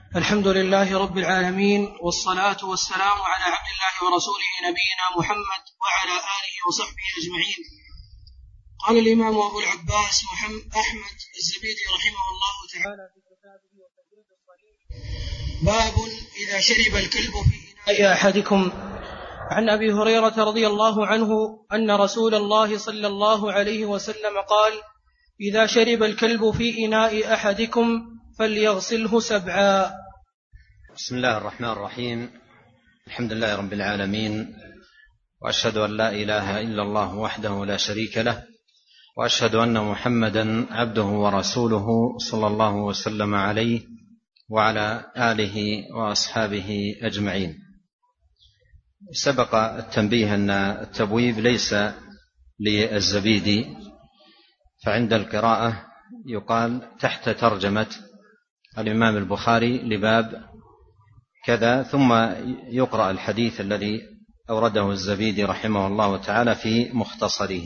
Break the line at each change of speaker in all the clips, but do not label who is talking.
الحمد لله رب العالمين، والصلاة والسلام على عبد الله ورسوله نبينا محمد وعلى آله وصحبه أجمعين. قال الإمام أبو العباس محمد أحمد الزبيدي رحمه الله تعالى في كتابه وتجريد الصحيح: باب إذا شرب الكلب في إناء أحدكم. عن أبي هريرة رضي الله عنه أن رسول الله صلى الله عليه وسلم قال: إذا شرب الكلب في إناء أحدكم فليغسله 7.
بسم الله الرحمن الرحيم. الحمد لله رب العالمين، وأشهد أن لا إله إلا الله وحده لا شريك له، وأشهد أن محمدا عبده ورسوله صلى الله وسلم عليه وعلى آله وأصحابه أجمعين. سبق التنبيه أن التبويب ليس للزبيدي، فعند القراءة يقال تحت ترجمة الإمام البخاري لباب كذا، ثم يقرأ الحديث الذي أورده الزبيدي رحمه الله تعالى في مختصره.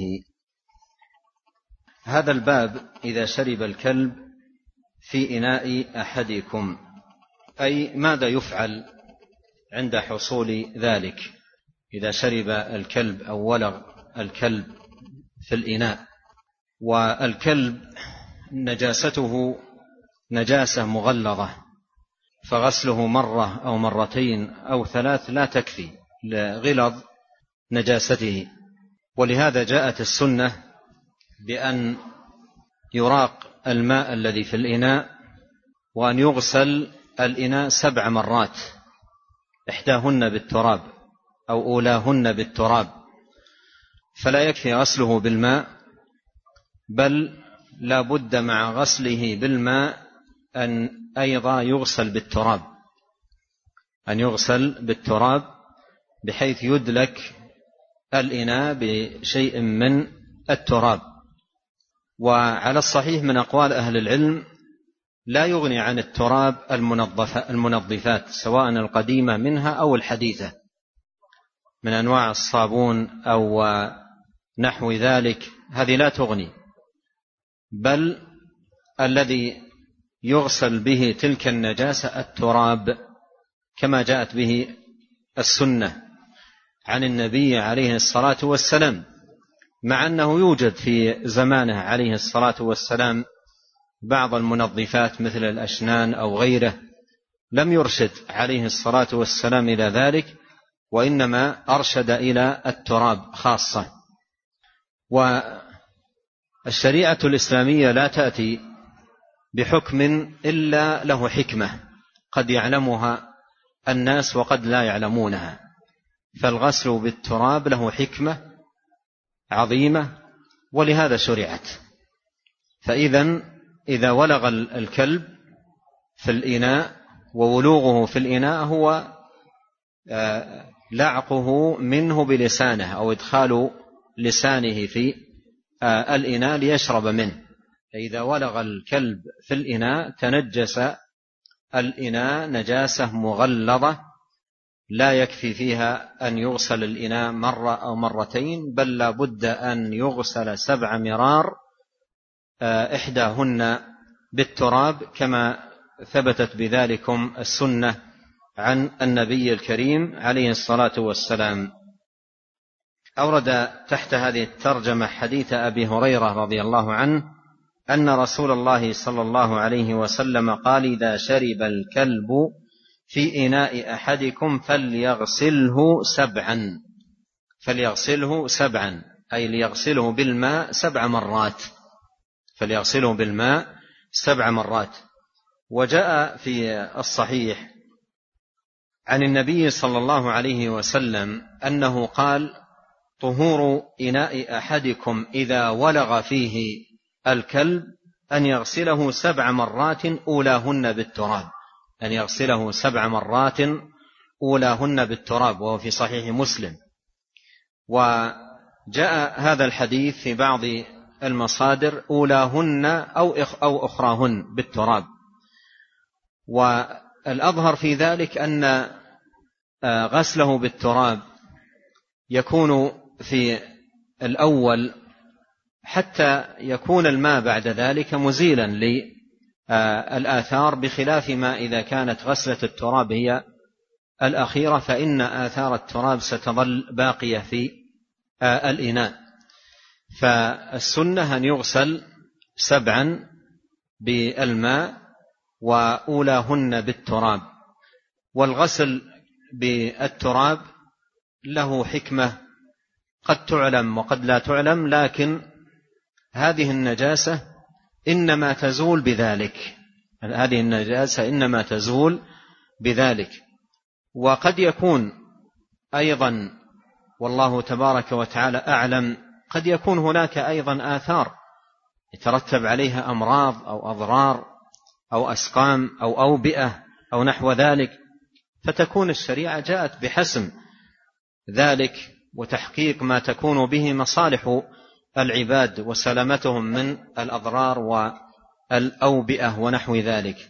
هذا الباب إذا شرب الكلب في إناء أحدكم، أي ماذا يفعل عند حصول ذلك؟ إذا شرب الكلب أو ولغ الكلب في الإناء، والكلب نجاسته نجاسة مغلظة، فغسله مرة أو مرتين أو 3 لا تكفي لغلظ نجاسته. ولهذا جاءت السنة بأن يراق الماء الذي في الإناء، وأن يغسل الإناء 7 مرات، إحداهن بالتراب أو أولاهن بالتراب، فلا يكفي غسله بالماء، بل لا بد مع غسله بالماء أن أيضا يغسل بالتراب، أن يغسل بالتراب بحيث يدلك الإناء بشيء من التراب. وعلى الصحيح من أقوال أهل العلم لا يغني عن التراب المنظفات، سواء القديمة منها أو الحديثة من أنواع الصابون أو نحو ذلك، هذه لا تغني، بل الذي يغسل به تلك النجاسة التراب، كما جاءت به السنة عن النبي عليه الصلاة والسلام، مع أنه يوجد في زمانه عليه الصلاة والسلام بعض المنظفات مثل الأشنان أو غيره، لم يرشد عليه الصلاة والسلام إلى ذلك، وإنما أرشد إلى التراب خاصة. والشريعة الإسلامية لا تأتي بحكم إلا له حكمة قد يعلمها الناس وقد لا يعلمونها، فالغسل بالتراب له حكمة عظيمة، ولهذا شرعت. إذا ولغ الكلب في الإناء، وولوغه في الإناء هو لعقه منه بلسانه أو إدخال لسانه في الإناء ليشرب منه، فإذا ولغ الكلب في الإناء تنجس الإناء نجاسة مغلظة لا يكفي فيها أن يغسل الإناء مرة أو مرتين، بل لا بد أن يغسل 7 مرار، إحداهن بالتراب، كما ثبتت بذلكم السنة عن النبي الكريم عليه الصلاة والسلام. أورد تحت هذه الترجمة حديث أبي هريرة رضي الله عنه أن رسول الله صلى الله عليه وسلم قال: إذا شرب الكلب في إناء أحدكم فليغسله 7. فليغسله 7 أي ليغسله بالماء 7 مرات، فليغسله بالماء 7 مرات. وجاء في الصحيح عن النبي صلى الله عليه وسلم أنه قال: طهور إناء أحدكم إذا ولغ فيه الكلب أن يغسله 7 مرات أولاهن بالتراب، أن يغسله 7 مرات أولاهن بالتراب، وهو في صحيح مسلم. وجاء هذا الحديث في بعض المصادر أولاهن أو أخراهن بالتراب، والأظهر في ذلك أن غسله بالتراب يكون في الأول حتى يكون الماء بعد ذلك مزيلا الآثار، بخلاف ما إذا كانت غسلة التراب هي الأخيرة فإن آثار التراب ستظل باقية في الإناء. فالسنة أن يغسل 7 بالماء وأولاهن بالتراب. والغسل بالتراب له حكمة قد تعلم وقد لا تعلم، لكن هذه النجاسة إنما تزول بذلك، هذه النجاسة إنما تزول بذلك. وقد يكون أيضا، والله تبارك وتعالى أعلم، قد يكون هناك أيضا آثار يترتب عليها أمراض أو أضرار أو أسقام أو أوبئة أو نحو ذلك، فتكون الشريعة جاءت بحسم ذلك وتحقيق ما تكون به مصالح العباد وسلامتهم من الأضرار والأوبئة ونحو ذلك.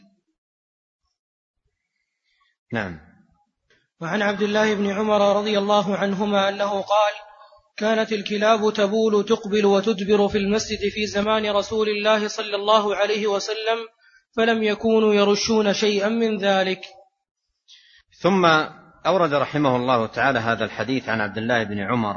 نعم.
وعن عبد الله بن عمر رضي الله عنهما أنه قال: كانت الكلاب تبول تقبل وتدبر في المسجد في زمان رسول الله صلى الله عليه وسلم، فلم يكونوا يرشون شيئا من ذلك.
ثم أورد رحمه الله تعالى هذا الحديث عن عبد الله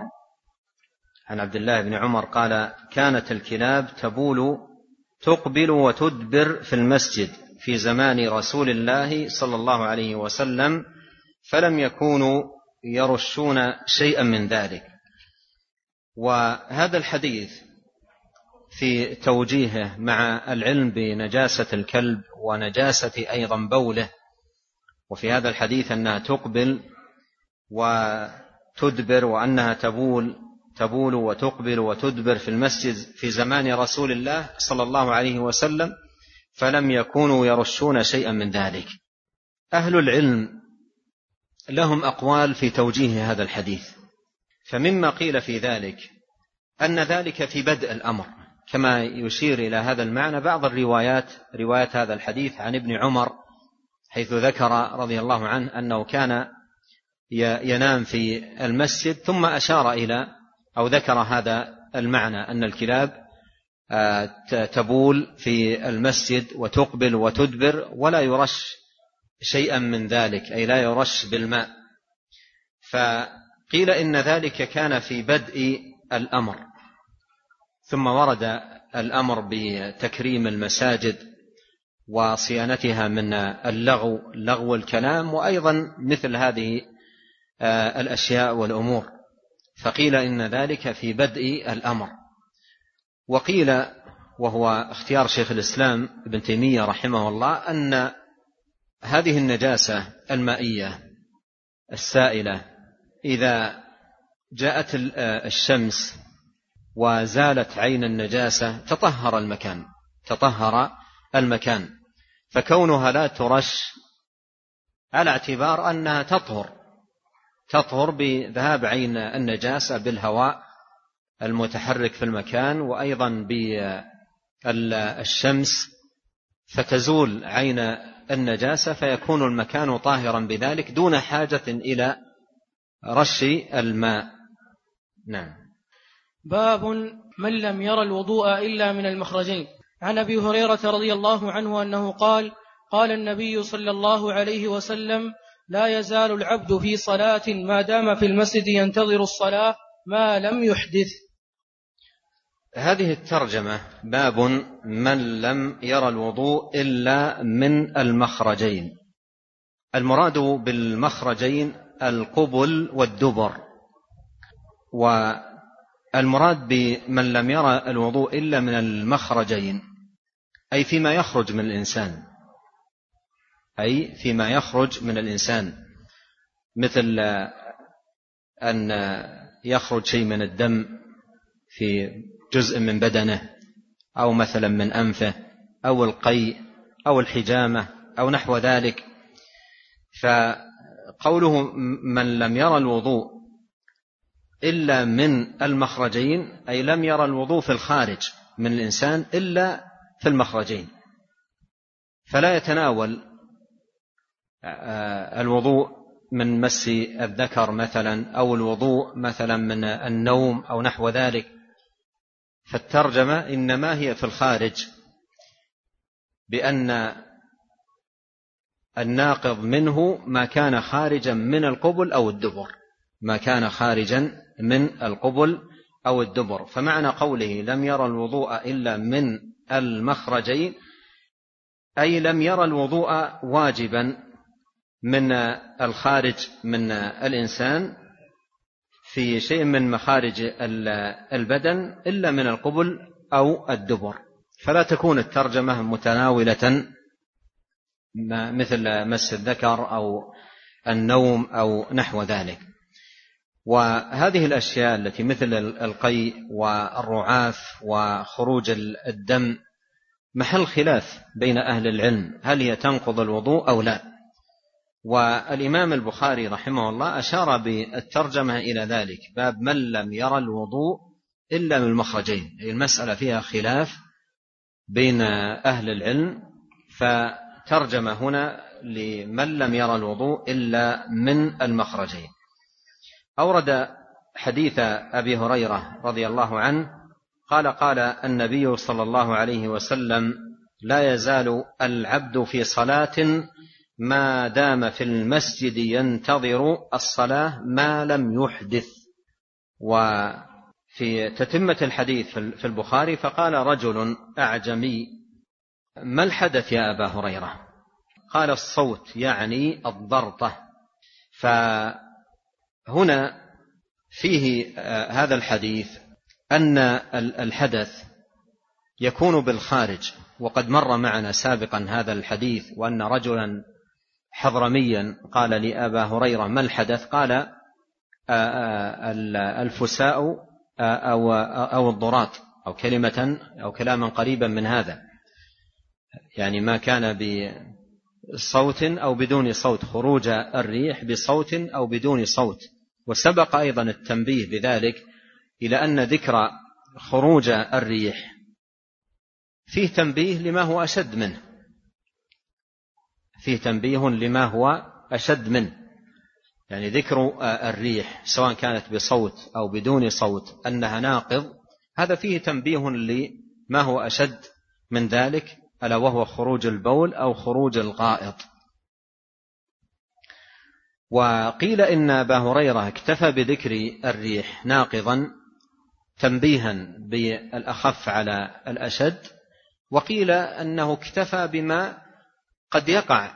بن عمر قال: كانت الكلاب تبول تقبل وتدبر في المسجد في زمان رسول الله صلى الله عليه وسلم، فلم يكونوا يرشون شيئا من ذلك. وهذا الحديث في توجيهه مع العلم بنجاسة الكلب ونجاسة أيضا بوله، وفي هذا الحديث أنها تقبل وتدبر وأنها تبول وتقبل وتدبر في المسجد في زمان رسول الله صلى الله عليه وسلم، فلم يكونوا يرشون شيئا من ذلك. أهل العلم لهم أقوال في توجيه هذا الحديث، فمما قيل في ذلك أن ذلك في بدء الأمر، كما يشير إلى هذا المعنى بعض روايات هذا الحديث عن ابن عمر، حيث ذكر رضي الله عنه أنه كان ينام في المسجد، ثم أشار إلى أو ذكر هذا المعنى أن الكلاب تبول في المسجد وتقبل وتدبر ولا يرش شيئا من ذلك، أي لا يرش بالماء. فقيل إن ذلك كان في بدء الأمر، ثم ورد الأمر بتكريم المساجد وصيانتها من لغو الكلام وأيضا مثل هذه الأشياء والأمور، فقيل إن ذلك في بدء الأمر. وقيل، وهو اختيار شيخ الإسلام ابن تيمية رحمه الله، أن هذه النجاسة المائية السائلة إذا جاءت الشمس وزالت عين النجاسة تطهر المكان، فكونها لا ترش على اعتبار أنها تطهر بذهاب عين النجاسة بالهواء المتحرك في المكان، وأيضا بالشمس فتزول عين النجاسة، فيكون المكان طاهرا بذلك دون حاجة إلى رش الماء. نعم.
باب من لم ير الوضوء إلا من المخرجين. عن أبي هريرة رضي الله عنه أنه قال: قال النبي صلى الله عليه وسلم: لا يزال العبد في صلاة ما دام في المسجد ينتظر الصلاة ما لم يحدث.
هذه الترجمة باب من لم ير الوضوء إلا من المخرجين. المراد بالمخرجين القبل والدبر، والمراد بمن لم ير الوضوء إلا من المخرجين أي فيما يخرج من الإنسان، مثل أن يخرج شيء من الدم في جزء من بدنه، أو مثلا من أنفه، أو القيء أو الحجامة أو نحو ذلك. فقوله من لم ير الوضوء إلا من المخرجين أي لم ير الوضوء في الخارج من الإنسان إلا في المخرجين، فلا يتناول الوضوء من مس الذكر مثلا، أو الوضوء مثلا من النوم أو نحو ذلك. فالترجمة إنما هي في الخارج، بأن الناقض منه ما كان خارجا من القبل أو الدبر، ما كان خارجا من القبل أو الدبر. فمعنى قوله لم يرى الوضوء إلا من المخرجين أي لم يرى الوضوء واجبا من الخارج من الإنسان في شيء من مخارج البدن إلا من القبل أو الدبر، فلا تكون الترجمة متناولة مثل مس الذكر أو النوم أو نحو ذلك. وهذه الأشياء التي مثل القيء والرعاف وخروج الدم محل خلاف بين أهل العلم، هل هي تنقض الوضوء أو لا؟ والإمام البخاري رحمه الله أشار بالترجمة إلى ذلك، باب من لم يرى الوضوء إلا من المخرجين، المسألة فيها خلاف بين أهل العلم، فترجم هنا لمن لم يرى الوضوء إلا من المخرجين. أورد حديث أبي هريرة رضي الله عنه قال قال النبي صلى الله عليه وسلم لا يزال العبد في صلاة ما دام في المسجد ينتظر الصلاة ما لم يحدث. وفي تتمة الحديث في البخاري فقال رجل أعجمي ما الحدث يا أبا هريرة؟ قال الصوت يعني الضرطة. فهنا فيه هذا الحديث أن الحدث يكون بالخارج، وقد مر معنا سابقا هذا الحديث، وأن رجلا حضرميا قال لأبا هريرة ما الحدث؟ قال الفساء أو الضراط أو كلمة أو كلاما قريبا من هذا، يعني ما كان بصوت أو بدون صوت، خروج الريح بصوت أو بدون صوت. وسبق أيضا التنبيه بذلك إلى أن ذكر خروج الريح فيه تنبيه لما هو أشد منه، فيه تنبيه لما هو أشد منه، يعني ذكر الريح سواء كانت بصوت أو بدون صوت أنها ناقض، هذا فيه تنبيه لما هو أشد من ذلك، ألا وهو خروج البول أو خروج الغائط. وقيل إن أبا هريرة اكتفى بذكر الريح ناقضا تنبيها بالأخف على الأشد، وقيل أنه اكتفى بما قد يقع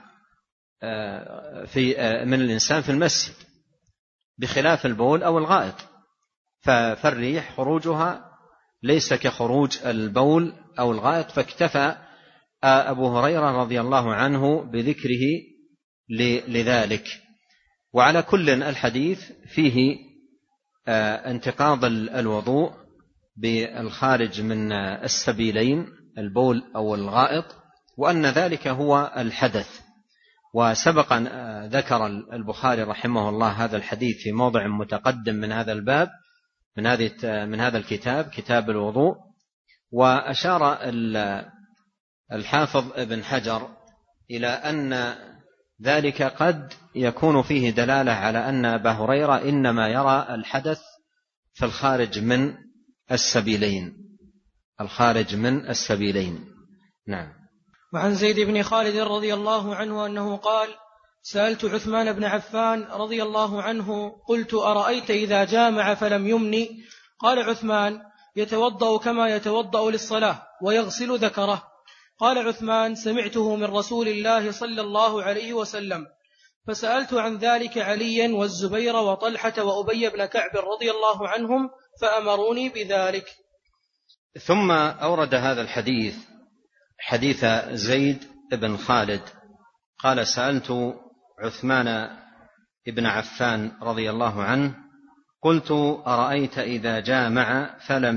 من الإنسان في المسجد بخلاف البول أو الغائط، فالريح خروجها ليس كخروج البول أو الغائط، فاكتفى أبو هريرة رضي الله عنه بذكره لذلك. وعلى كل الحديث فيه انتقاض الوضوء بالخارج من السبيلين البول أو الغائط، وأن ذلك هو الحدث. وسبق ذكر البخاري رحمه الله هذا الحديث في موضع متقدم من هذا الباب من هذا الكتاب، كتاب الوضوء. وأشار الحافظ ابن حجر إلى أن ذلك قد يكون فيه دلالة على أن أبا هريرة إنما يرى الحدث في الخارج من السبيلين، الخارج من السبيلين. نعم.
وعن زيد بن خالد رضي الله عنه أنه قال سألت عثمان بن عفان رضي الله عنه قلت أرأيت إذا جامع فلم يمني؟ قال عثمان يتوضأ كما يتوضأ للصلاة ويغسل ذكره. قال عثمان سمعته من رسول الله صلى الله عليه وسلم، فسألت عن ذلك عليا والزبير وطلحة وأبي بن كعب رضي الله عنهم فأمروني بذلك.
ثم أورد هذا الحديث حديث زيد بن خالد قال سألت عثمان بن عفان رضي الله عنه قلت أرأيت إذا جامع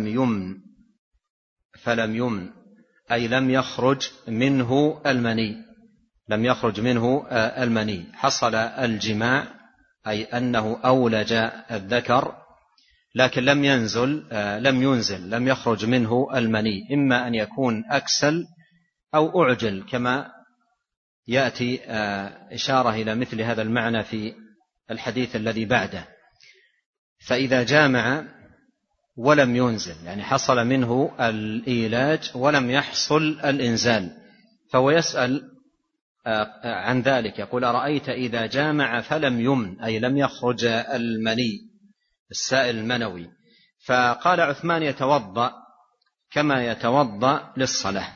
فلم يمن أي لم يخرج منه المني، حصل الجماع أي أنه أولج الذكر لكن لم يخرج منه المني، إما أن يكون أكسل أو أعجل، كما يأتي إشارة إلى مثل هذا المعنى في الحديث الذي بعده. فإذا جامع ولم ينزل يعني حصل منه الإيلاج ولم يحصل الإنزال، فهو يسأل عن ذلك، يقول: أرأيت إذا جامع فلم يمن، أي لم يخرج المني السائل المنوي. فقال عثمان: يتوضأ كما يتوضأ للصلاة،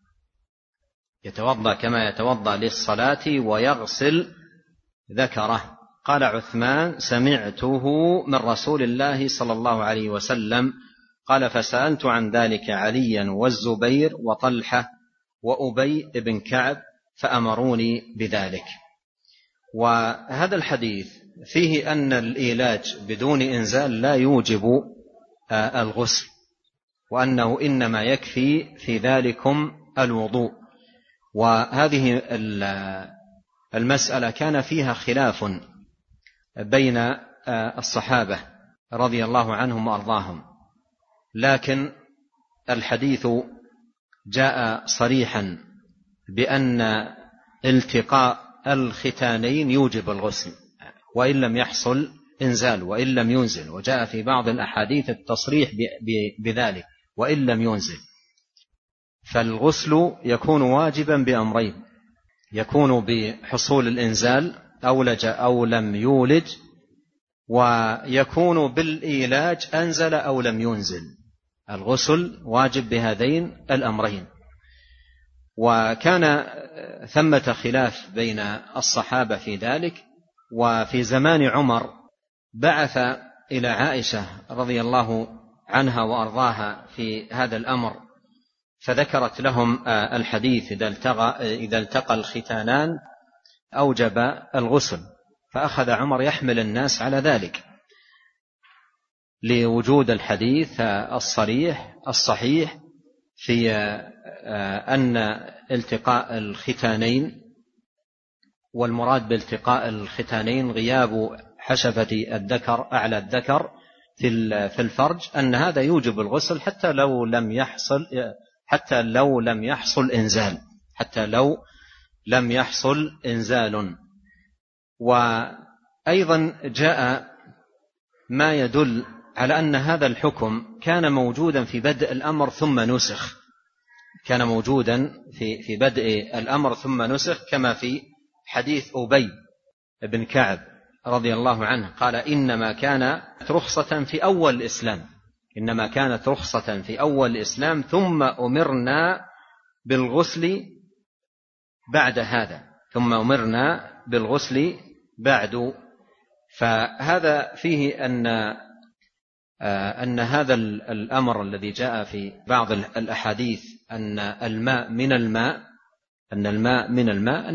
يتوضأ كما يتوضأ للصلاة ويغسل ذكره. قال عثمان: سمعته من رسول الله صلى الله عليه وسلم. قال: فسألت عن ذلك عليا والزبير وطلحة وأبي بن كعب فأمروني بذلك. وهذا الحديث فيه أن الإيلاج بدون إنزال لا يوجب الغسل، وأنه إنما يكفي في ذلكم الوضوء. وهذه المسألة كان فيها خلاف بين الصحابة رضي الله عنهم وأرضاهم، لكن الحديث جاء صريحا بأن التقاء الختانين يوجب الغسل وإن لم يحصل إنزال وإن لم ينزل، وجاء في بعض الأحاديث التصريح بذلك وإن لم ينزل. فالغسل يكون واجبا بأمرين: يكون بحصول الإنزال أولج أو لم يولج، ويكون بالإيلاج أنزل أو لم ينزل. الغسل واجب بهذين الأمرين. وكان ثمة خلاف بين الصحابة في ذلك. وفي زمان عمر بعث إلى عائشة رضي الله عنها وأرضاها في هذا الأمر، فذكرت لهم الحديث: إذا التقى الختانان أوجب الغسل. فأخذ عمر يحمل الناس على ذلك لوجود الحديث الصحيح في أن التقاء الختانين، والمراد بالتقاء الختانين غياب حشفة الذكر أعلى الذكر في الفرج، أن هذا يوجب الغسل حتى لو لم يحصل إنزال. وأيضا جاء ما يدل على أن هذا الحكم كان موجودا في بدء الأمر ثم نسخ، كان موجودا في بدء الأمر ثم نسخ، كما في حديث أبي بن كعب رضي الله عنه قال: إنما كانت رخصة في أول الإسلام ثم أمرنا بالغسل بعد. فهذا فيه أن هذا الأمر الذي جاء في بعض الأحاديث أن الماء من الماء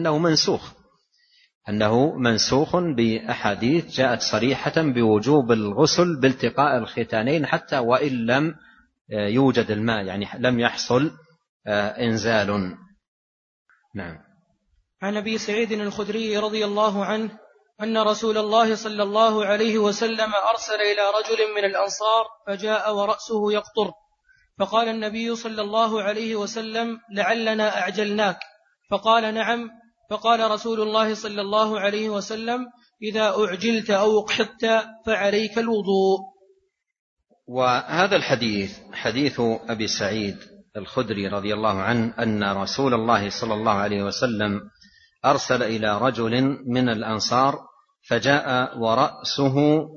أنه منسوخ بأحاديث جاءت صريحة بوجوب الغسل بالتقاء الختانين حتى وإن لم يوجد الماء، يعني لم يحصل إنزال. نعم.
عن أبي سعيد الخدري رضي الله عنه أن رسول الله صلى الله عليه وسلم أرسل إلى رجل من الأنصار فجاء ورأسه يقطر، فقال النبي صلى الله عليه وسلم: لعلنا أعجلناك. فقال: نعم. فقال رسول الله صلى الله عليه وسلم: إذا أعجلت أو أقحطت فعليك الوضوء.
وهذا الحديث حديث أبي سعيد الخدري رضي الله عنه أن رسول الله صلى الله عليه وسلم أرسل إلى رجل من الأنصار فجاء ورأسه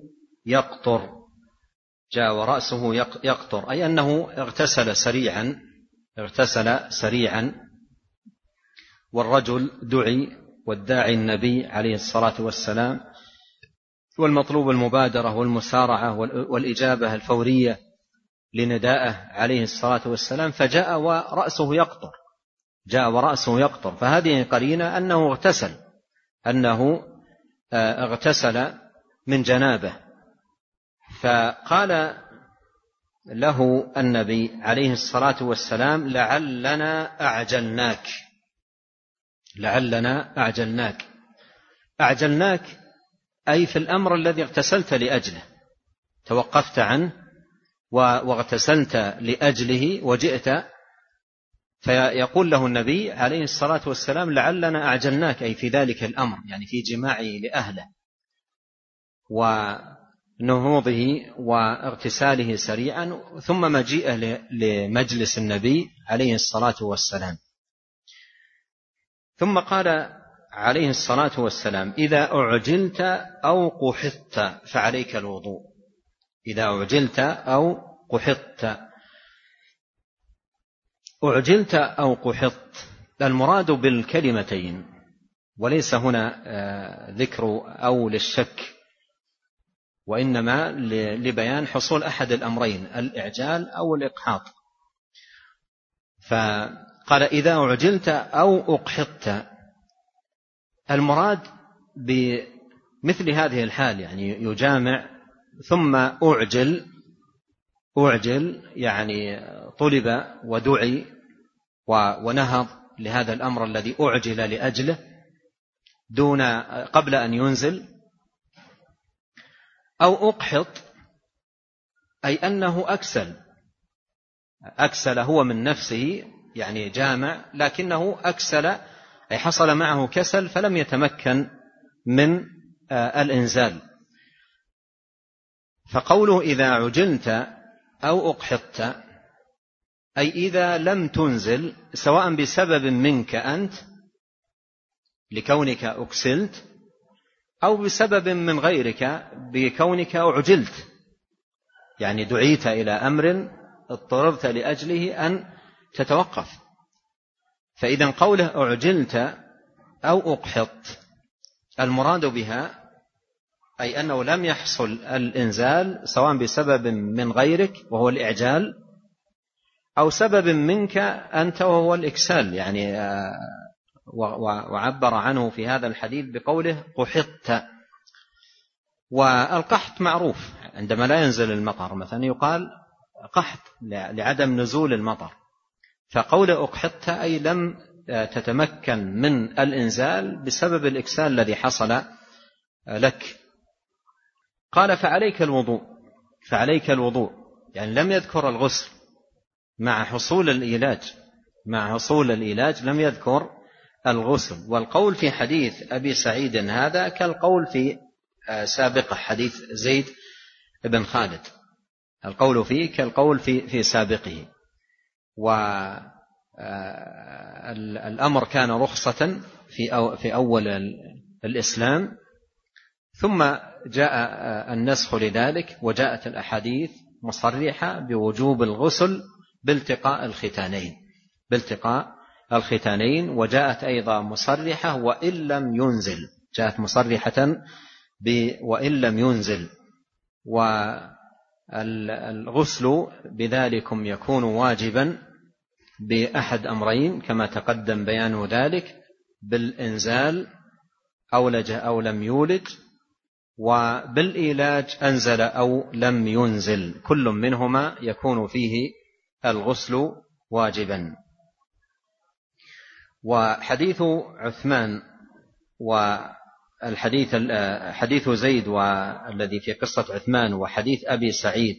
يقطر، أي أنه اغتسل سريعا. والرجل والداعي النبي عليه الصلاة والسلام، والمطلوب المبادرة والمسارعة والإجابة الفورية لندائه عليه الصلاة والسلام، فجاء ورأسه يقطر. فهذه قرينة أنه اغتسل من جنابه. فقال له النبي عليه الصلاة والسلام: لعلنا أعجلناك أي في الأمر الذي اغتسلت لأجله، توقفت عنه واغتسلت لأجله وجئت. فيقول له النبي عليه الصلاة والسلام: لعلنا أعجلناك، أي في ذلك الأمر، يعني في جماعه لأهله ونهوضه واغتساله سريعا، ثم مجيئه لمجلس النبي عليه الصلاة والسلام. ثم قال عليه الصلاة والسلام: إذا أعجلت أو قحطت فعليك الوضوء. إذا أعجلت أو قحطت. أعجلت أو قحطت المراد بالكلمتين، وليس هنا ذكر أو للشك، وإنما لبيان حصول أحد الأمرين، الإعجال أو الإقحاط. فقال: إذا أعجلت أو أقحطت، المراد بمثل هذه الحال يعني يجامع ثم أعجل يعني طلب ودعي ونهض لهذا الأمر الذي أعجل لأجله قبل أن ينزل. أو أقحط أي أنه أكسل هو من نفسه، يعني جامع لكنه أكسل، أي حصل معه كسل فلم يتمكن من الإنزال. فقوله إذا عجلت أو أقحطت أي إذا لم تنزل، سواء بسبب منك أنت لكونك أكسلت، أو بسبب من غيرك بكونك أعجلت، يعني دعيت إلى أمر اضطررت لأجله أن تتوقف. فإذا قوله أعجلت أو أقحط المراد بها أي أنه لم يحصل الإنزال سواء بسبب من غيرك وهو الإعجال، أو سبب منك أنت وهو الإكسال، يعني وعبر عنه في هذا الحديث بقوله قحطت. والقحط معروف، عندما لا ينزل المطر مثلا يقال قحط لعدم نزول المطر. فقول أقحطت أي لم تتمكن من الإنزال بسبب الإكسال الذي حصل لك. قال فعليك الوضوء يعني لم يذكر الغسل مع حصول العلاج لم يذكر الغسل. والقول في حديث أبي سعيد هذا كالقول في سابقة حديث زيد بن خالد، القول فيه كالقول في سابقه. والأمر كان رخصة في أول الإسلام، ثم جاء النسخ لذلك، وجاءت الأحاديث مصرحة بوجوب الغسل بالتقاء الختانين، وجاءت أيضا مصرحة وإن لم ينزل، جاءت مصرحة وإن لم ينزل. والغسل بذلكم يكون واجبا بأحد أمرين كما تقدم بيان ذلك: بالإنزال أولج أو لم يولج، وبالإيلاج أنزل أو لم ينزل، كل منهما يكون فيه الغسل واجبا. وحديث عثمان حديث زيد والذي في قصة عثمان وحديث أبي سعيد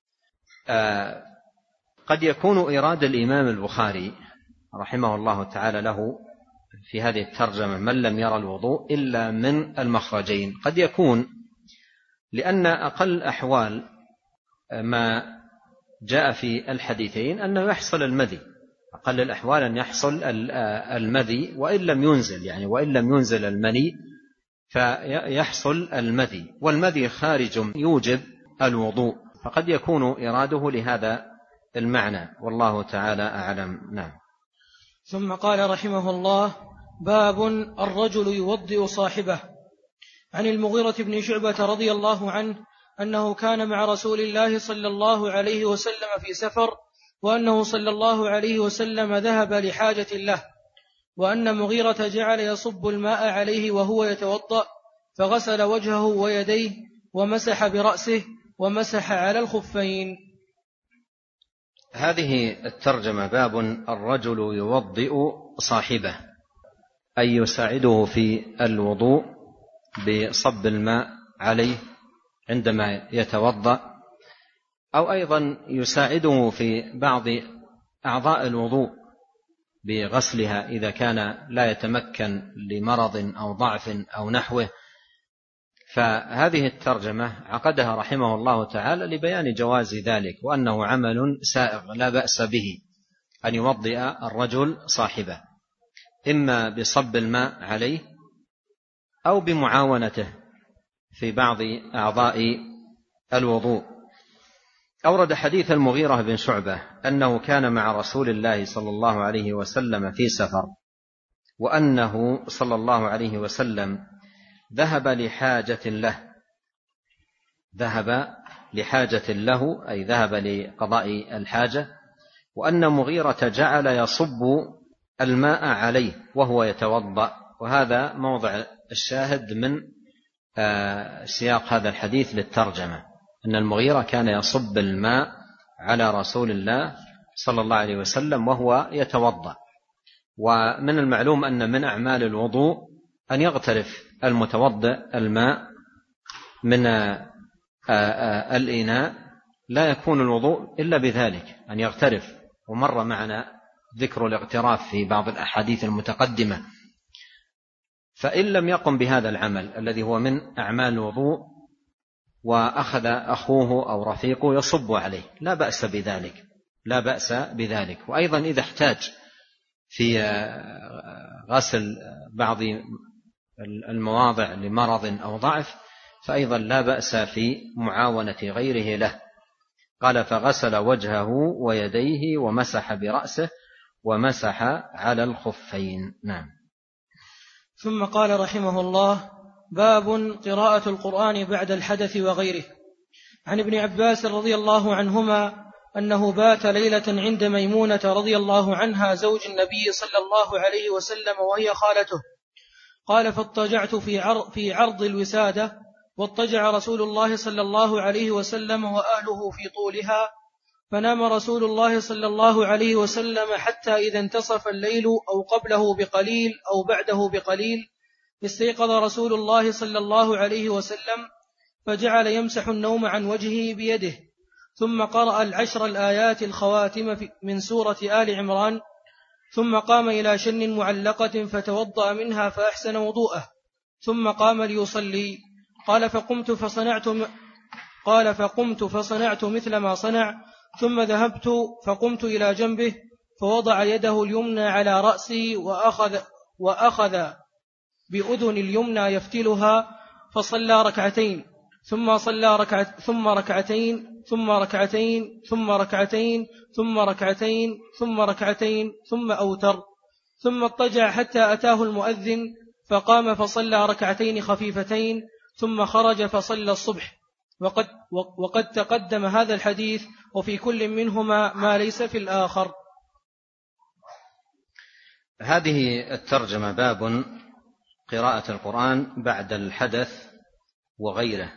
قد يكون إراد الإمام البخاري رحمه الله تعالى له في هذه الترجمة من لم يرى الوضوء إلا من المخرجين. قد يكون لأن أقل أحوال ما جاء في الحديثين أنه يحصل المذي، أقل الأحوال أن يحصل المذي وإن لم ينزل، يعني وإن لم ينزل المني فيحصل المذي، والمذي خارج يوجب الوضوء، فقد يكون إراده لهذا المعنى، والله تعالى أعلم. نعم.
ثم قال رحمه الله: باب الرجل يوضئ صاحبه. عن المغيرة بن شعبة رضي الله عنه أنه كان مع رسول الله صلى الله عليه وسلم في سفر، وأنه صلى الله عليه وسلم ذهب لحاجة له، وأن مغيرة جعل يصب الماء عليه وهو يتوضأ، فغسل وجهه ويديه ومسح برأسه ومسح على الخفين.
هذه الترجمة باب الرجل يوضئ صاحبه، أي يساعده في الوضوء بصب الماء عليه عندما يتوضأ، أو أيضا يساعده في بعض أعضاء الوضوء بغسلها إذا كان لا يتمكن لمرض أو ضعف أو نحوه. فهذه الترجمة عقدها رحمه الله تعالى لبيان جواز ذلك، وأنه عمل سائغ لا بأس به أن يوضئ الرجل صاحبه. إما بصب الماء عليه أو بمعاونته في بعض أعضاء الوضوء. أورد حديث المغيرة بن شعبة أنه كان مع رسول الله صلى الله عليه وسلم في سفر، وأنه صلى الله عليه وسلم ذهب لحاجة له أي ذهب لقضاء الحاجة، وأن مغيرة جعل يصب الماء عليه وهو يتوضأ. وهذا موضع الشاهد من سياق هذا الحديث للترجمة، أن المغيرة كان يصب الماء على رسول الله صلى الله عليه وسلم وهو يتوضأ. ومن المعلوم أن من أعمال الوضوء أن يغترف المتوضئ الماء من الإناء، لا يكون الوضوء إلا بذلك، أن يغترف. ومر معنا ذكر الاغتراف في بعض الأحاديث المتقدمة. فإن لم يقم بهذا العمل الذي هو من أعمال الوضوء وأخذ أخوه أو رفيقه يصب عليه لا بأس بذلك. وأيضا إذا احتاج في غسل بعض المواضع لمرض أو ضعف فأيضا لا بأس في معاونة غيره له. قال: فغسل وجهه ويديه ومسح برأسه ومسح على الخفين. نعم.
ثم قال رحمه الله: باب قراءة القرآن بعد الحدث وغيره. عن ابن عباس رضي الله عنهما أنه بات ليلة عند ميمونة رضي الله عنها زوج النبي صلى الله عليه وسلم وهي خالته. قال: فاضطجعت في عرض الوسادة، واضطجع رسول الله صلى الله عليه وسلم وأهله في طولها، فنام رسول الله صلى الله عليه وسلم حتى إذا انتصف الليل أو قبله بقليل أو بعده بقليل استيقظ رسول الله صلى الله عليه وسلم فجعل يمسح النوم عن وجهه بيده، ثم قرأ 10 الآيات الخواتم من سورة آل عمران، ثم قام إلى شن معلقة فتوضأ منها فأحسن وضوءه، ثم قام ليصلي. قال: فقمت فصنعت مثل ما صنع، ثم ذهبت فقمت إلى جنبه فوضع يده اليمنى على رأسي وأخذ بأذن اليمنى يفتلها، فصلى ركعتين، ثم صلى ثم ركعتين، ثم ركعتين، ثم ركعتين، ثم ركعتين، ثم ركعتين، ثم أوتر، ثم اضطجع حتى أتاه المؤذن فقام فصلى ركعتين خفيفتين، ثم خرج فصلى الصبح. وقد تقدم هذا الحديث، وفي كل منهما ما ليس في الآخر.
هذه الترجمة باب قراءة القرآن بعد الحدث وغيره.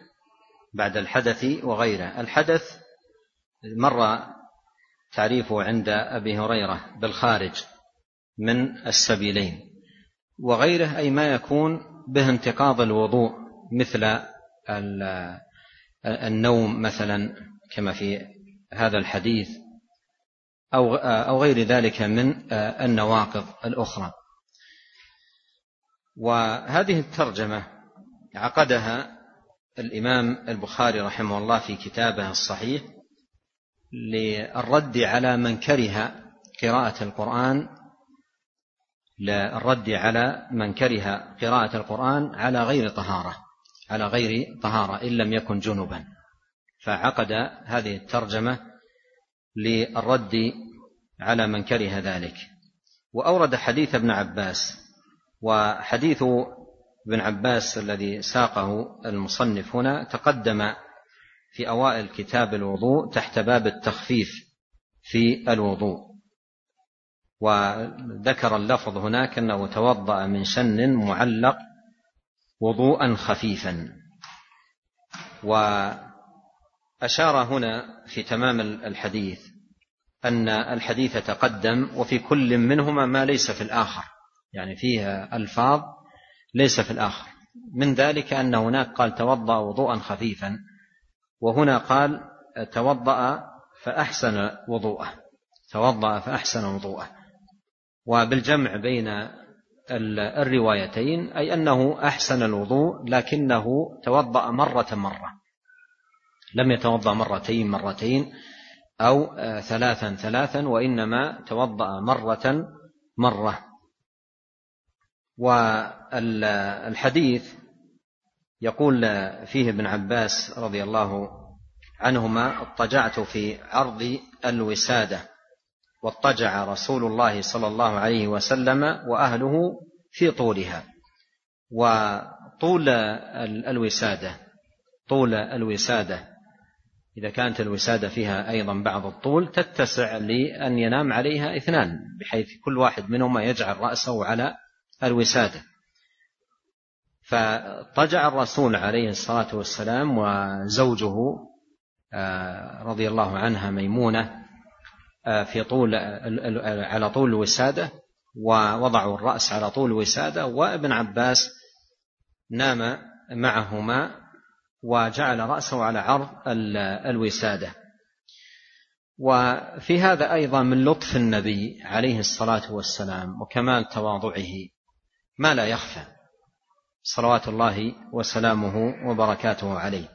الحدث مر تعريفه عند أبي هريرة بالخارج من السبيلين، وغيره أي ما يكون به انتقاض الوضوء مثل النوم مثلا كما في هذا الحديث، أو غير ذلك من النواقض الأخرى. وهذه الترجمة عقدها الإمام البخاري رحمه الله في كتابه الصحيح للرد على من كره قراءة القرآن على غير طهارة إن لم يكن جنبا، فعقد هذه الترجمة للرد على من كره ذلك. وأورد حديث ابن عباس، وحديث ابن عباس الذي ساقه المصنف هنا تقدم في أوائل كتاب الوضوء تحت باب التخفيف في الوضوء، وذكر اللفظ هناك أنه توضأ من شن معلق وضوءا خفيفا. وأشار هنا في تمام الحديث أن الحديث تقدم وفي كل منهما ما ليس في الآخر، يعني فيها ألفاظ ليس في الآخر. من ذلك أن هناك قال توضأ وضوءا خفيفا، وهنا قال توضأ فأحسن وضوءه. وبالجمع بين الروايتين أي أنه أحسن الوضوء لكنه توضأ مرة، لم يتوضأ مرتين أو ثلاثا، وإنما توضأ مرة. والحديث يقول فيه ابن عباس رضي الله عنهما: اضطجعت في عرض الوسادة، واضطجع رسول الله صلى الله عليه وسلم وأهله في طولها. وطول الوسادة إذا كانت الوسادة فيها أيضا بعض الطول تتسع لأن ينام عليها اثنان، بحيث كل واحد منهما يجعل رأسه على الوسادة. فاضطجع الرسول عليه الصلاة والسلام وزوجه رضي الله عنها ميمونة على طول الوسادة، ووضعوا الرأس على طول الوسادة، وابن عباس نام معهما وجعل رأسه على عرض الوسادة. وفي هذا أيضا من لطف النبي عليه الصلاة والسلام وكمال تواضعه ما لا يخفى صلوات الله وسلامه وبركاته عليه.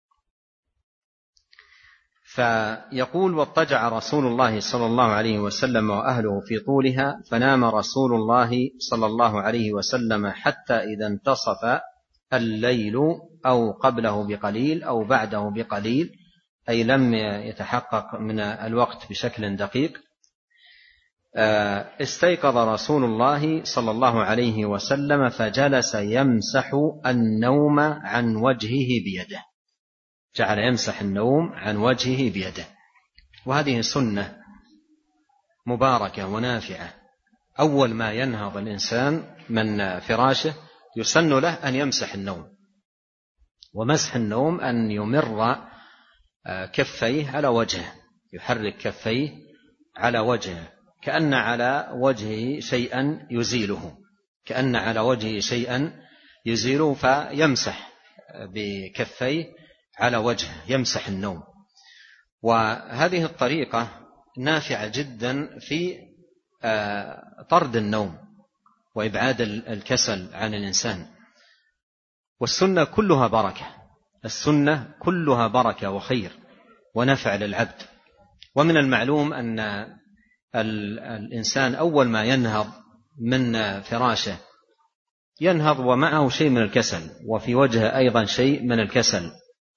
فيقول: واضطجع رسول الله صلى الله عليه وسلم وأهله في طولها، فنام رسول الله صلى الله عليه وسلم حتى إذا انتصف الليل أو قبله بقليل أو بعده بقليل، أي لم يتحقق من الوقت بشكل دقيق، استيقظ رسول الله صلى الله عليه وسلم فجلس يمسح النوم عن وجهه بيده، جعل يمسح النوم عن وجهه بيده. وهذه سنة مباركة ونافعة. أول ما ينهض الإنسان من فراشه يسن له أن يمسح النوم، ومسح النوم أن يمر كفيه على وجهه، يحرك كفيه على وجهه كأن على وجهه شيئا يزيله، فيمسح بكفيه على وجهه، يمسح النوم. وهذه الطريقة نافعة جدا في طرد النوم وإبعاد الكسل عن الإنسان. والسنة كلها بركة وخير ونفع للعبد. ومن المعلوم أن الإنسان أول ما ينهض من فراشه ينهض ومعه شيء من الكسل، وفي وجهه أيضا شيء من الكسل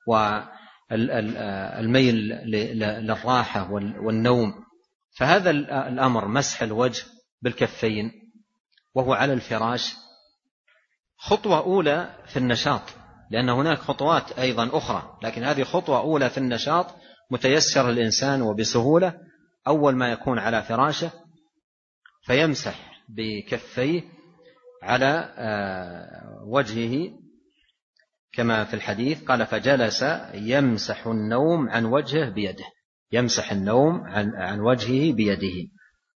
والميل للراحة والنوم. فهذا الأمر مسح الوجه بالكفين وهو على الفراش خطوة أولى في النشاط، لأن هناك خطوات أيضا أخرى، لكن هذه خطوة أولى في النشاط متيسر الإنسان وبسهولة أول ما يكون على فراشه فيمسح بكفيه على وجهه كما في الحديث قال: فجلس يمسح النوم عن وجهه بيده، يمسح النوم عن وجهه بيده.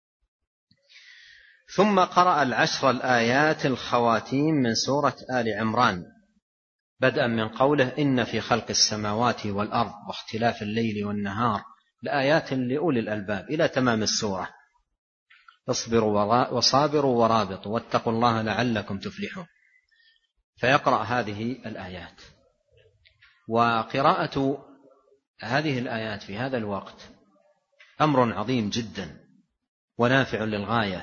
ثم قرأ 10 الآيات الخواتيم من سورة آل عمران، بدءا من قوله: إن في خلق السماوات والأرض واختلاف الليل والنهار لآيات لأولي الألباب، إلى تمام السورة. اصبروا وصابروا ورابطوا واتقوا الله لعلكم تفلحون. فيقرأ هذه الآيات. وقراءة هذه الآيات في هذا الوقت أمر عظيم جدا ونافع للغاية،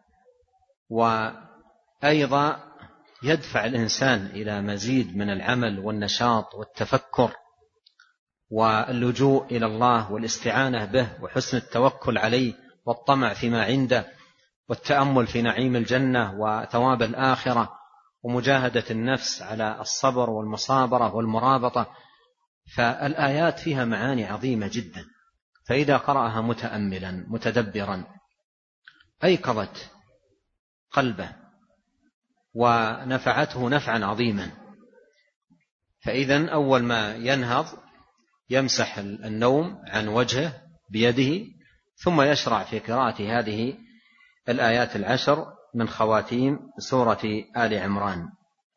وأيضا يدفع الإنسان إلى مزيد من العمل والنشاط والتفكر واللجوء إلى الله والاستعانة به وحسن التوكل عليه والطمع فيما عنده والتأمل في نعيم الجنة وثواب الآخرة ومجاهدة النفس على الصبر والمصابرة والمرابطة. فالآيات فيها معاني عظيمة جدا، فإذا قرأها متأملا متدبرا أيقظت قلبه ونفعته نفعا عظيما. فإذن أول ما ينهض يمسح النوم عن وجهه بيده، ثم يشرع في قراءة هذه الآيات 10 من خواتيم سورة آل عمران.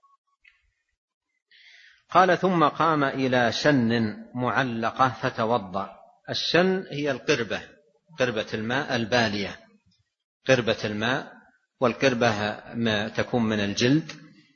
قال: ثم قام إلى شن معلقة فتوضأ. الشن هي القربة، قربة الماء البالية، قربة الماء، والقربة ما تكون من الجلد،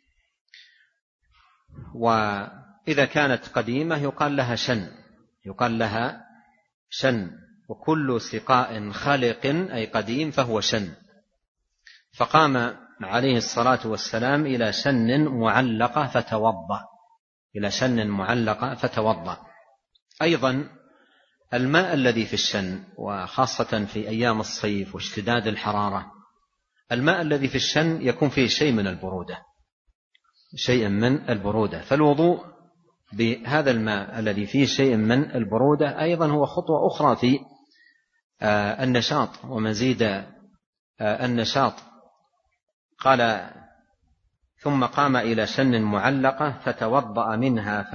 وإذا كانت قديمة يقال لها شن، وكل سقاء خلق أي قديم فهو شن. فقام عليه الصلاة والسلام إلى شن معلقة فتوضأ، إلى شن معلقة فتوضأ. أيضا الماء الذي في الشن، وخاصة في أيام الصيف واشتداد الحرارة، الماء الذي في الشن يكون فيه شيء من البرودة، شيء من البرودة، فالوضوء بهذا الماء الذي فيه شيء من البرودة أيضا هو خطوة أخرى في النشاط ومزيد النشاط. قال ثم قام إلى شن معلقة فتوضأ منها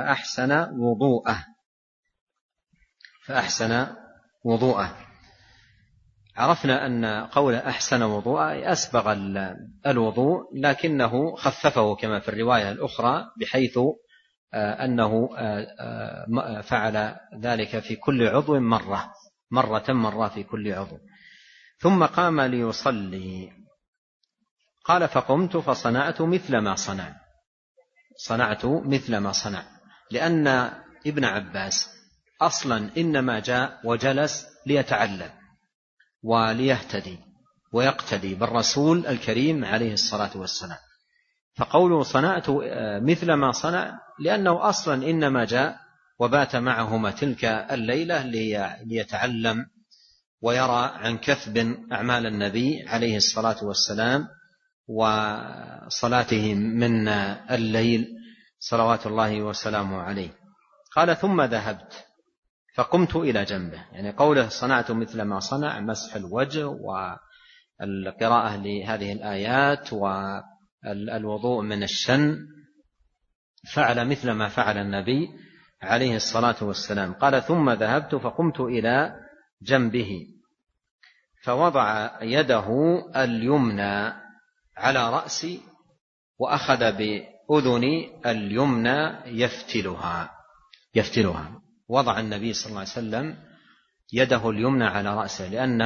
فأحسن وضوءه. عرفنا أن قول أحسن وضوءه أسبغ الوضوء، لكنه خففه كما في الرواية الأخرى، بحيث أنه فعل ذلك في كل عضو مرة في كل عضو. ثم قام ليصلي. قال فقمت فصنعت مثل ما صنع، لأن ابن عباس أصلا إنما جاء وجلس ليتعلم وليهتدي ويقتدي بالرسول الكريم عليه الصلاة والسلام، فقوله صنعت مثل ما صنع لأنه أصلا إنما جاء وبات معهما تلك الليلة ليتعلم ويرى عن كثب أعمال النبي عليه الصلاة والسلام وصلاته من الليل صلوات الله وسلامه عليه. قال ثم ذهبت فقمت إلى جنبه، يعني قوله صنعت مثل ما صنع، مسح الوجه والقراءة لهذه الآيات والوضوء من الشن، فعل مثل ما فعل النبي عليه الصلاة والسلام. قال ثم ذهبت فقمت إلى جنبه فوضع يده اليمنى على رأسي وأخذ بأذني اليمنى يفتلها. وضع النبي صلى الله عليه وسلم يده اليمنى على رأسه، لأن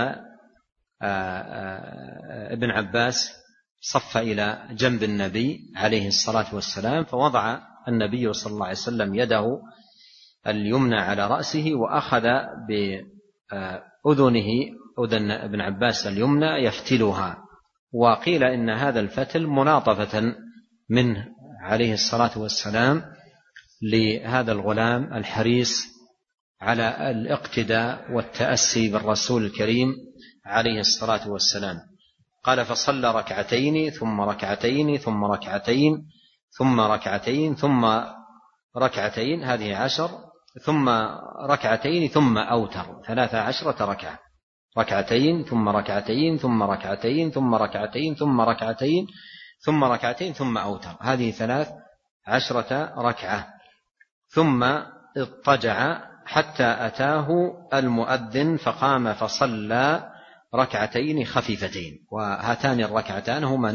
ابن عباس صف إلى جنب النبي عليه الصلاة والسلام، فوضع النبي صلى الله عليه وسلم يده اليمنى على رأسه وأخذ بأذنه، أذن ابن عباس اليمنى يفتلها. وقيل إن هذا الفتل مناطفة منه عليه الصلاة والسلام لهذا الغلام الحريص على الاقتداء والتأسي بالرسول الكريم عليه الصلاة والسلام. قال فصلى ركعتين ثم ركعتين ثم ركعتين ثم ركعتين ثم ركعتين، هذه 10، ثم ركعتين ثم أوتر 13 ركعة، ركعتين ثم ركعتين ثم ركعتين ثم ركعتين ثم ركعتين ثم ركعتين ثم أوتر، هذه 13 ركعة. ثم اضطجع حتى أتاه المؤذن فقام فصلى ركعتين خفيفتين، وهاتان الركعتان هما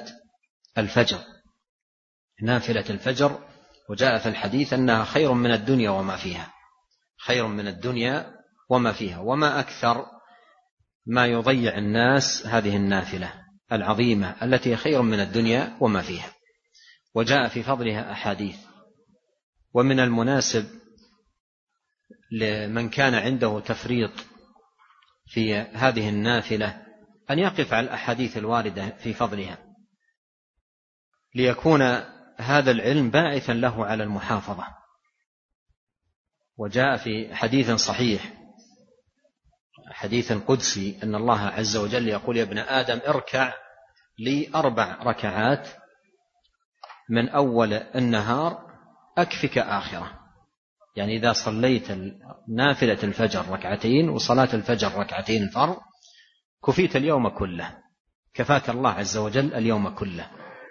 نافلة الفجر، وجاء في الحديث أنها خير من الدنيا وما فيها، وما أكثر ما يضيع الناس هذه النافلة العظيمة التي خير من الدنيا وما فيها، وجاء في فضلها أحاديث. ومن المناسب لمن كان عنده تفريط في هذه النافلة أن يقف على الأحاديث الواردة في فضلها، ليكون هذا العلم باعثا له على المحافظة. وجاء في حديث صحيح، حديث قدسي، أن الله عز وجل يقول يا ابن آدم اركع لي 4 ركعات من أول النهار أكفك آخرة، يعني إذا صليت نافلة الفجر ركعتين وصلاة الفجر ركعتين الفرض كفيت اليوم كله، كفاك الله عز وجل اليوم كله.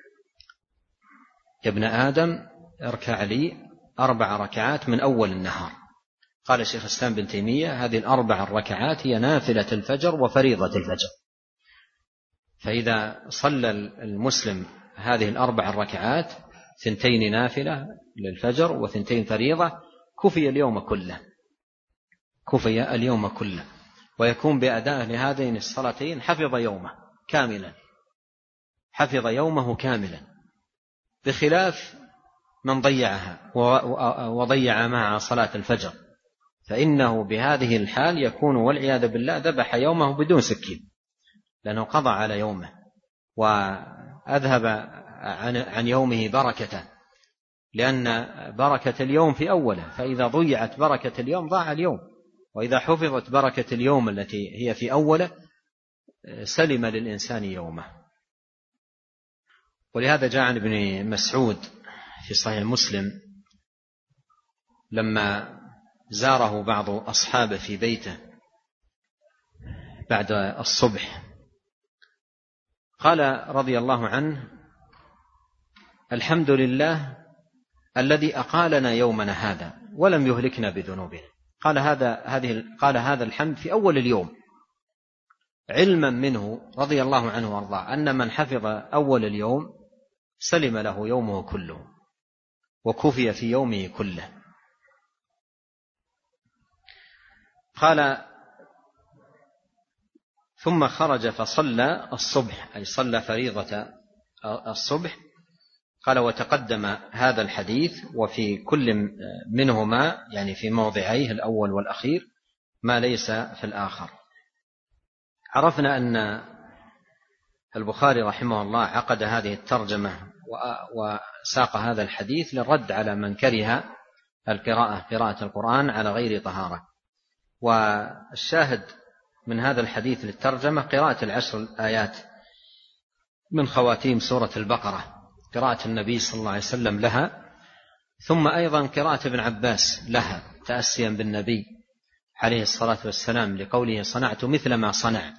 يا ابن آدم اركع لي 4 ركعات من أول النهار. قال الشيخ الإسلام بن تيمية هذه 4 ركعات هي نافلة الفجر وفريضة الفجر، فإذا صلى المسلم هذه 4 ركعات 2 نافلة للفجر و2 فريضة كفي اليوم كله، ويكون بأداء لهذين الصلاتين حفظ يومه كاملا، بخلاف من ضيعها وضيع مع صلاة الفجر، فإنه بهذه الحال يكون والعياذ بالله ذبح يومه بدون سكين، لأنه قضى على يومه أذهب عن يومه بركته، لأن بركة اليوم في أوله، فإذا ضيعت بركة اليوم ضاع اليوم، وإذا حفظت بركة اليوم التي هي في أوله سلم للإنسان يومه. ولهذا جاء عن ابن مسعود في صحيح مسلم لما زاره بعض أصحابه في بيته بعد الصبح قال رضي الله عنه: الحمد لله الذي أقالنا يومنا هذا ولم يهلكنا بذنوبنا. قال هذا الحمد في أول اليوم، علما منه رضي الله عنه وارضاه أن من حفظ أول اليوم سلم له يومه كله وكفي في يومه كله. قال: ثم خرج فصلى الصبح، أي صلى فريضة الصبح. قال: وتقدم هذا الحديث وفي كل منهما، يعني في موضعيه الأول والأخير، ما ليس في الآخر. عرفنا أن البخاري رحمه الله عقد هذه الترجمة وساق هذا الحديث للرد على من كره قراءة القرآن على غير طهارة. والشاهد من هذا الحديث للترجمة قراءة 10 الآيات من خواتيم سورة البقرة، قراءة النبي صلى الله عليه وسلم لها، ثم أيضا قراءة ابن عباس لها تأسيا بالنبي عليه الصلاة والسلام لقوله: صنعت مثل ما صنع.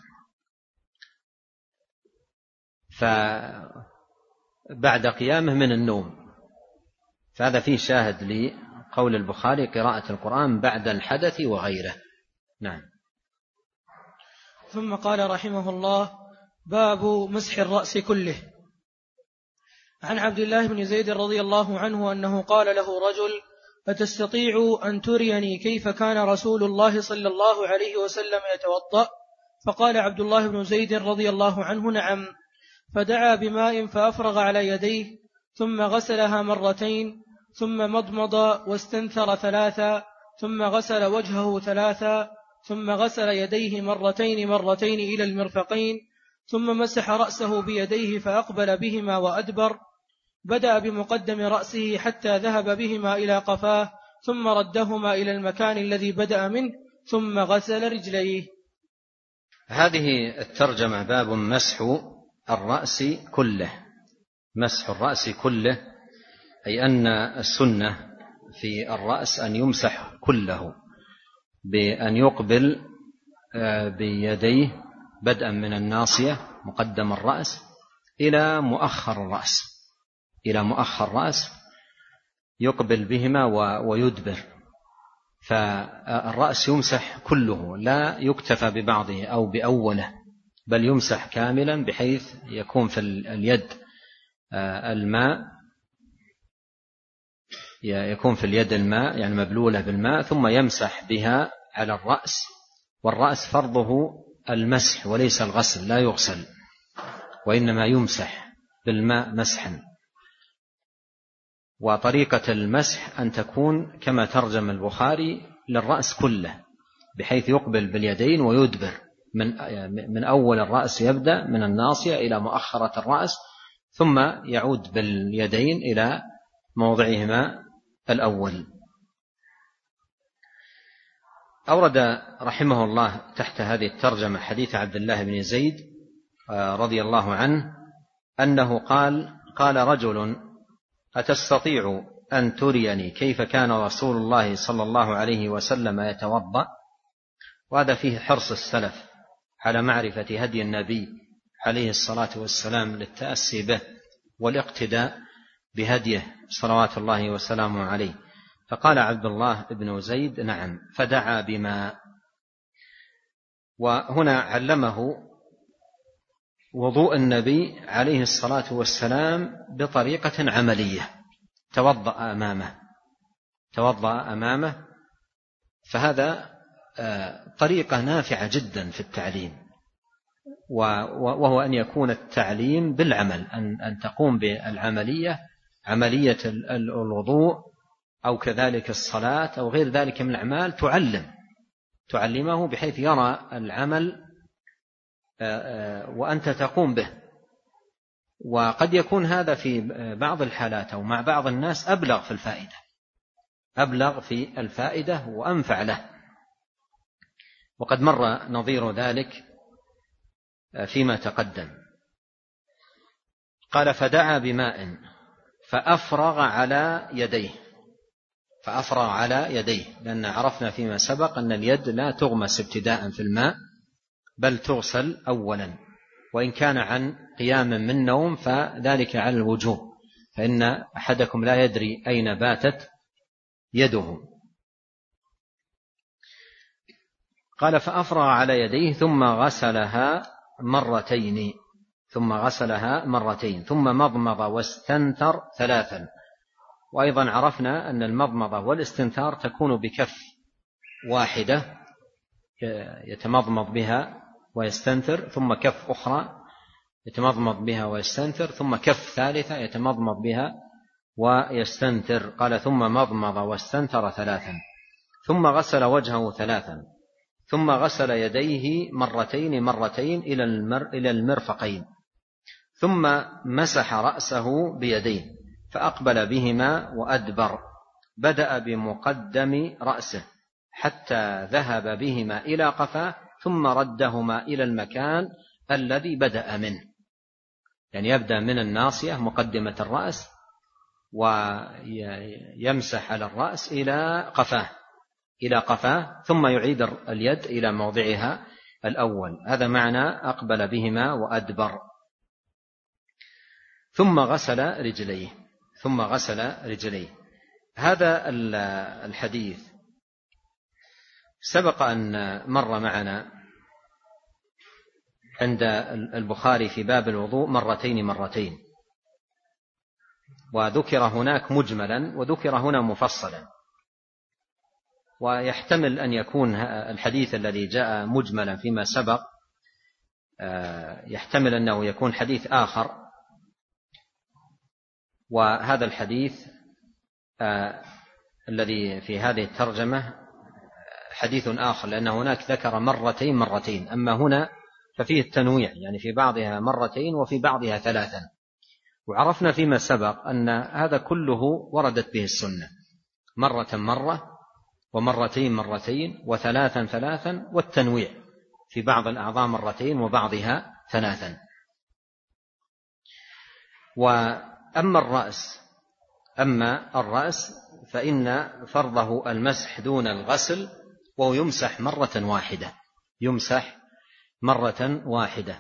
فبعد قيامه من النوم، فهذا فيه شاهد لقول البخاري قراءة القرآن بعد الحدث وغيره. نعم.
ثم قال رحمه الله: باب مسح الرأس كله. عن عبد الله بن زيد رضي الله عنه أنه قال له رجل: أتستطيع أن تريني كيف كان رسول الله صلى الله عليه وسلم يتوضأ؟ فقال عبد الله بن زيد رضي الله عنه: نعم. فدعا بماء فأفرغ على يديه، ثم غسلها مرتين، ثم مضمض واستنثر 3، ثم غسل وجهه 3، ثم غسل يديه مرتين إلى المرفقين، ثم مسح رأسه بيديه فأقبل بهما وأدبر، بدأ بمقدم رأسه حتى ذهب بهما إلى قفاه، ثم ردهما إلى المكان الذي بدأ منه، ثم غسل رجليه.
هذه الترجمة باب مسح الرأس كله. مسح الرأس كله أي أن السنة في الرأس أن يمسح كله، بأن يقبل بيديه بدءا من الناصية مقدم الرأس إلى مؤخر الرأس يقبل بهما ويدبر. فالرأس يمسح كله، لا يكتفى ببعضه أو بأوله، بل يمسح كاملا بحيث يكون في اليد الماء، يعني مبلولة بالماء، ثم يمسح بها على الرأس. والرأس فرضه المسح وليس الغسل، لا يغسل وإنما يمسح بالماء مسحا. وطريقة المسح أن تكون كما ترجم البخاري للرأس كله، بحيث يقبل باليدين ويدبر من أول الرأس، يبدأ من الناصية إلى مؤخرة الرأس، ثم يعود باليدين إلى موضعهما الأول. أورد رحمه الله تحت هذه الترجمة حديث عبد الله بن زيد رضي الله عنه أنه قال رجل: أتستطيع أن تريني كيف كان رسول الله صلى الله عليه وسلم يتوضأ؟ وهذا فيه حرص السلف على معرفة هدي النبي عليه الصلاة والسلام للتأسي به والاقتداء بهديه صلوات الله وسلامه عليه. فقال عبد الله بن زيد: نعم. فدعا بماء. وهنا علمه وضوء النبي عليه الصلاة والسلام بطريقة عملية، توضأ أمامه. فهذا طريقة نافعة جدا في التعليم، وهو أن يكون التعليم بالعمل، أن تقوم بالعملية، عملية الوضوء أو كذلك الصلاة أو غير ذلك من الأعمال، تعلمه بحيث يرى العمل وأنت تقوم به. وقد يكون هذا في بعض الحالات أو مع بعض الناس أبلغ في الفائدة وأنفع له، وقد مر نظير ذلك فيما تقدم. قال فدعا بماء فأفرغ على يديه، لأن عرفنا فيما سبق أن اليد لا تغمس ابتداء في الماء بل تغسل أولا، وإن كان عن قيام من نوم فذلك على الوجوب، فإن أحدكم لا يدري أين باتت يده. قال فأفرغ على يديه ثم غسلها مرتين ثم مضمض واستنثر 3. وأيضا عرفنا أن المضمضة والاستنثار تكون بكف واحدة يتمضمض بها ويستنثر، ثم كف أخرى يتمضمض بها ويستنثر، ثم كف ثالثة يتمضمض بها ويستنثر. قال ثم مضمض واستنثر 3 ثم غسل وجهه 3 ثم غسل يديه مرتين إلى المرفقين، ثم مسح رأسه بيديه فأقبل بهما وأدبر، بدأ بمقدم رأسه حتى ذهب بهما إلى قفاه ثم ردهما إلى المكان الذي بدأ منه، يعني يبدأ من الناصية مقدمة الرأس ويمسح على الرأس إلى قفاه ثم يعيد اليد إلى موضعها الأول. هذا معنى أقبل بهما وأدبر. ثم غسل رجليه. هذا الحديث سبق أن مر معنا عند البخاري في باب الوضوء مرتين، وذكر هناك مجملا وذكر هنا مفصلا، ويحتمل أن يكون الحديث الذي جاء مجملا فيما سبق يحتمل أنه يكون حديث آخر، وهذا الحديث الذي في هذه الترجمة حديث آخر، لأن هناك ذكر مرتين، أما هنا ففيه التنويع، يعني في بعضها مرتين وفي بعضها 3. وعرفنا فيما سبق أن هذا كله وردت به السنة، مرة ومرتين و3 والتنويع في بعض الأعضاء مرتين وبعضها 3. وأما الرأس فإن فرضه المسح دون الغسل، وهو يمسح مرة واحدة،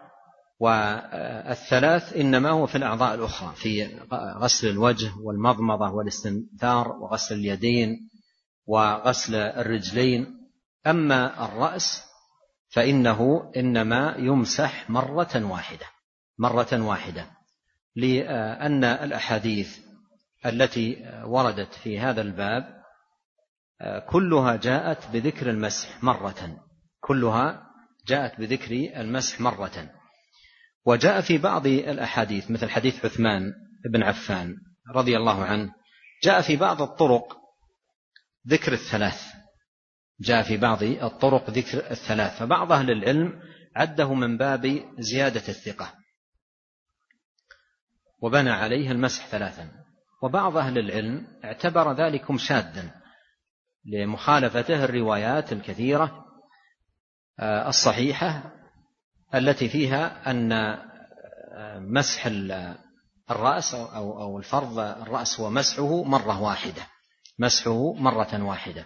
والثلاث إنما هو في الأعضاء الأخرى، في غسل الوجه والمضمضة والاستنثار وغسل اليدين وغسل الرجلين. أما الرأس فإنه إنما يمسح مرة واحدة، لأن الأحاديث التي وردت في هذا الباب كلها جاءت بذكر المسح مرة. وجاء في بعض الأحاديث مثل حديث عثمان بن عفان رضي الله عنه جاء في بعض الطرق ذكر الثلاث، فبعض أهل العلم عده من باب زيادة الثقة وبنى عليه المسح 3، وبعض أهل العلم اعتبر ذلكم شاذا لمخالفته الروايات الكثيرة الصحيحة التي فيها أن مسح الرأس أو الفرض الرأس ومسحه مرة واحدة.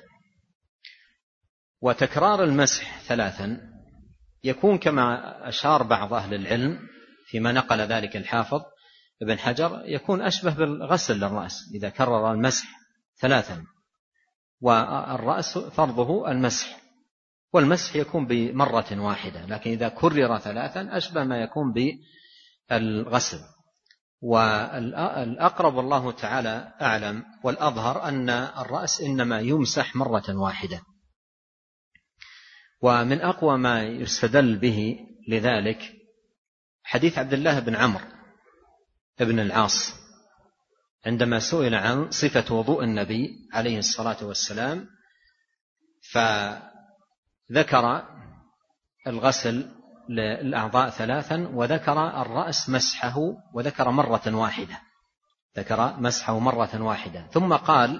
وتكرار المسح 3 يكون كما أشار بعض أهل العلم فيما نقل ذلك الحافظ ابن حجر، يكون أشبه بالغسل للرأس إذا كرر المسح 3، والرأس فرضه المسح، والمسح يكون بمرة واحدة، لكن إذا كرر 3 أشبه ما يكون بالغسل. والأقرب والله تعالى أعلم والأظهر أن الرأس إنما يمسح مرة واحدة. ومن أقوى ما يستدل به لذلك حديث عبد الله بن عمرو بن العاص عندما سئل عن صفة وضوء النبي عليه الصلاة والسلام، فذكر الغسل للأعضاء ثلاثا وذكر الرأس مسحه وذكر مرة واحدة، ذكر مسحه مرة واحدة. ثم قال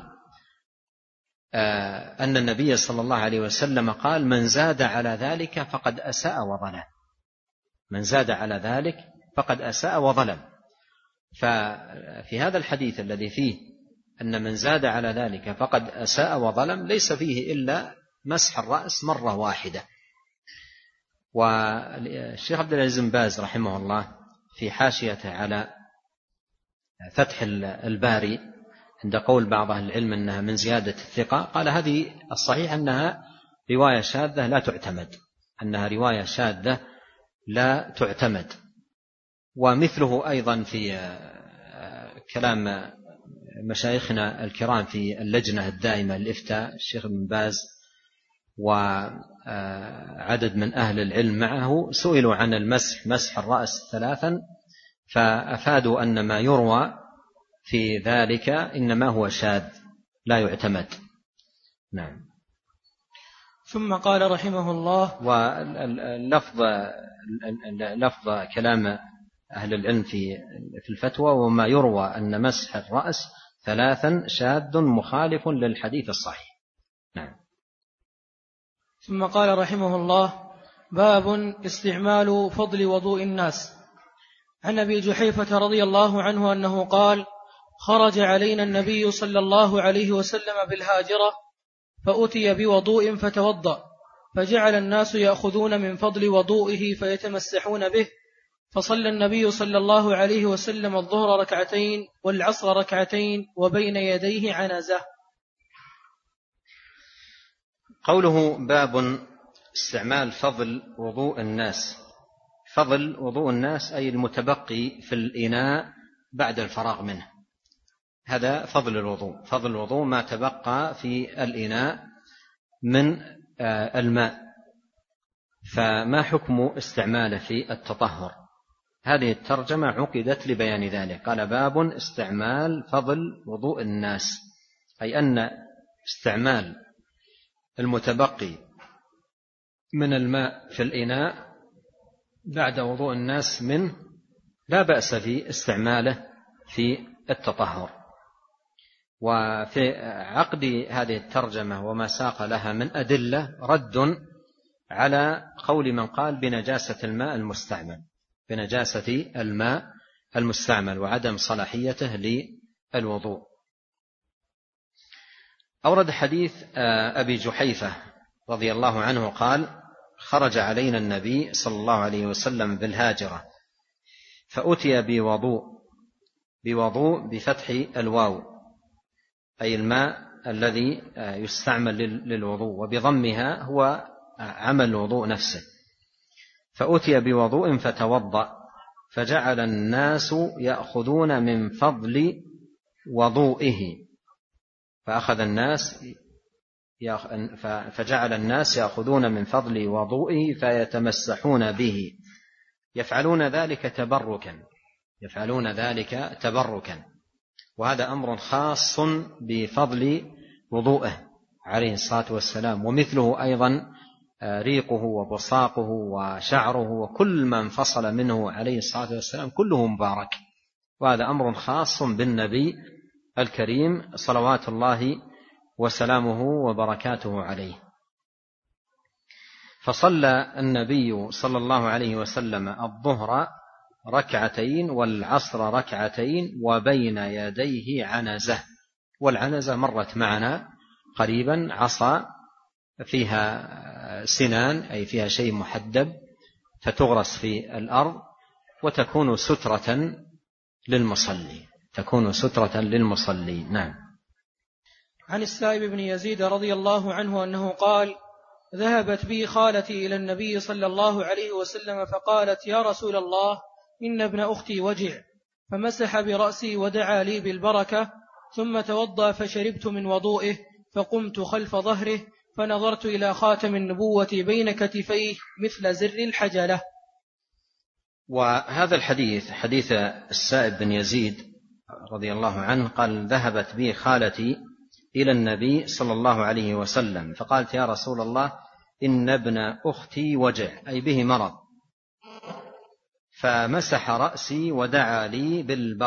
أن النبي صلى الله عليه وسلم قال: من زاد على ذلك فقد أساء وظلم. من زاد على ذلك فقد أساء وظلم. ففي هذا الحديث الذي فيه أن من زاد على ذلك فقد أساء وظلم ليس فيه إلا مسح الرأس مرة واحدة. والشيخ عبد العزيز بن باز رحمه الله في حاشيته على فتح الباري عند قول بعض أهل العلم أنها من زيادة الثقة، قال هذه الصحيح أنها رواية شاذة لا تعتمد، أنها رواية شاذة لا تعتمد. ومثله أيضا في كلام مشايخنا الكرام في اللجنة الدائمة للإفتاء الشيخ بن باز وعدد من أهل العلم معه سئلوا عن المسح، مسح الرأس ثلاثا، فأفادوا أن ما يروى في ذلك إنما هو شاذ لا يعتمد. نعم.
ثم قال رحمه الله:
ولفظ كلام أهل العلم في الفتوى: وما يروى أن مسح الرأس ثلاثا شاذ مخالف للحديث الصحيح. نعم.
ثم قال رحمه الله: باب استعمال فضل وضوء الناس. عن أبي جحيفة رضي الله عنه أنه قال: خرج علينا النبي صلى الله عليه وسلم بالهاجرة فأتي بوضوء فتوضأ، فجعل الناس يأخذون من فضل وضوئه فيتمسحون به، فصلى النبي صلى الله عليه وسلم الظهر ركعتين والعصر ركعتين وبين يديه عنزة.
قوله باب استعمال فضل وضوء الناس. فضل وضوء الناس أي المتبقي في الإناء بعد الفراغ منه، هذا فضل الوضوء. فضل الوضوء ما تبقى في الإناء من الماء. فما حكم استعماله في التطهر؟ هذه الترجمة عقدت لبيان ذلك. قال: باب استعمال فضل وضوء الناس، أي أن استعمال المتبقي من الماء في الإناء بعد وضوء الناس منه لا بأس في استعماله في التطهر. وفي عقد هذه الترجمة وما ساق لها من أدلة رد على قول من قال بنجاسة الماء المستعمل، بنجاسة الماء المستعمل وعدم صلاحيته للوضوء. أورد حديث أبي جحيفة رضي الله عنه قال: خرج علينا النبي صلى الله عليه وسلم بالهاجرة فأتي بوضوء بفتح الواو، أي الماء الذي يستعمل للوضوء، وبضمها هو عمل الوضوء نفسه. فأتي بوضوء فتوضأ، فجعل الناس يأخذون من فضل وضوئه، فجعل الناس يأخذون من فضل وضوئه فيتمسحون به، يفعلون ذلك تبركا. وهذا أمر خاص بفضل وضوءه عليه الصلاة والسلام. ومثله أيضا ريقه وبصاقه وشعره وكل ما انفصل منه عليه الصلاة والسلام كله مبارك، وهذا أمر خاص بالنبي الكريم صلوات الله وسلامه وبركاته عليه. فصلى النبي صلى الله عليه وسلم الظهر ركعتين والعصر ركعتين وبين يديه عنزة. والعنزة مرت معنا قريبا، عصا فيها سنان أي فيها شيء محدب فتغرس في الأرض وتكون سترة للمصلي. نعم.
عن السائب بن يزيد رضي الله عنه أنه قال: ذهبت بي خالتي إلى النبي صلى الله عليه وسلم فقالت: يا رسول الله، إن ابن أختي وجع، فمسح برأسي ودعا لي بالبركة، ثم توضأ فشربت من وضوئه، فقمت خلف ظهره فنظرت إلى خاتم النبوة بين كتفيه مثل زر الحجلة.
وهذا الحديث حديث السائب بن يزيد رضي الله عنه قال: ذهبت بي خالتي إلى النبي صلى الله عليه وسلم فقالت: يا رسول الله، إن ابن أختي وجع، أي به مرض، فمسح رأسي ودعا لي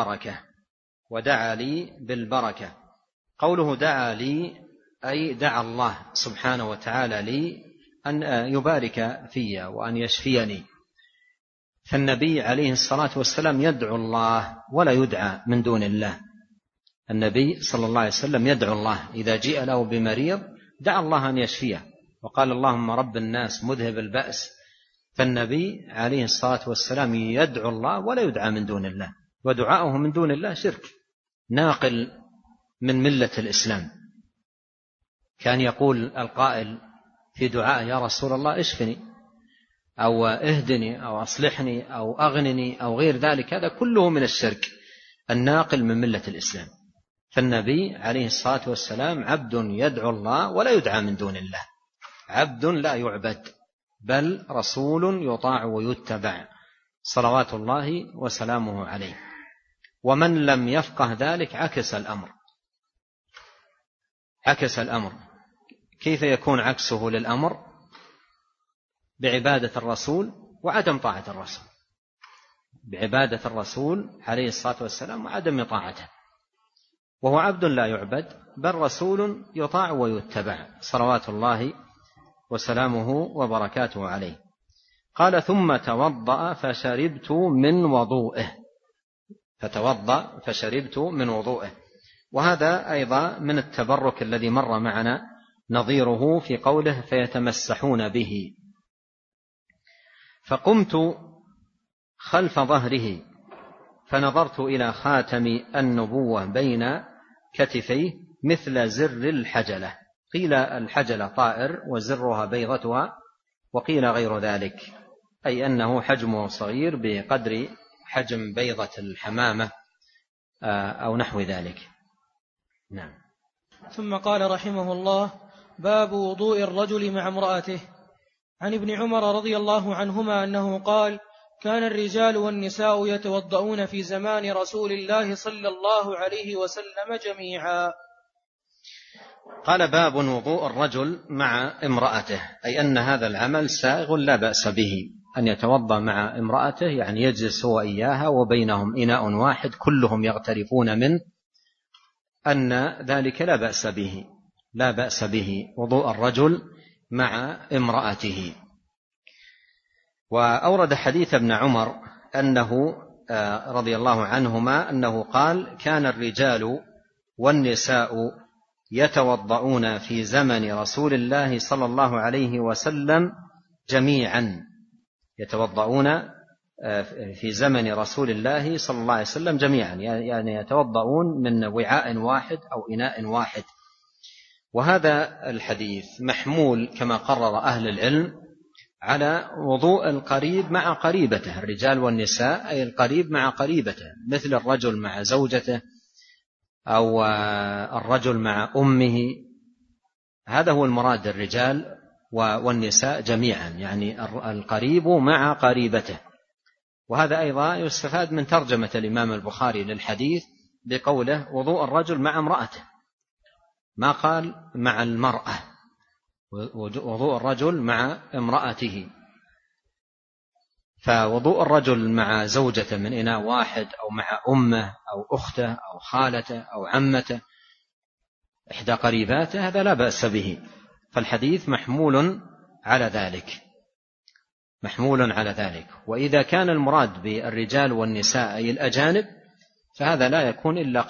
بالبركة. قوله دعا لي أي دعا الله سبحانه وتعالى لي أن يبارك في وأن يشفيني. فالنبي عليه الصلاة والسلام يدعو الله ولا يدعى من دون الله. النبي صلى الله عليه وسلم يدعو الله إذا جاء له بمريض دعا الله أن يشفيه، وقال اللهم رب الناس مذهب البأس. فالنبي عليه الصلاة والسلام يدعو الله ولا يدعى من دون الله، ودعاؤه من دون الله شرك ناقل من ملة الإسلام. كان يقول القائل في دعاء يا رسول الله اشفني أو اهدني أو أصلحني أو أغنني أو غير ذلك، هذا كله من الشرك الناقل من ملة الإسلام. فالنبي عليه الصلاة والسلام عبد يدعو الله ولا يدعى من دون الله، عبد لا يعبد، بل رسول يطاع ويتبع صلوات الله وسلامه عليه. ومن لم يفقه ذلك عكس الأمر. كيف يكون عكسه للأمر؟ بعبادة الرسول وعدم طاعة الرسول، بعبادة الرسول عليه الصلاة والسلام وعدم طاعته، وهو عبد لا يعبد بل رسول يطاع ويتبع صلوات الله وسلامه وبركاته عليه. قال ثم توضأ فشربت من وضوئه. وهذا أيضا من التبرك الذي مر معنا نظيره في قوله فيتمسحون به. فقمت خلف ظهره فنظرت إلى خاتم النبوة بين كتفيه مثل زر الحجلة، قيل الحجلة طائر وزرها بيضتها، وقيل غير ذلك، أي أنه حجمه صغير بقدر حجم بيضة الحمامة أو نحو ذلك. نعم.
ثم قال رحمه الله: باب وضوء الرجل مع امرأته. عن ابن عمر رضي الله عنهما أنه قال: كان الرجال والنساء يتوضؤون في زمان رسول الله صلى الله عليه وسلم جميعا.
قال باب وضوء الرجل مع امرأته، أي أن هذا العمل سائغ لا بأس به، أن يتوضأ مع امرأته، يعني يجلس هو إياها وبينهم إناء واحد كلهم يغترفون منه، أن ذلك لا بأس به وضوء الرجل مع امرأته. وأورد حديث ابن عمر أنه رضي الله عنهما أنه قال: كان الرجال والنساء يتوضؤون في زمن رسول الله صلى الله عليه وسلم جميعا، يتوضؤون في زمن رسول الله صلى الله عليه وسلم جميعا، يعني يتوضؤون من وعاء واحد أو إناء واحد. وهذا الحديث محمول كما قرر أهل العلم على وضوء القريب مع قريبته، الرجال والنساء أي القريب مع قريبته، مثل الرجل مع زوجته أو الرجل مع أمه، هذا هو المراد، الرجال والنساء جميعا، يعني القريب مع قريبته. وهذا أيضا يستفاد من ترجمة الإمام البخاري للحديث بقوله وضوء الرجل مع امرأته، ما قال مع المرأة، وضوء الرجل مع امرأته. فوضوء الرجل مع زوجته من إناء واحد، أو مع أمه أو أخته أو خالته أو عمته إحدى قريباته، هذا لا بأس به. فالحديث محمول على ذلك. وإذا كان المراد بالرجال والنساء أي الأجانب، فهذا لا يكون إلا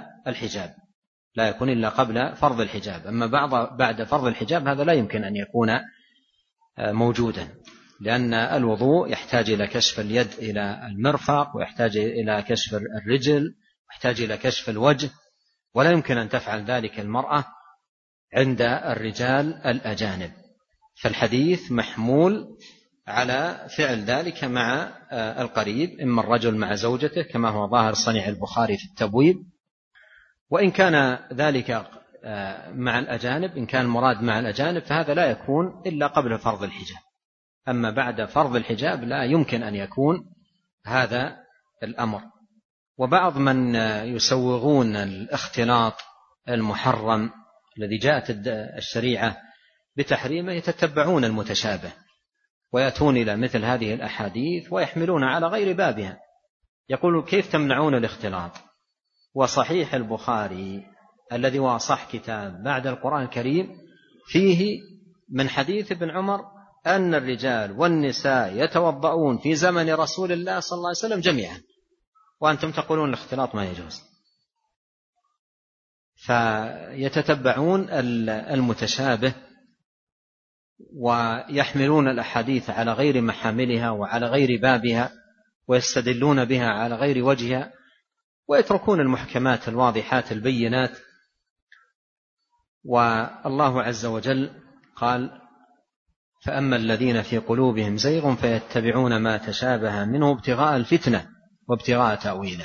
قبل فرض الحجاب. أما بعد فرض الحجاب هذا لا يمكن أن يكون موجودا، لأن الوضوء يحتاج إلى كشف اليد إلى المرفق، ويحتاج إلى كشف الرجل، ويحتاج إلى كشف الوجه، ولا يمكن أن تفعل ذلك المرأة عند الرجال الأجانب. فالحديث محمول على فعل ذلك مع القريب، إما الرجل مع زوجته كما هو ظاهر صنيع البخاري في التبويب، وإن كان ذلك مع الأجانب، إن كان المراد مع الأجانب فهذا لا يكون إلا قبل فرض الحجاب. أما بعد فرض الحجاب لا يمكن أن يكون هذا الأمر. وبعض من يسوغون الاختلاط المحرم الذي جاءت الشريعة بتحريمه يتتبعون المتشابه، ويأتون إلى مثل هذه الأحاديث ويحملون على غير بابها، يقولوا كيف تمنعون الاختلاط؟ وصحيح البخاري الذي هو أصح كتاب بعد القرآن الكريم فيه من حديث ابن عمر أن الرجال والنساء يتوضؤون في زمن رسول الله صلى الله عليه وسلم جميعا، وأنتم تقولون الاختلاط ما يجوز. فيتتبعون المتشابه ويحملون الأحاديث على غير محاملها وعلى غير بابها ويستدلون بها على غير وجهها، ويتركون المحكمات الواضحات البينات. والله عز وجل قال: فأما الذين في قلوبهم زيغ فيتبعون ما تشابه منه ابتغاء الفتنة وابتغاء تأويله.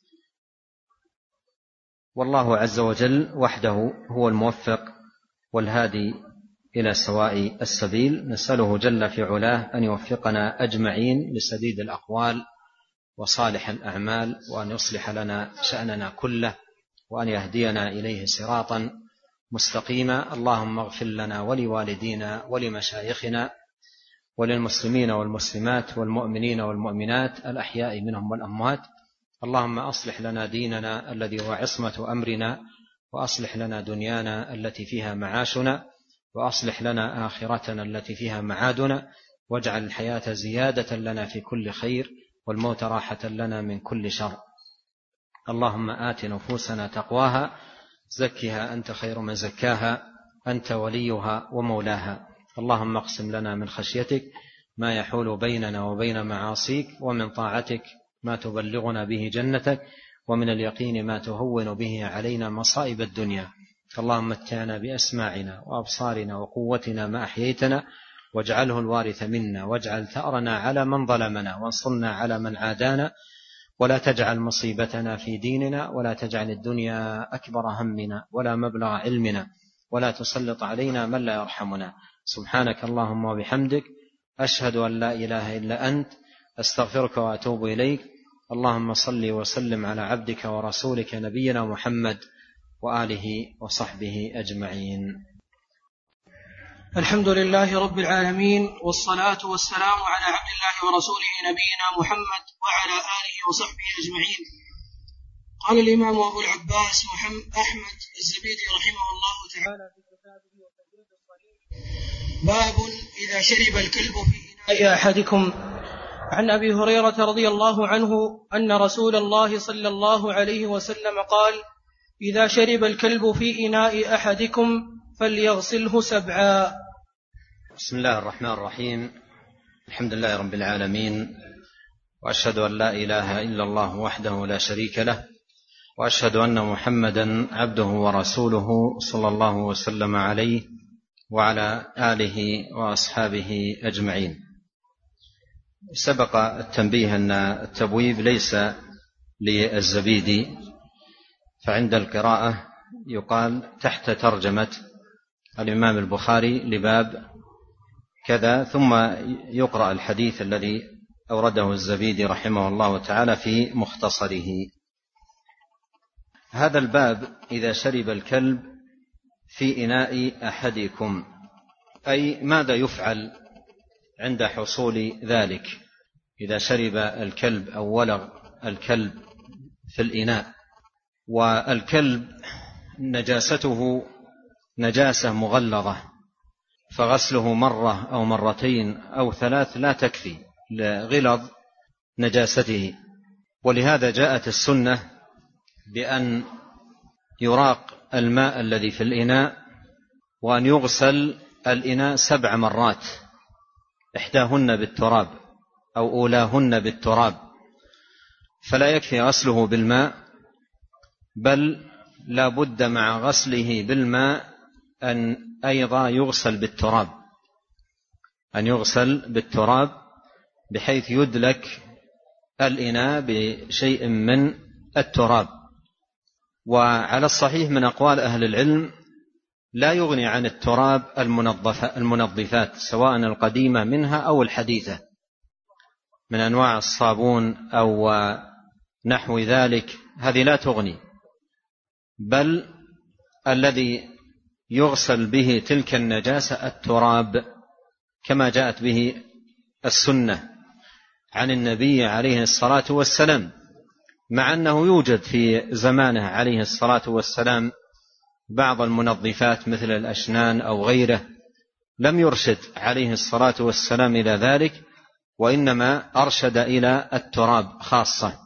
والله عز وجل وحده هو الموفق والهادي إلى سواء السبيل. نسأله جل في علاه أن يوفقنا أجمعين لسديد الأقوال وصالح الأعمال، وأن يصلح لنا شأننا كله، وأن يهدينا إليه صراطا مستقيما. اللهم اغفر لنا ولوالدينا ولمشايخنا وللمسلمين والمسلمات والمؤمنين والمؤمنات الأحياء منهم والأموات. اللهم أصلح لنا ديننا الذي هو عصمة أمرنا، وأصلح لنا دنيانا التي فيها معاشنا، وأصلح لنا آخرتنا التي فيها معادنا، واجعل الحياة زيادة لنا في كل خير والموت راحة لنا من كل شر. اللهم آت نفوسنا تقواها، زكها أنت خير من زكاها، أنت وليها ومولاها. اللهم اقسم لنا من خشيتك ما يحول بيننا وبين معاصيك، ومن طاعتك ما تبلغنا به جنتك، ومن اليقين ما تهون به علينا مصائب الدنيا. اللهم متعنا بأسماعنا وأبصارنا وقوتنا ما أحييتنا، واجعله الوارث منا، واجعل ثأرنا على من ظلمنا، وانصرنا على من عادانا، ولا تجعل مصيبتنا في ديننا، ولا تجعل الدنيا أكبر همنا ولا مبلغ علمنا، ولا تسلط علينا من لا يرحمنا. سبحانك اللهم وبحمدك، أشهد أن لا إله إلا أنت، أستغفرك وأتوب إليك. اللهم صل وسلم على عبدك ورسولك نبينا محمد وآله وصحبه أجمعين.
الحمد لله رب العالمين، والصلاة والسلام على عبد الله ورسوله نبينا محمد وعلى آله وصحبه أجمعين. قال الإمام أبو العباس أحمد الزبيدي رحمه الله تعالى في كتابه وتجريد الصحيح: باب إذا شرب الكلب في إناء أحدكم. عن أبي هريرة رضي الله عنه أن رسول الله صلى الله عليه وسلم قال: إذا شرب الكلب في إناء أحدكم فليغسله 7.
بسم الله الرحمن الرحيم. الحمد لله رب العالمين، وأشهد أن لا إله إلا الله وحده لا شريك له، وأشهد أن محمدا عبده ورسوله صلى الله وسلم عليه وعلى آله وأصحابه أجمعين. سبق التنبيه أن التبويب ليس للزبيدي، فعند القراءة يقال تحت ترجمة الإمام البخاري لباب كذا، ثم يقرأ الحديث الذي أورده الزبيدي رحمه الله تعالى في مختصره. هذا الباب إذا شرب الكلب في إناء أحدكم، أي ماذا يفعل عند حصول ذلك؟ إذا شرب الكلب أو ولغ الكلب في الإناء، والكلب نجاسته نجاسة مغلظة، فغسله مرة أو مرتين أو 3 لا تكفي لغلظ نجاسته. ولهذا جاءت السنة بأن يراق الماء الذي في الإناء، وأن يغسل الإناء 7 مرات، إحداهن بالتراب أو أولاهن بالتراب، فلا يكفي غسله بالماء، بل لا بد مع غسله بالماء أن أيضا يغسل بالتراب، أن يغسل بالتراب بحيث يدلك الإناء بشيء من التراب. وعلى الصحيح من أقوال أهل العلم لا يغني عن التراب المنظفات، سواء القديمة منها أو الحديثة من أنواع الصابون أو نحو ذلك، هذه لا تغني، بل الذي يغسل به تلك النجاسة التراب، كما جاءت به السنة عن النبي عليه الصلاة والسلام، مع أنه يوجد في زمانه عليه الصلاة والسلام بعض المنظفات مثل الأشنان أو غيره، لم يرشد عليه الصلاة والسلام إلى ذلك، وإنما أرشد إلى التراب خاصة.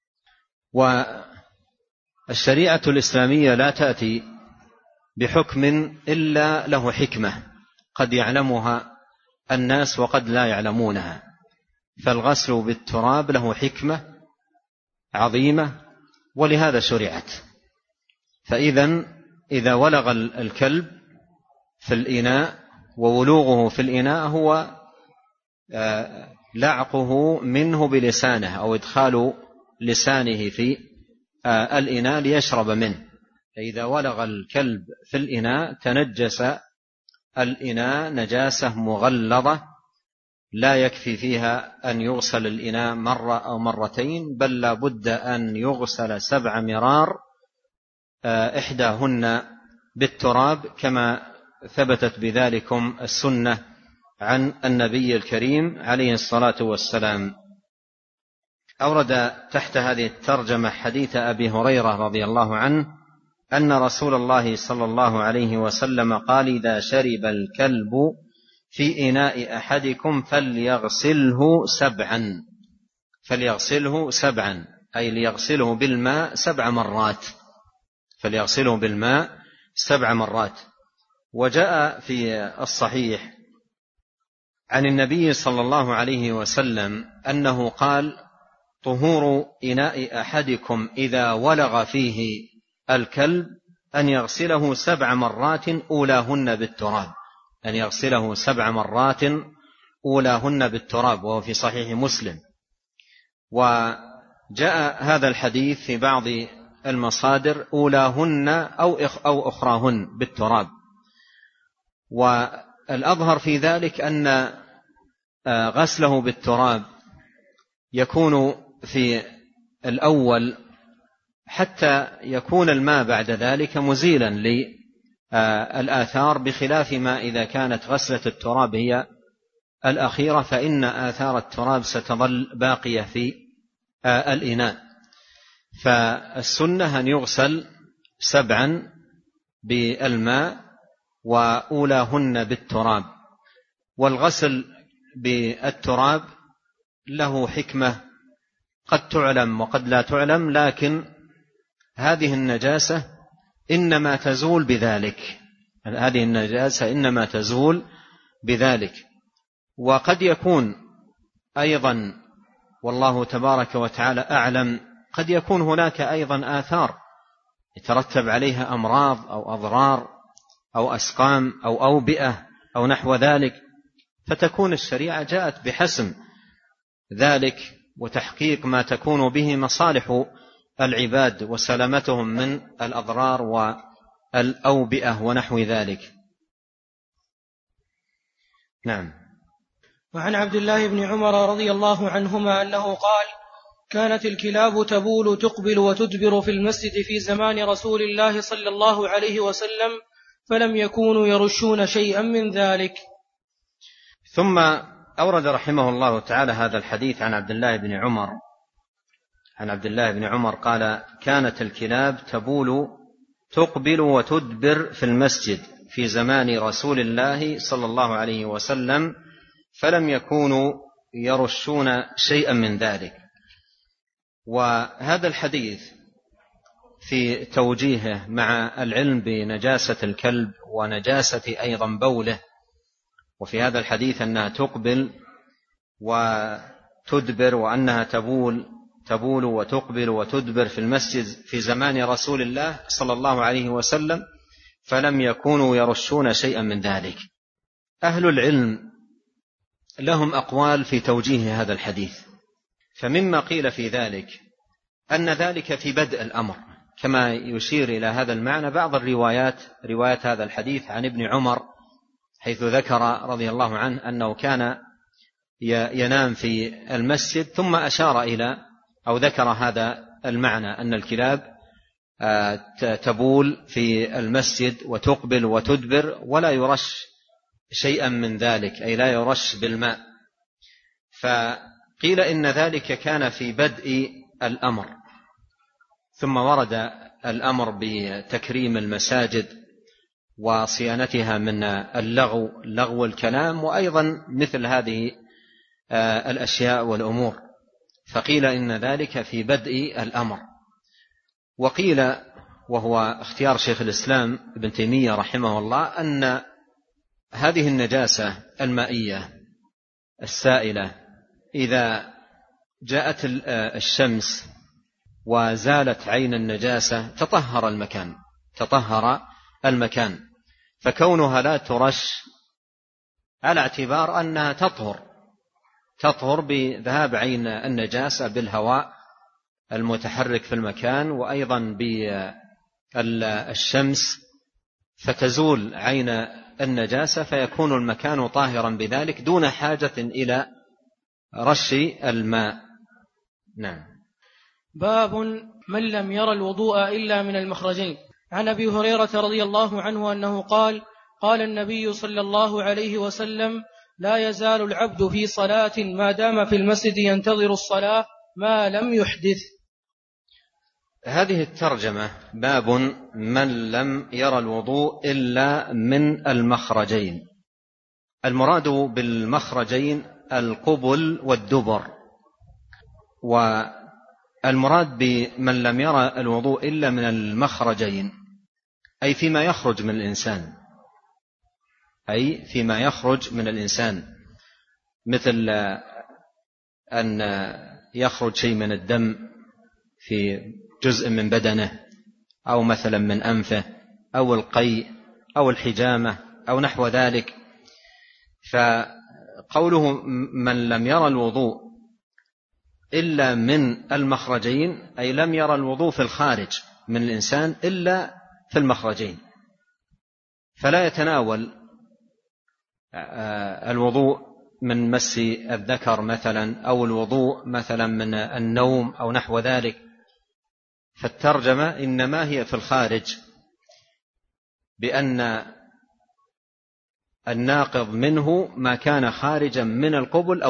والشريعة الإسلامية لا تأتي بحكم إلا له حكمة قد يعلمها الناس وقد لا يعلمونها، فالغسل بالتراب له حكمة عظيمة ولهذا شرعت. إذا ولغ الكلب في الإناء، وولوغه في الإناء هو لعقه منه بلسانه أو إدخال لسانه في الإناء ليشرب منه، فإذا ولغ الكلب في الإناء تنجس الإناء نجاسة مغلظة لا يكفي فيها أن يغسل الإناء مرة أو مرتين، بل لا بد أن يغسل 7 مرار، إحداهن بالتراب، كما ثبتت بذلكم السنة عن النبي الكريم عليه الصلاة والسلام. أورد تحت هذه الترجمة حديث أبي هريرة رضي الله عنه أن رسول الله صلى الله عليه وسلم قال: إذا شرب الكلب في إناء أحدكم فليغسله 7، أي ليغسله بالماء 7 مرات، فليغسله بالماء 7 مرات. وجاء في الصحيح عن النبي صلى الله عليه وسلم أنه قال: طهور إناء أحدكم إذا ولغ فيه الكلب أن يغسله 7 مرات أولاهن بالتراب، أن يغسله 7 مرات أولاهن بالتراب، وهو في صحيح مسلم. وجاء هذا الحديث في بعض المصادر أولاهن أو أخراهن بالتراب. والأظهر في ذلك أن غسله بالتراب يكون في الأول حتى يكون الماء بعد ذلك مزيلا للآثار، بخلاف ما إذا كانت غسلة التراب هي الأخيرة، فإن آثار التراب ستظل باقية في الإناء. فالسنة أن يغسل 7 بالماء وأولاهن بالتراب. والغسل بالتراب له حكمة قد تعلم وقد لا تعلم، لكن هذه النجاسة إنما تزول بذلك. وقد يكون أيضا، والله تبارك وتعالى أعلم، قد يكون هناك أيضا آثار يترتب عليها أمراض أو أضرار أو أسقام أو أوبئة أو نحو ذلك، فتكون الشريعة جاءت بحسم ذلك وتحقيق ما تكون به مصالح العباد وسلامتهم من الأضرار والأوبئة ونحو ذلك. نعم.
وعن عبد الله بن عمر رضي الله عنهما أنه قال: كانت الكلاب تبول تقبل وتدبر في المسجد في زمان رسول الله صلى الله عليه وسلم، فلم يكونوا يرشون شيئا من ذلك.
ثم أورد رحمه الله تعالى هذا الحديث عن عبد الله بن عمر قال: كانت الكلاب تبول تقبل وتدبر في المسجد في زمان رسول الله صلى الله عليه وسلم، فلم يكونوا يرشون شيئا من ذلك. وهذا الحديث في توجيهه مع العلم بنجاسة الكلب ونجاسة أيضا بوله، وفي هذا الحديث أنها تقبل وتدبر وأنها تبول وتقبل وتدبر في المسجد في زمان رسول الله صلى الله عليه وسلم، فلم يكونوا يرشون شيئا من ذلك. أهل العلم لهم أقوال في توجيه هذا الحديث، فمما قيل في ذلك أن ذلك في بدء الأمر، كما يشير إلى هذا المعنى بعض روايات هذا الحديث عن ابن عمر، حيث ذكر رضي الله عنه أنه كان ينام في المسجد، ثم أشار إلى أو ذكر هذا المعنى أن الكلاب تبول في المسجد وتقبل وتدبر ولا يرش شيئا من ذلك، أي لا يرش بالماء. فقيل إن ذلك كان في بدء الأمر، ثم ورد الأمر بتكريم المساجد وصيانتها من لغو الكلام وأيضا مثل هذه الأشياء والأمور، فقيل إن ذلك في بدء الأمر. وقيل، وهو اختيار شيخ الإسلام ابن تيمية رحمه الله، أن هذه النجاسة المائية السائلة إذا جاءت الشمس وزالت عين النجاسة تطهر المكان، فكونها لا ترش على اعتبار أنها تطهر بذهاب عين النجاسة بالهواء المتحرك في المكان وأيضا بالشمس، فتزول عين النجاسة فيكون المكان طاهرا بذلك دون حاجة إلى رش الماء. نعم.
باب من لم ير الوضوء إلا من المخرجين. عن أبي هريرة رضي الله عنه أنه قال: قال النبي صلى الله عليه وسلم: لا يزال العبد في صلاة ما دام في المسجد ينتظر الصلاة ما لم يحدث.
هذه الترجمة باب من لم ير الوضوء إلا من المخرجين. المراد بالمخرجين القبل والدبر، والمراد بمن لم ير الوضوء إلا من المخرجين أي فيما يخرج من الإنسان، مثل أن يخرج شيء من الدم في جزء من بدنه، أو مثلا من أنفه، أو القيء أو الحجامة أو نحو ذلك. فقوله من لم ير الوضوء إلا من المخرجين أي لم ير الوضوء في الخارج من الإنسان إلا في المخرجين، فلا يتناول الوضوء من مس الذكر مثلا، أو الوضوء مثلا من النوم أو نحو ذلك. فالترجمة إنما هي في الخارج، بأن الناقض منه ما كان خارجا من القبل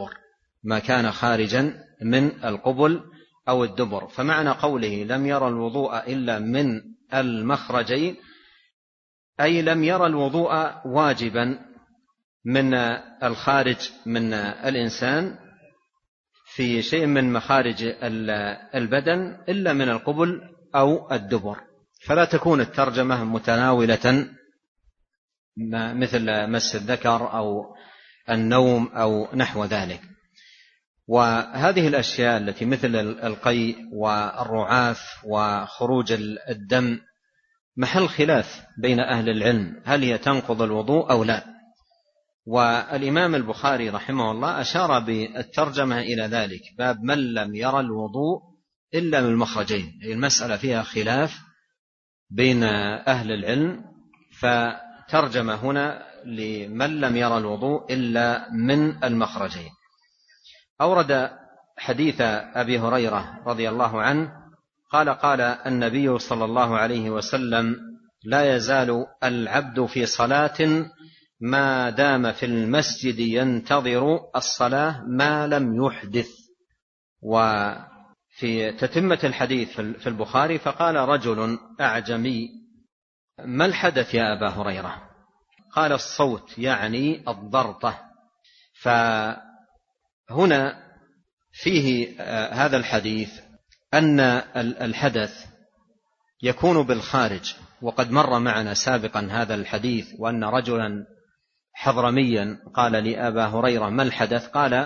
أو الدبر. فمعنى قوله لم يرى الوضوء إلا من المخرجين أي لم يرى الوضوء واجبا من الخارج من الإنسان في شيء من مخارج البدن إلا من القبل أو الدبر. فلا تكون الترجمة متناولة مثل مس الذكر أو النوم أو نحو ذلك. وهذه الأشياء التي مثل القيء والرعاف وخروج الدم محل خلاف بين أهل العلم، هل هي تنقض الوضوء أو لا. والإمام البخاري رحمه الله أشار بالترجمة إلى ذلك، باب من لم يرى الوضوء إلا من المخرجين، المسألة فيها خلاف بين أهل العلم، فترجم هنا لمن لم يرى الوضوء إلا من المخرجين. أورد حديث أبي هريرة رضي الله عنه قال النبي صلى الله عليه وسلم: لا يزال العبد في صلاة ما دام في المسجد ينتظر الصلاة ما لم يحدث. وفي تتمة الحديث في البخاري فقال رجل أعجمي: ما الحدث يا أبا هريرة؟ قال الصوت، يعني الضرطة. فهنا فيه هذا الحديث أن الحدث يكون بالخارج، وقد مر معنا سابقا هذا الحديث، وأن رجلا حضرميا قال لأبا هريرة: ما الحدث؟ قال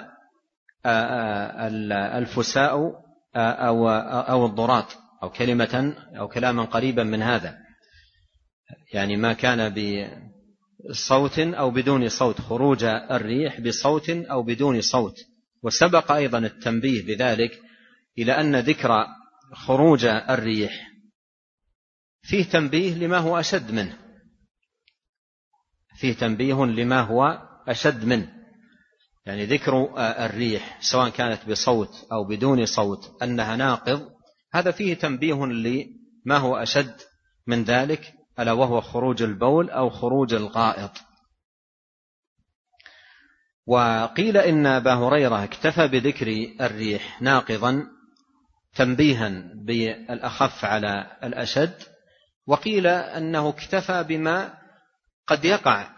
الفساء أو الضراط، أو كلمة أو كلاما قريبا من هذا، يعني ما كان بصوت أو بدون صوت، خروج الريح بصوت أو بدون صوت. وسبق أيضا التنبيه بذلك إلى أن ذكر خروج الريح فيه تنبيه لما هو أشد منه، يعني ذكر الريح سواء كانت بصوت أو بدون صوت أنها ناقض، هذا فيه تنبيه لما هو أشد من ذلك، ألا وهو خروج البول أو خروج الغائط. وقيل إن أبا هريرة اكتفى بذكر الريح ناقضا تنبيها بالأخف على الأشد، وقيل أنه اكتفى بما قد يقع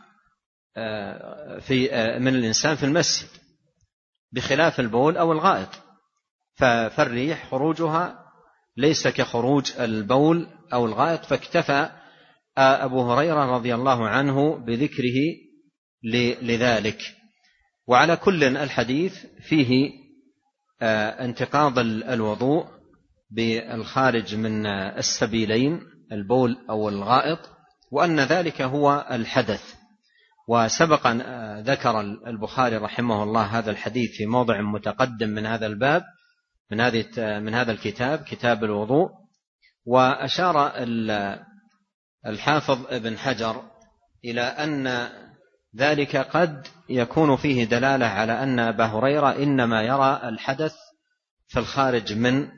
من الإنسان في المسجد بخلاف البول أو الغائط، فالريح خروجها ليس كخروج البول أو الغائط، فاكتفى أبو هريرة رضي الله عنه بذكره لذلك. وعلى كل الحديث فيه انتقاض الوضوء بالخارج من السبيلين البول أو الغائط، وأن ذلك هو الحدث. وسبق أن ذكر البخاري رحمه الله هذا الحديث في موضع متقدم من هذا الباب من هذا الكتاب، كتاب الوضوء. وأشار الحافظ ابن حجر إلى أن ذلك قد يكون فيه دلالة على أن أبا هريرة إنما يرى الحدث في الخارج من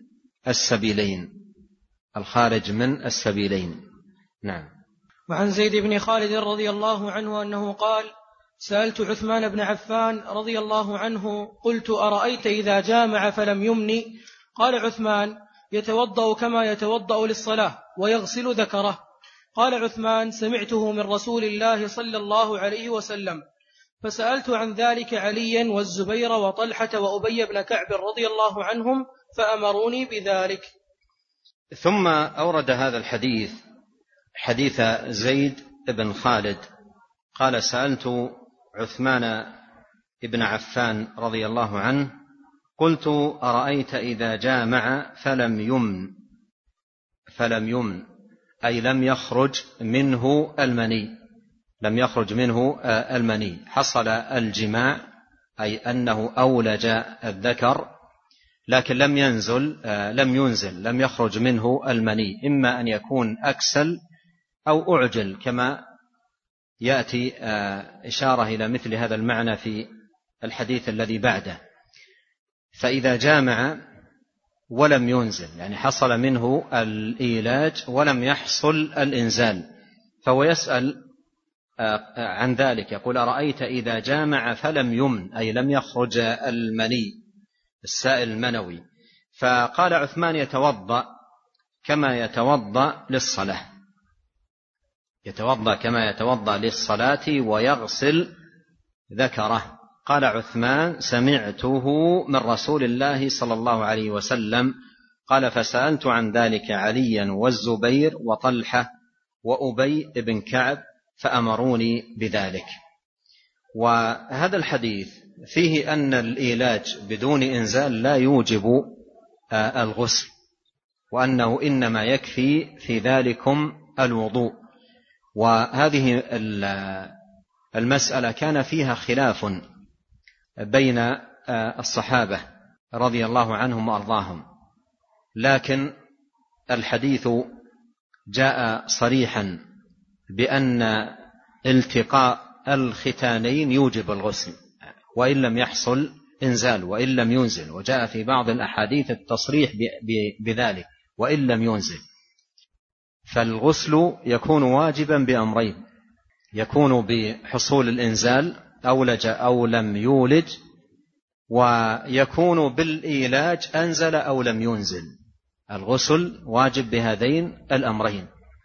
السبيلين. نعم.
وعن زيد بن خالد رضي الله عنه أنه قال: سألت عثمان بن عفان رضي الله عنه قلت: أرأيت إذا جامع فلم يمني؟ قال عثمان: يتوضأ كما يتوضأ للصلاة ويغسل ذكره. قال عثمان: سمعته من رسول الله صلى الله عليه وسلم. فسألت عن ذلك عليا والزبير وطلحة وأبي بن كعب رضي الله عنهم فأمروني بذلك.
ثم أورد هذا الحديث حديث زيد بن خالد قال: سألت عثمان بن عفان رضي الله عنه قلت: أرأيت إذا جامع فلم يمن أي لم يخرج منه المني، حصل الجماع أي أنه أولج الذكر لكن لم يخرج منه المني، إما أن يكون أكسل أو أعجل، كما يأتي إشارة إلى مثل هذا المعنى في الحديث الذي بعده. فإذا جامع ولم ينزل يعني حصل منه الإيلاج ولم يحصل الإنزال، فهو يسأل عن ذلك، يقول: أرأيت إذا جامع فلم يمن أي لم يخرج المني السائل المنوي. فقال عثمان: يتوضأ كما يتوضأ للصلاة ويغسل ذكره. قال عثمان: سمعته من رسول الله صلى الله عليه وسلم. قال: فسألت عن ذلك عليا والزبير وطلحة وأبي بن كعب فأمروني بذلك. وهذا الحديث فيه أن الإيلاج بدون إنزال لا يوجب الغسل، وأنه إنما يكفي في ذلكم الوضوء. وهذه المسألة كان فيها خلاف بين الصحابة رضي الله عنهم وأرضاهم، لكن الحديث جاء صريحا بأن التقاء الختانين يوجب الغسل وإن لم يحصل إنزال وإن لم ينزل، وجاء في بعض الأحاديث التصريح بذلك وإن لم ينزل. فالغسل يكون واجبا بأمرين: يكون بحصول الإنزال أولج أو لم يولج، ويكون بالإيلاج أنزل أو لم ينزل. الغسل واجب بهذين الأمرين.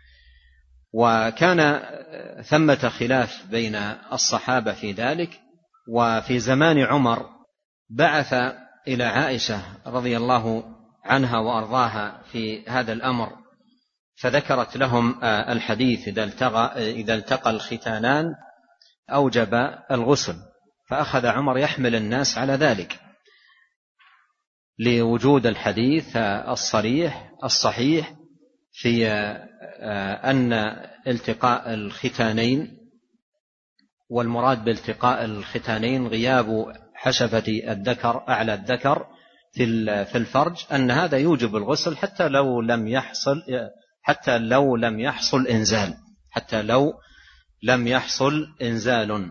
وكان ثمة خلاف بين الصحابة في ذلك. وفي زمان عمر بعث إلى عائشة رضي الله عنها وأرضاها في هذا الأمر، فذكرت لهم الحديث: إذا التقى الختانان أوجب الغسل. فأخذ عمر يحمل الناس على ذلك لوجود الحديث الصحيح في أن التقاء الختانين، والمراد بالتقاء الختانين غياب حشفة الذكر أعلى الذكر في الفرج، أن هذا يوجب الغسل حتى لو لم يحصل إنزال.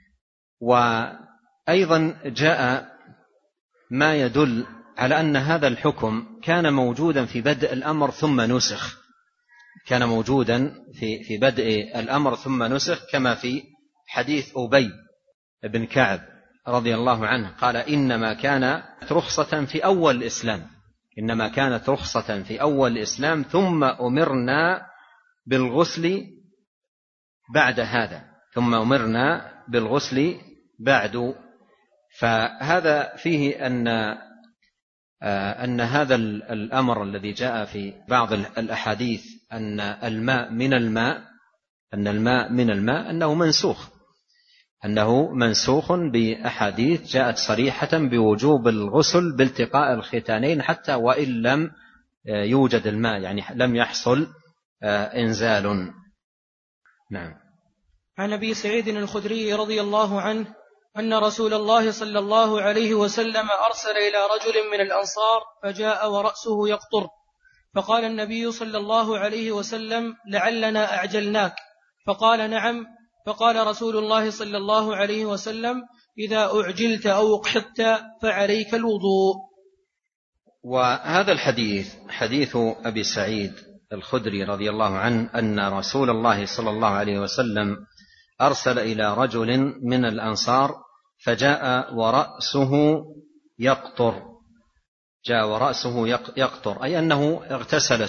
وأيضا جاء ما يدل على أن هذا الحكم كان موجودا في بدء الأمر ثم نسخ، في بدء الأمر ثم نسخ، كما في حديث أبي بن كعب رضي الله عنه قال إنما كانت رخصة في أول الإسلام، إنما كانت رخصة في أول الإسلام ثم أمرنا بالغسل بعد هذا، ثم أمرنا بالغسل بعد. فهذا فيه أن هذا الأمر الذي جاء في بعض الأحاديث أن الماء من الماء، أن الماء من الماء أنه منسوخ بأحاديث جاءت صريحة بوجوب الغسل بالتقاء الختانين حتى وإن لم يوجد الماء، يعني لم يحصل إنزال. نعم.
عن أبي سعيد الخدري رضي الله عنه أن رسول الله صلى الله عليه وسلم أرسل إلى رجل من الأنصار فجاء ورأسه يقطر، فقال النبي صلى الله عليه وسلم: لعلنا أعجلناك. فقال: نعم. فقال رسول الله صلى الله عليه وسلم: إذا أعجلت أو أقحطت فعليك الوضوء.
وهذا الحديث حديث أبي سعيد الخدري رضي الله عنه أن رسول الله صلى الله عليه وسلم أرسل إلى رجل من الأنصار فجاء ورأسه يقطر. جاء ورأسه يقطر أي أنه اغتسل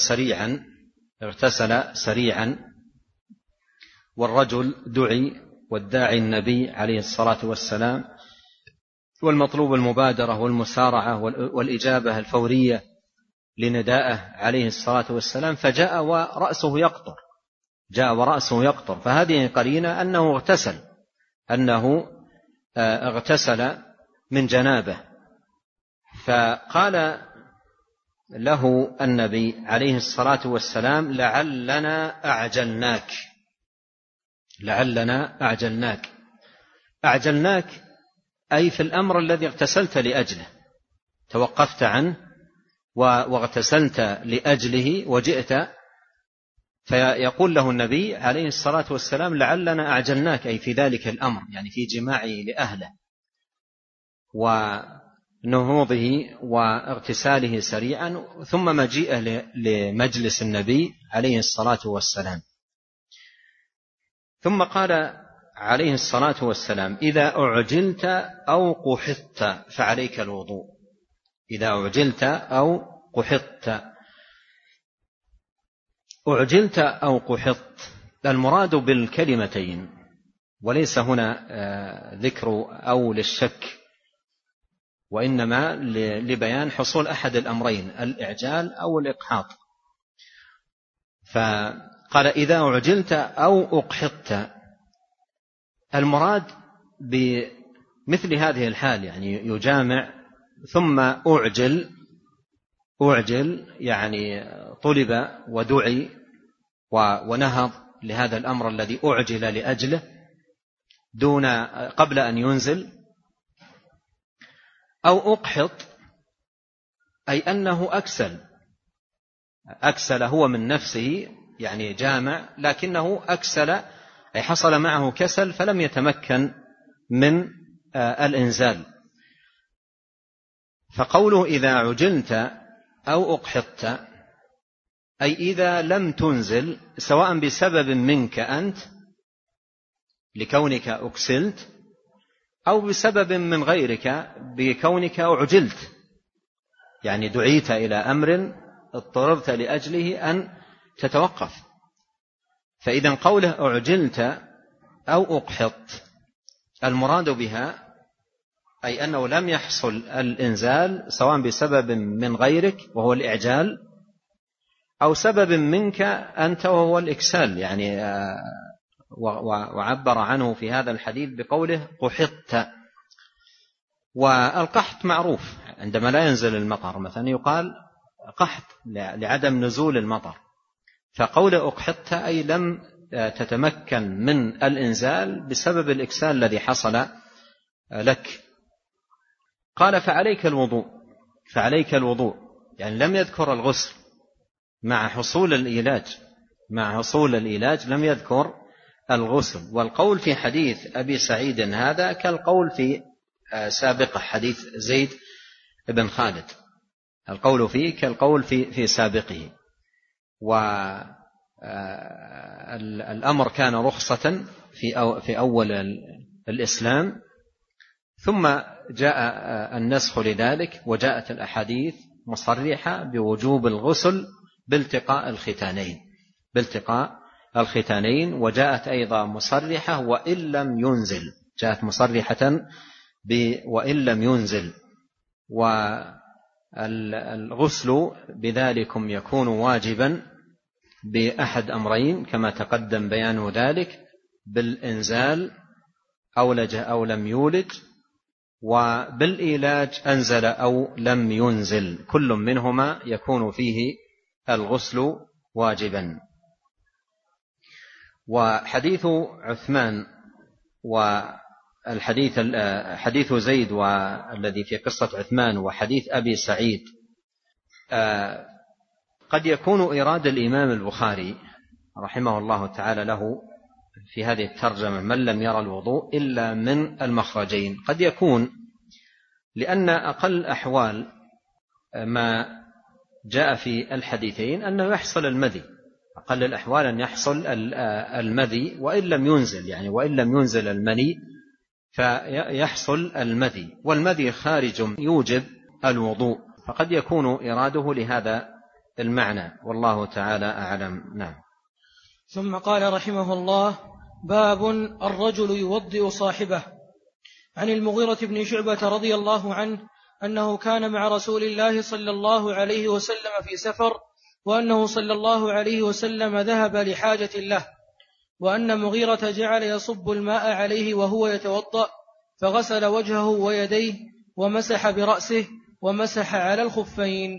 سريعا، والرجل دعي والداعي النبي عليه الصلاة والسلام، والمطلوب المبادرة والمسارعة والإجابة الفورية لندائه عليه الصلاة والسلام، فجاء ورأسه يقطر، فهذه قرينة أنه اغتسل من جنابه. فقال له النبي عليه الصلاة والسلام: لعلنا أعجلناك أي في الأمر الذي اغتسلت لأجله، توقفت عنه واغتسلت لأجله وجئت. فيقول له النبي عليه الصلاة والسلام: لعلنا أعجلناك أي في ذلك الأمر، يعني في جماعه لأهله ونهوضه واغتساله سريعا ثم مجيئه لمجلس النبي عليه الصلاة والسلام. ثم قال عليه الصلاة والسلام: إذا أعجلت أو قحطت فعليك الوضوء. إذا أعجلت أو قحطت. أعجلت أو قحطت المراد بالكلمتين، وليس هنا ذكر أو للشك، وإنما لبيان حصول أحد الأمرين، الإعجال أو الإقحاط. فقال: إذا أعجلت أو أقحطت، المراد بمثل هذه الحال يعني يجامع ثم أعجل يعني طلب ودعي ونهض لهذا الأمر الذي أعجل لأجله قبل أن ينزل. أو أقحط أي أنه أكسل هو من نفسه، يعني جامع لكنه أكسل أي حصل معه كسل فلم يتمكن من الإنزال. فقوله إذا عجلت أو أقحطت أي إذا لم تنزل، سواء بسبب منك أنت لكونك أكسلت، أو بسبب من غيرك بكونك أعجلت، يعني دعيت إلى أمر اضطررت لأجله أن تتوقف. فإذا قوله أعجلت أو أقحط المراد بها أي أنه لم يحصل الإنزال سواء بسبب من غيرك وهو الإعجال، أو سبب منك أنت وهو الإكسال، يعني وعبر عنه في هذا الحديث بقوله قحطت. والقحط معروف عندما لا ينزل المطر مثلا يقال قحط لعدم نزول المطر، فقول أقحطت أي لم تتمكن من الإنزال بسبب الإكسال الذي حصل لك. قال فعليك الوضوء يعني لم يذكر الغسل مع حصول العلاج لم يذكر الغسل. والقول في حديث أبي سعيد هذا كالقول في سابقه حديث زيد بن خالد، القول فيه كالقول في سابقه. والأمر كان رخصة في أول الإسلام، ثم جاء النسخ لذلك، وجاءت الأحاديث مصرحة بوجوب الغسل بالتقاء الختانين، وجاءت أيضا مصرحة وإن لم ينزل، جاءت مصرحة وإن لم ينزل. والغسل بذلكم يكون واجبا بأحد أمرين كما تقدم بيان ذلك: بالإنزال أولج أو لم يولج، وبالإيلاج أنزل أو لم ينزل، كل منهما يكون فيه الغسل واجبا. وحديث عثمان حديث زيد والذي في قصة عثمان وحديث أبي سعيد قد يكون إرادة الإمام البخاري رحمه الله تعالى له في هذه الترجمة من لم يرى الوضوء إلا من المخرجين. قد يكون لأن أقل أحوال ما جاء في الحديثين أنه يحصل المذي، أقل الأحوال أن يحصل المذي وإن لم ينزل، يعني وإن لم ينزل المني فيحصل المذي، والمذي خارج يوجب الوضوء، فقد يكون إراده لهذا المعنى، والله تعالى أعلم. نعم.
ثم قال رحمه الله: باب الرجل يوضئ صاحبه. عن المغيرة بن شعبة رضي الله عنه أنه كان مع رسول الله صلى الله عليه وسلم في سفر، وأنه صلى الله عليه وسلم ذهب لحاجة له، وأن مغيرة جعل يصب الماء عليه وهو يتوضأ، فغسل وجهه ويديه ومسح برأسه ومسح على الخفين.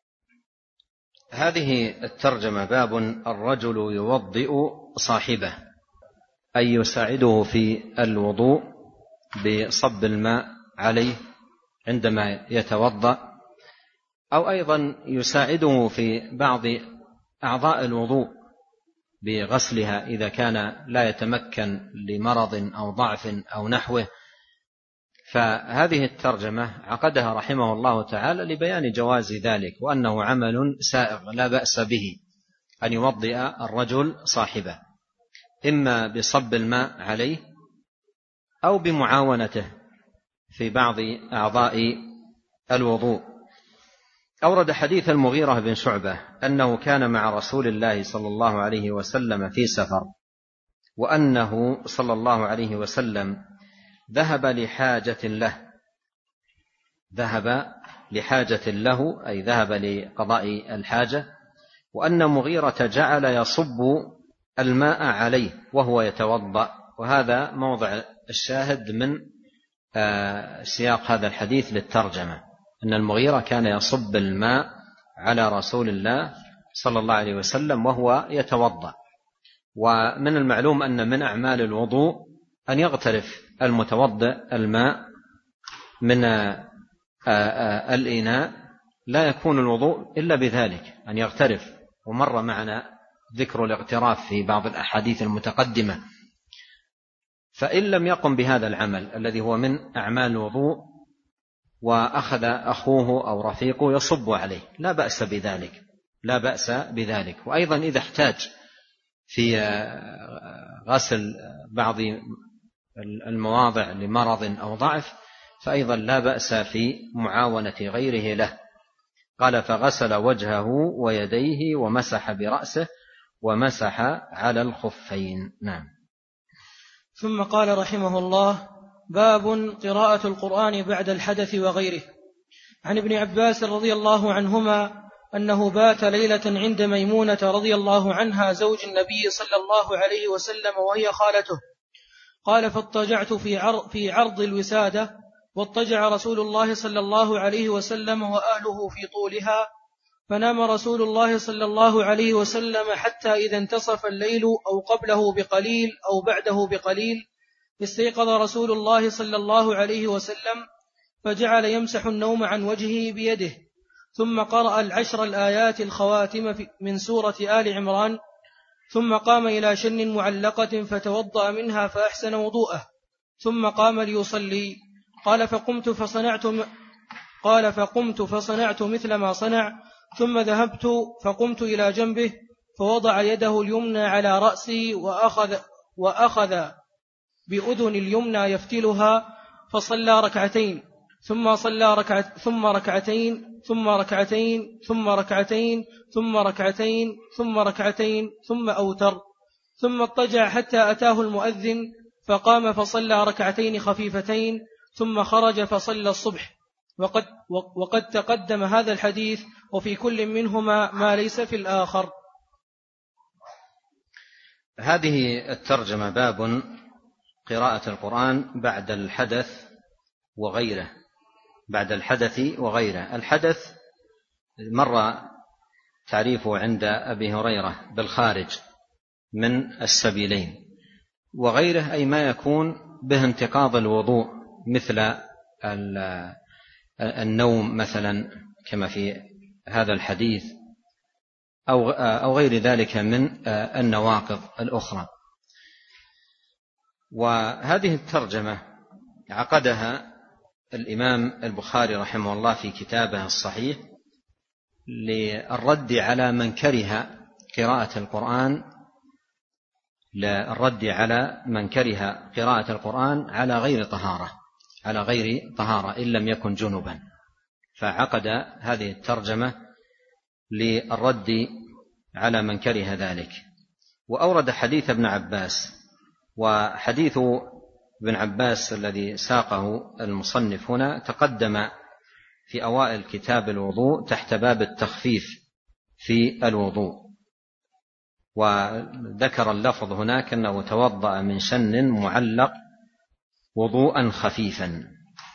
هذه الترجمة باب الرجل يوضئ صاحبه، أي يساعده في الوضوء بصب الماء عليه عندما يتوضأ، أو أيضا يساعده في بعض أعضاء الوضوء بغسلها إذا كان لا يتمكن لمرض أو ضعف أو نحوه. فهذه الترجمة عقدها رحمه الله تعالى لبيان جواز ذلك، وأنه عمل سائغ لا بأس به أن يوضئ الرجل صاحبه، إما بصب الماء عليه أو بمعاونته في بعض أعضاء الوضوء. أورد حديث المغيرة بن شعبة أنه كان مع رسول الله صلى الله عليه وسلم في سفر، وأنه صلى الله عليه وسلم ذهب لحاجة له أي ذهب لقضاء الحاجة، وأن مغيرة جعل يصب الماء عليه وهو يتوضأ. وهذا موضع الشاهد من سياق هذا الحديث للترجمة، أن المغيرة كان يصب الماء على رسول الله صلى الله عليه وسلم وهو يتوضأ. ومن المعلوم أن من أعمال الوضوء أن يغترف المتوضئ الماء من الإناء، لا يكون الوضوء إلا بذلك، أن يغترف. ومر معنا ذكر الاغتراف في بعض الأحاديث المتقدمة. فإن لم يقم بهذا العمل الذي هو من أعمال الوضوء وأخذ أخوه أو رفيقه يصب عليه لا بأس بذلك. وأيضا إذا احتاج في غسل بعض المواضع لمرض أو ضعف فأيضا لا بأس في معاونة غيره له. قال: فغسل وجهه ويديه ومسح برأسه ومسح على الخفين. نعم.
ثم قال رحمه الله: باب قراءة القرآن بعد الحدث وغيره. عن ابن عباس رضي الله عنهما أنه بات ليلة عند ميمونة رضي الله عنها زوج النبي صلى الله عليه وسلم وهي خالته. قال: فاضطجعت في عرض الوسادة، واضطجع رسول الله صلى الله عليه وسلم وأهله في طولها، فنام رسول الله صلى الله عليه وسلم حتى إذا انتصف الليل أو قبله بقليل أو بعده بقليل استيقظ رسول الله صلى الله عليه وسلم فجعل يمسح النوم عن وجهه بيده، ثم قرأ 10 الآيات الخواتم من سورة آل عمران، ثم قام إلى شن معلقة فتوضأ منها فأحسن وضوءه، ثم قام ليصلي. قال: فقمت فصنعت مثل ما صنع، ثم ذهبت فقمت إلى جنبه فوضع يده اليمنى على رأسي وأخذ بأذن اليمنى يفتلها، فصلى ركعتين، ثم صلى ثم ركعتين، ثم ركعتين، ثم ركعتين، ثم ركعتين، ثم ركعتين، ثم أوتر، ثم اضطجع حتى أتاه المؤذن فقام فصلى ركعتين خفيفتين، ثم خرج فصلى الصبح. وقد تقدم هذا الحديث، وفي كل منهما ما ليس في الآخر.
هذه الترجمة باب قراءة القرآن بعد الحدث وغيره. بعد الحدث وغيره. الحدث مر تعريفه عند أبي هريرة بالخارج من السبيلين، وغيره أي ما يكون به انتقاض الوضوء، مثل النوم مثلا كما في هذا الحديث، أو غير ذلك من النواقض الأخرى. وهذه الترجمة عقدها الإمام البخاري رحمه الله في كتابه الصحيح للرد على من كره قراءة القرآن، على غير طهارة إن لم يكن جنبا، فعقد هذه الترجمة للرد على من كره ذلك. وأورد حديث ابن عباس، وحديث ابن عباس الذي ساقه المصنف هنا تقدم في أوائل كتاب الوضوء تحت باب التخفيف في الوضوء، وذكر اللفظ هناك أنه توضأ من شن معلق وضوءا خفيفا.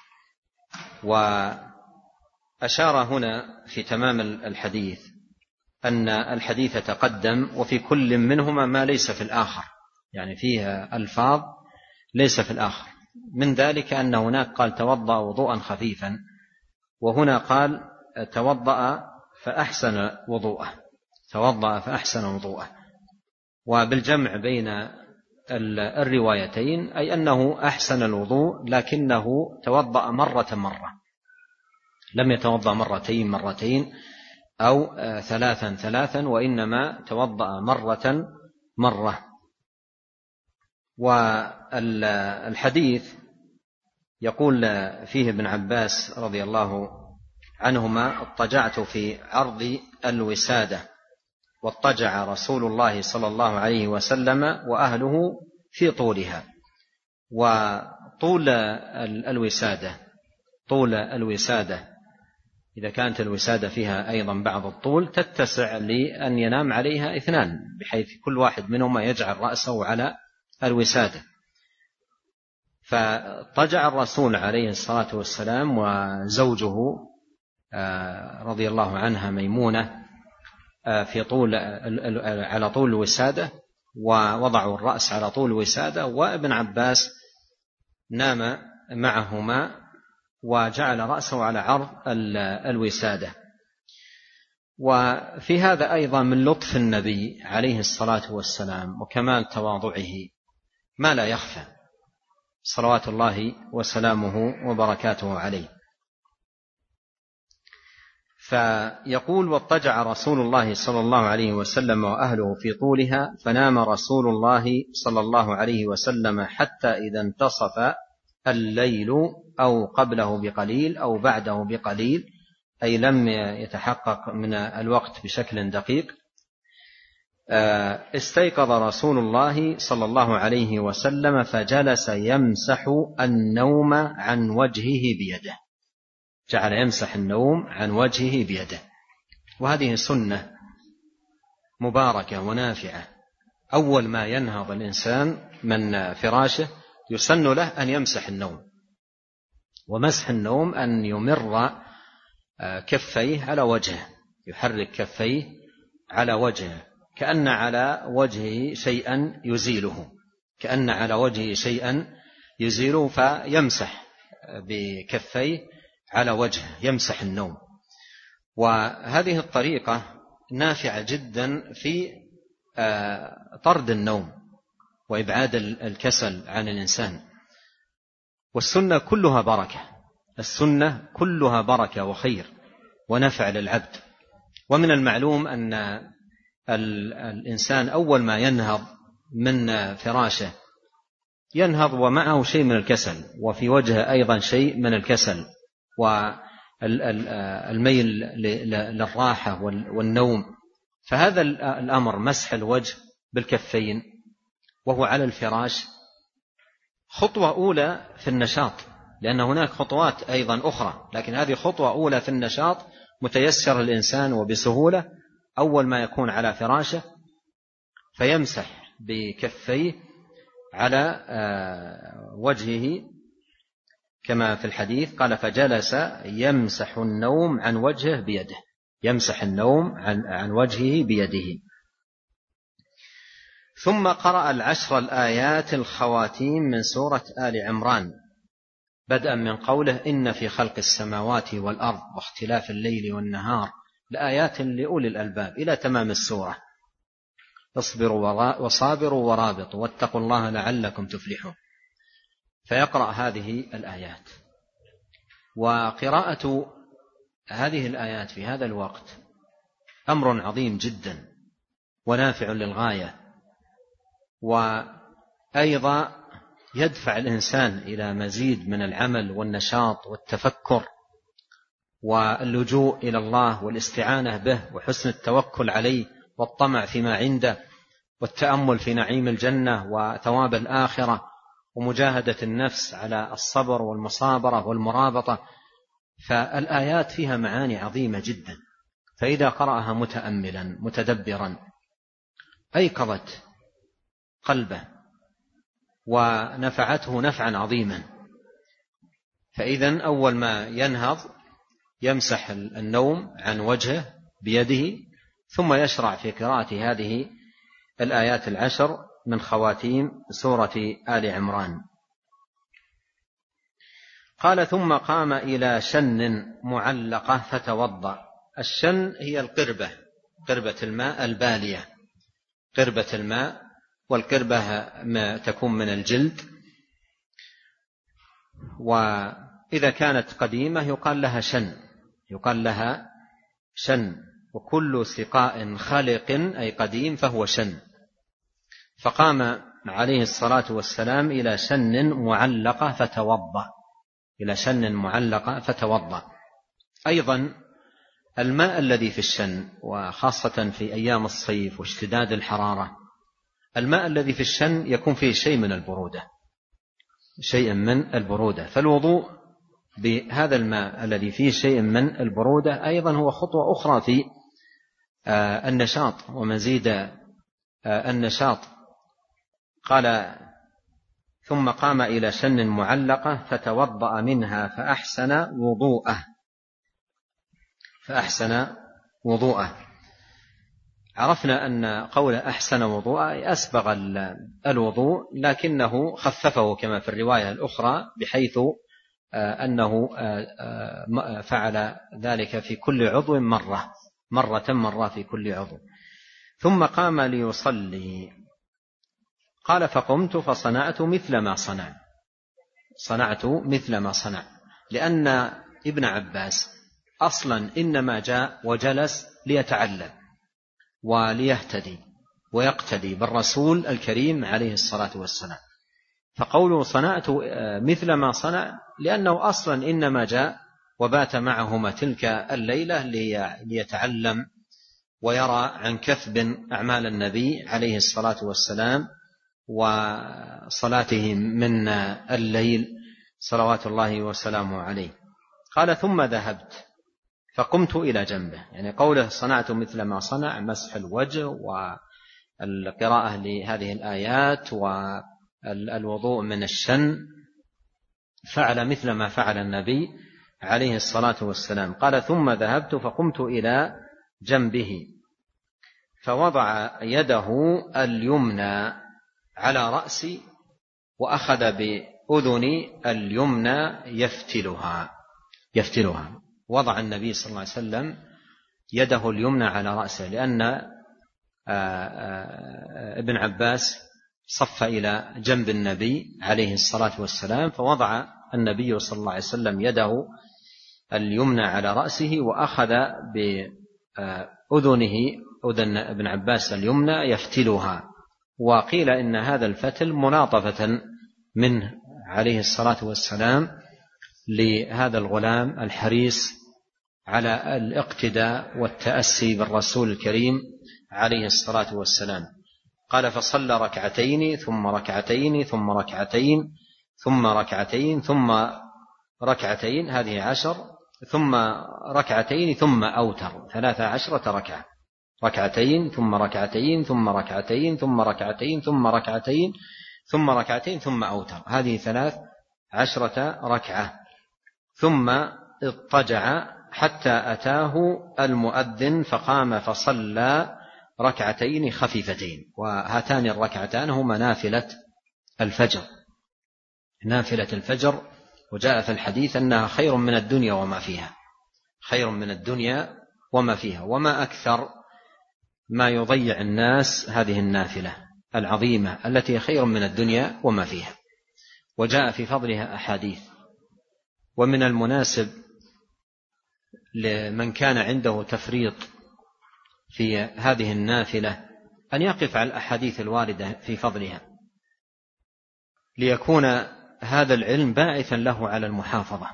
وأشار هنا في تمام الحديث أن الحديث تقدم وفي كل منهما ما ليس في الآخر، يعني فيها ألفاظ ليس في الآخر. من ذلك أن هناك قال توضأ وضوءا خفيفا، وهنا قال توضأ فأحسن وضوءه. وبالجمع بين الروايتين أي أنه أحسن الوضوء، لكنه توضأ مرة، لم يتوضأ مرتين أو ثلاثا، وإنما توضأ مرة. والحديث يقول فيه ابن عباس رضي الله عنهما: اضطجعت في عرض الوسادة، واضطجع رسول الله صلى الله عليه وسلم وأهله في طولها. وطول الوسادة إذا كانت الوسادة فيها أيضا بعض الطول تتسع لأن ينام عليها اثنان، بحيث كل واحد منهما يجعل رأسه على الوسادة. فاضطجع الرسول عليه الصلاة والسلام وزوجه رضي الله عنها ميمونة على طول الوسادة، ووضعوا الرأس على طول الوسادة، وابن عباس نام معهما وجعل رأسه على عرض الوسادة. وفي هذا أيضا من لطف النبي عليه الصلاة والسلام وكمال تواضعه ما لا يخفى صلوات الله وسلامه وبركاته عليه. فيقول: واضطجع رسول الله صلى الله عليه وسلم وأهله في طولها، فنام رسول الله صلى الله عليه وسلم حتى إذا انتصف الليل أو قبله بقليل أو بعده بقليل، أي لم يتحقق من الوقت بشكل دقيق، استيقظ رسول الله صلى الله عليه وسلم فجلس يمسح النوم عن وجهه بيده، جعل يمسح النوم عن وجهه بيده. وهذه سنة مباركة ونافعة. أول ما ينهض الإنسان من فراشه يسن له أن يمسح النوم، ومسح النوم أن يمر كفيه على وجهه، يحرك كفيه على وجهه كأن على وجهه شيئا يزيله، فيمسح بكفيه على وجهه، يمسح النوم. وهذه الطريقة نافعة جدا في طرد النوم وإبعاد الكسل عن الإنسان. والسنة كلها بركة وخير ونفع للعبد. ومن المعلوم أن الإنسان أول ما ينهض من فراشه ينهض ومعه شيء من الكسل، وفي وجهه أيضا شيء من الكسل والميل للراحة والنوم. فهذا الأمر مسح الوجه بالكفين وهو على الفراش خطوة أولى في النشاط، لأن هناك خطوات أيضا أخرى، لكن هذه خطوة أولى في النشاط متيسر الإنسان وبسهولة. أول ما يكون على فراشه فيمسح بكفيه على وجهه كما في الحديث قال فجلس يمسح النوم عن وجهه بيده، يمسح النوم عن وجهه بيده. ثم قرأ 10 الآيات الخواتيم من سورة آل عمران بدءا من قوله إن في خلق السماوات والأرض واختلاف الليل والنهار لآيات لأولي الألباب إلى تمام السورة. اصبروا وصابروا ورابطوا واتقوا الله لعلكم تفلحون. فيقرأ هذه الآيات. وقراءة هذه الآيات في هذا الوقت أمر عظيم جدا ونافع للغاية، وأيضا يدفع الإنسان إلى مزيد من العمل والنشاط والتفكر واللجوء إلى الله والاستعانة به وحسن التوكل عليه والطمع فيما عنده والتأمل في نعيم الجنة وثواب الآخرة ومجاهدة النفس على الصبر والمصابرة والمرابطة. فالآيات فيها معاني عظيمة جدا، فإذا قرأها متأملا متدبرا أيقظت قلبه ونفعته نفعا عظيما. فإذن أول ما ينهض يمسح النوم عن وجهه بيده، ثم يشرع في قراءة هذه الآيات 10 من خواتيم سورة آل عمران. قال ثم قام إلى شن معلقة فتوضأ. الشن هي القربة، قربة الماء البالية، قربة الماء، والقربة ما تكون من الجلد، وإذا كانت قديمة يقال لها شن، يقال لها شن، وكل سقاء خلق أي قديم فهو شن. فقام عليه الصلاة والسلام إلى شن معلقة فتوضأ، إلى شن معلقة فتوضأ. أيضا الماء الذي في الشن، وخاصة في أيام الصيف واشتداد الحرارة، الماء الذي في الشن يكون فيه شيء من البرودة، شيء من البرودة. فالوضوء بهذا الماء الذي فيه شيء من البرودة أيضا هو خطوة أخرى في النشاط ومزيد النشاط. قال ثم قام إلى شن معلقة فتوضأ منها فأحسن وضوءه. عرفنا أن قول أحسن وضوءه أسبغ الوضوء، لكنه خففه كما في الرواية الأخرى بحيث أنه فعل ذلك في كل عضو مرة في كل عضو. ثم قام ليصلي. قال فقمت فصنعت مثل ما صنع، لأن ابن عباس أصلا إنما جاء وجلس ليتعلم وليهتدي ويقتدي بالرسول الكريم عليه الصلاة والسلام. فقوله صنعت مثل ما صنع لأنه أصلا إنما جاء وبات معهما تلك الليلة ليتعلم ويرى عن كثب أعمال النبي عليه الصلاة والسلام وصلاته من الليل صلوات الله وسلامه عليه. قال ثم ذهبت فقمت إلى جنبه، يعني قوله صنعت مثل ما صنع، مسح الوجه والقراءة لهذه الآيات والوضوء من الشن، فعل مثل ما فعل النبي عليه الصلاة والسلام. قال ثم ذهبت فقمت إلى جنبه فوضع يده اليمنى على رأسي وأخذ بأذني اليمنى يفتلها. وضع النبي صلى الله عليه وسلم يده اليمنى على رأسه، لأن ابن عباس صف إلى جنب النبي عليه الصلاة والسلام، فوضع النبي صلى الله عليه وسلم يده اليمنى على رأسه وأخذ بأذنه أذن ابن عباس اليمنى يفتلها. وقيل إن هذا الفتل مناطفة منه عليه الصلاة والسلام لهذا الغلام الحريص على الاقتداء والتأسي بالرسول الكريم عليه الصلاة والسلام. قال: فصلى ركعتين ثم ركعتين ثم ركعتين ثم ركعتين ثم ركعتين، هذه 10، ثم ركعتين ثم أوتر 13 ركعة، ركعتين ثم ركعتين ثم ركعتين ثم ركعتين ثم ركعتين ثم ركعتين ثم أوتر، هذه 13 ركعة. ثم اضطجع حتى أتاه المؤذن فقام فصلى ركعتين خفيفتين، وهاتان الركعتان هما نافلة الفجر، نافلة الفجر. وجاء في الحديث أنها خير من الدنيا وما فيها، خير من الدنيا وما فيها. وما أكثر ما يضيع الناس هذه النافلة العظيمة التي خير من الدنيا وما فيها، وجاء في فضلها أحاديث. ومن المناسب لمن كان عنده تفريط في هذه النافلة أن يقف على الأحاديث الواردة في فضلها، ليكون هذا العلم باعثا له على المحافظة.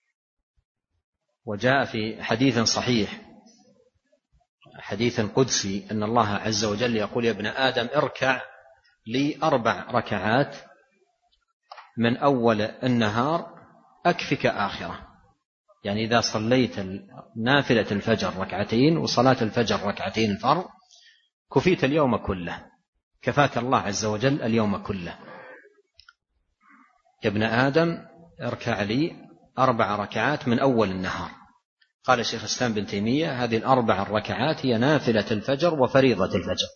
وجاء في حديث صحيح، حديث قدسي، أن الله عز وجل يقول: يا ابن آدم اركع لي 4 ركعات من أول النهار أكفك آخرة. يعني إذا صليت نافلة الفجر ركعتين وصلاة الفجر ركعتين الفرض كفيت اليوم كله، كفاك الله عز وجل اليوم كله. يا ابن آدم اركع لي 4 ركعات من أول النهار. قال الشيخ الإسلام بن تيمية: هذه 4 ركعات هي نافلة الفجر وفريضة الفجر.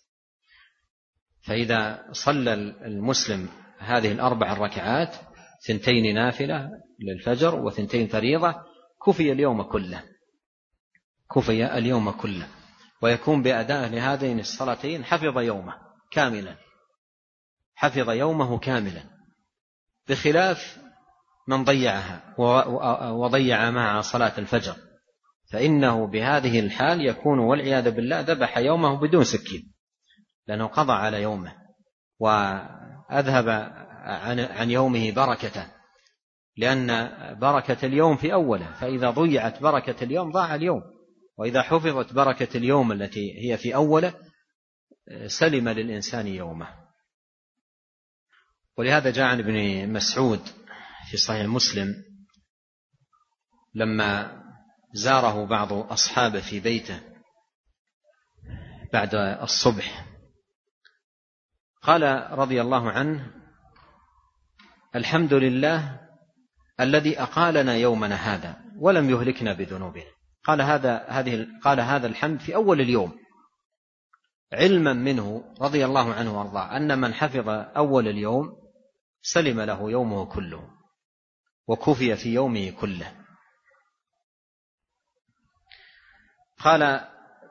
فإذا صلى المسلم هذه 4 ركعات، 2 نافلة للفجر و2 فريضة، كفي اليوم كله، كفي اليوم كله، ويكون بأداء لهذين الصلاتين حفظ يومه كاملا، حفظ يومه كاملا، بخلاف من ضيعها وضيع مع صلاة الفجر، فإنه بهذه الحال يكون والعياذ بالله ذبح يومه بدون سكين، لأنه قضى على يومه وأذهب عن يومه بركته، لأن بركة اليوم في أوله، فإذا ضيعت بركة اليوم ضاع اليوم، وإذا حفظت بركة اليوم التي هي في أوله سلم للإنسان يومه. ولهذا جاء عن ابن مسعود في صحيح مسلم لما زاره بعض أصحابه في بيته بعد الصبح، قال رضي الله عنه: الحمد لله الذي أقالنا يومنا هذا ولم يهلكنا بذنوبنا. قال هذا الحمد في أول اليوم، علما منه رضي الله عنه وارضاه أن من حفظ أول اليوم سلم له يومه كله وكفي في يومه كله. قال: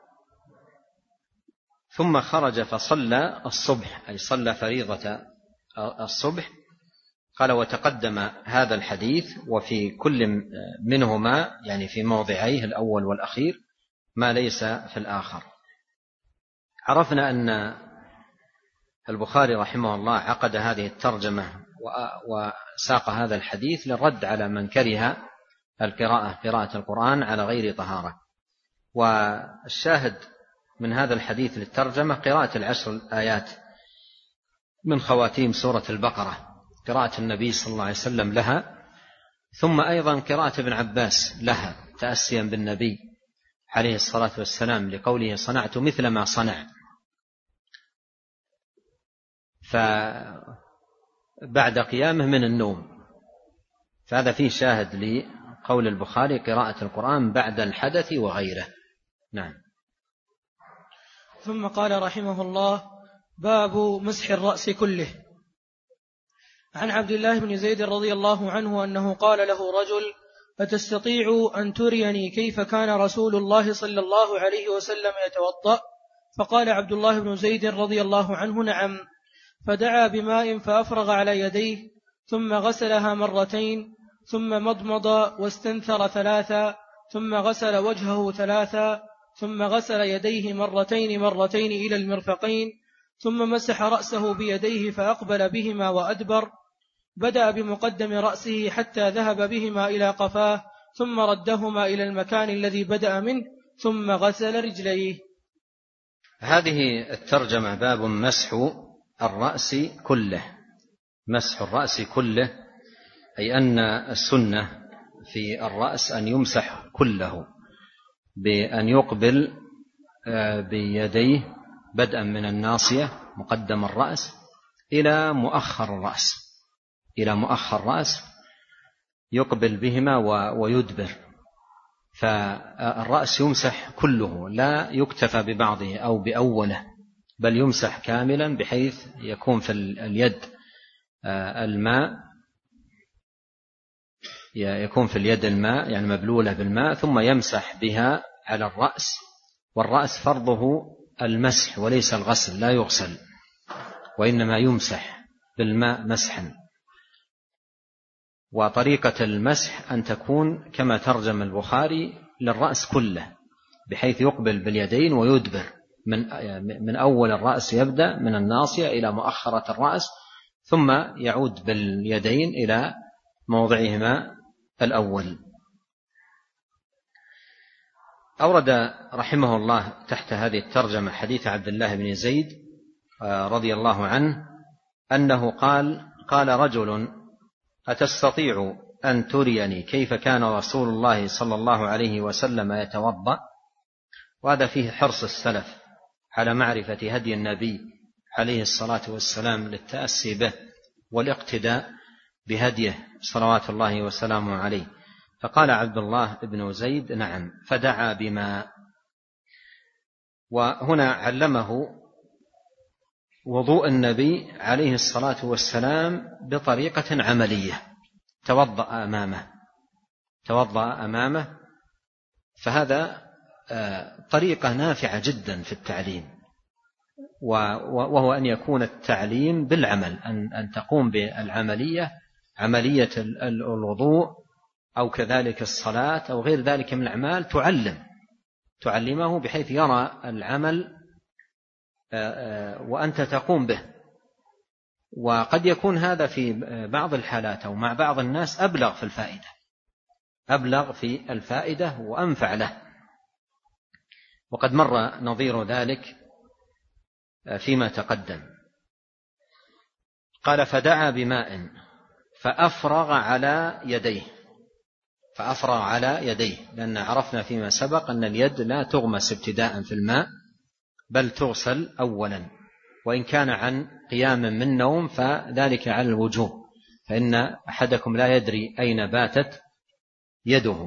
ثم خرج فصلى الصبح، أي صلى فريضة الصبح. قال: وتقدم هذا الحديث وفي كل منهما، يعني في موضعيه الأول والأخير، ما ليس في الآخر. عرفنا أن البخاري رحمه الله عقد هذه الترجمة وساق هذا الحديث للرد على من كره قراءة القرآن على غير طهارة. والشاهد من هذا الحديث للترجمة قراءة 10 الآيات من خواتيم سورة البقرة، قراءة النبي صلى الله عليه وسلم لها، ثم أيضا قراءة ابن عباس لها تأسيا بالنبي عليه الصلاة والسلام لقوله: صنعت مثل ما صنع. فبعد قيامه من النوم، فهذا فيه شاهد لقول البخاري قراءة القرآن بعد الحدث وغيره. نعم.
ثم قال رحمه الله: باب مسح الرأس كله. عن عبد الله بن زيد رضي الله عنه أنه قال له رجل: أتستطيع أن تريني كيف كان رسول الله صلى الله عليه وسلم يتوضأ؟ فقال عبد الله بن زيد رضي الله عنه: نعم. فدعا بماء فأفرغ على يديه، ثم غسلها مرتين، ثم مضمض واستنثر 3، ثم غسل وجهه 3، ثم غسل يديه مرتين إلى المرفقين، ثم مسح رأسه بيديه فأقبل بهما وأدبر، بدأ بمقدم رأسه حتى ذهب بهما إلى قفاه ثم ردهما إلى المكان الذي بدأ منه ثم غسل رجليه.
هذه الترجمة باب مسح الرأس كله. مسح الرأس كله أي أن السنة في الرأس أن يمسح كله بأن يقبل بيديه بدءا من الناصية مقدم الرأس إلى مؤخر الرأس يقبل بهما ويدبر، فالرأس يمسح كله لا يكتفى ببعضه أو بأوله، بل يمسح كاملا بحيث يكون في اليد الماء، يعني مبلولة بالماء، ثم يمسح بها على الرأس. والرأس فرضه المسح وليس الغسل، لا يغسل وإنما يمسح بالماء مسحا. وطريقة المسح أن تكون كما ترجم البخاري للرأس كله، بحيث يقبل باليدين ويدبر من أول الرأس، يبدأ من الناصية إلى مؤخرة الرأس، ثم يعود باليدين إلى موضعهما الأول. أورد رحمه الله تحت هذه الترجمة حديث عبد الله بن زيد رضي الله عنه أنه قال رجل: أتستطيع أن تريني كيف كان رسول الله صلى الله عليه وسلم يتوضأ؟ وهذا فيه حرص السلف على معرفة هدي النبي عليه الصلاة والسلام للتأسي به والاقتداء بهديه صلوات الله وسلامه عليه. فقال عبد الله بن زيد: نعم. فدعا بماء. وهنا علمه وضوء النبي عليه الصلاة والسلام بطريقة عملية، توضأ أمامه، فهذا طريقة نافعة جدا في التعليم، وهو أن يكون التعليم بالعمل، أن تقوم بالعملية، عملية الوضوء أو كذلك الصلاة أو غير ذلك من الأعمال، تعلمه بحيث يرى العمل وأنت تقوم به. وقد يكون هذا في بعض الحالات أو مع بعض الناس أبلغ في الفائدة وأنفع له، وقد مر نظير ذلك فيما تقدم. قال: فدعا بماء فأفرغ على يديه، لأن عرفنا فيما سبق أن اليد لا تغمس ابتداء في الماء بل تغسل أولا، وإن كان عن قيام من نوم فذلك على الوجوب، فإن أحدكم لا يدري أين باتت يده.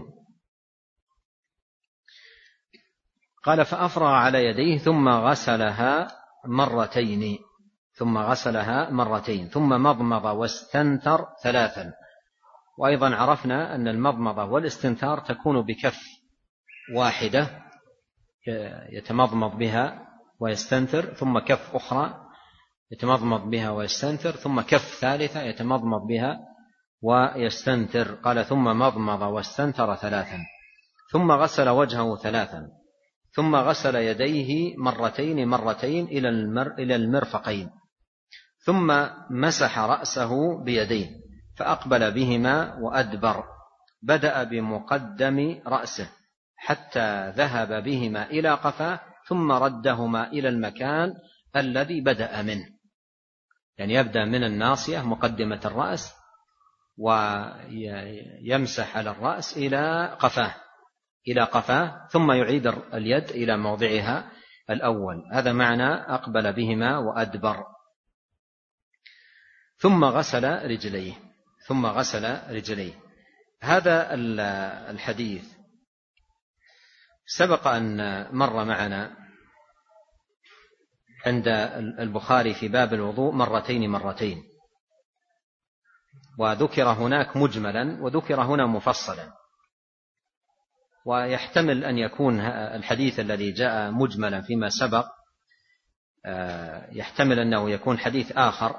قال: فأفرغ على يديه ثم غسلها مرتين ثم مضمض واستنثر 3. وأيضا عرفنا أن المضمضة والاستنثار تكون بكف واحدة يتمضمض بها ويستنثر، ثم كف أخرى يتمضمض بها ويستنثر، ثم كف ثالثة يتمضمض بها ويستنثر. قال: ثم مضمض واستنثر 3 ثم غسل وجهه 3 ثم غسل يديه مرتين إلى المرفقين، ثم مسح رأسه بيديه فأقبل بهما وأدبر، بدأ بمقدم رأسه حتى ذهب بهما إلى قفاه ثم ردهما إلى المكان الذي بدأ منه، يعني يبدأ من الناصية مقدمة الرأس ويمسح على الرأس إلى قفاه ثم يعيد اليد إلى موضعها الأول. هذا معنى أقبل بهما وأدبر. ثم غسل رجليه. هذا الحديث سبق أن مر معنا عند البخاري في باب الوضوء مرتين، وذكر هناك مجملا وذكر هنا مفصلا، ويحتمل أن يكون الحديث الذي جاء مجملا فيما سبق يحتمل أنه يكون حديث آخر،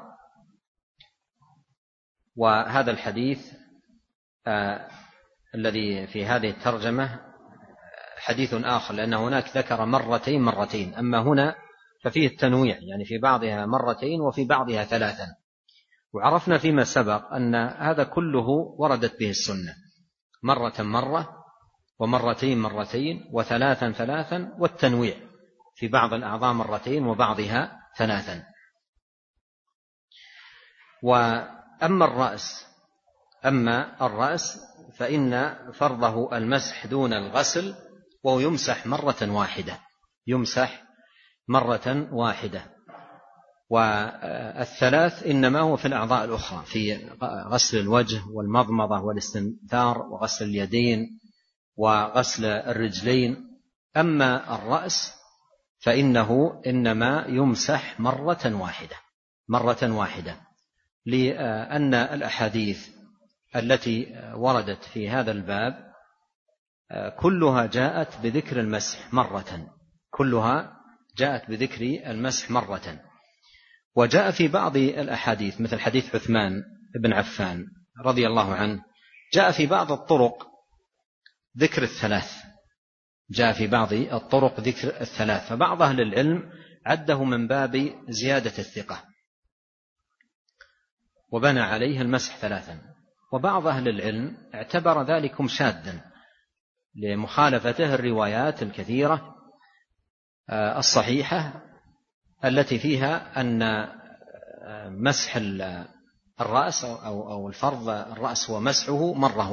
وهذا الحديث الذي في هذه الترجمة حديث آخر، لأن هناك ذكر مرتين، أما هنا ففيه التنويع، يعني في بعضها مرتين وفي بعضها 3. وعرفنا فيما سبق أن هذا كله وردت به السنة، مرة ومرتين مرتين وثلاثا ثلاثا، والتنويع في بعض الأعضاء مرتين وبعضها ثلاثا. وأما الرأس فإن فرضه المسح دون الغسل، وهو يمسح مرة واحدة. والثلاث إنما هو في الأعضاء الأخرى، في غسل الوجه والمضمضة والاستنثار وغسل اليدين وغسل الرجلين. أما الرأس فإنه إنما يمسح مرة واحدة، لأن الأحاديث التي وردت في هذا الباب كلها جاءت بذكر المسح مرة. وجاء في بعض الأحاديث مثل حديث عثمان بن عفان رضي الله عنه، جاء في بعض الطرق ذكر الثلاث، فبعض أهل العلم عده من باب زيادة الثقة وبنى عليه المسح ثلاثا، وبعض أهل العلم اعتبر ذلكم شاذا لمخالفته الروايات الكثيرة الصحيحة التي فيها أن مسح الرأس أو الفرض الرأس هو مسحه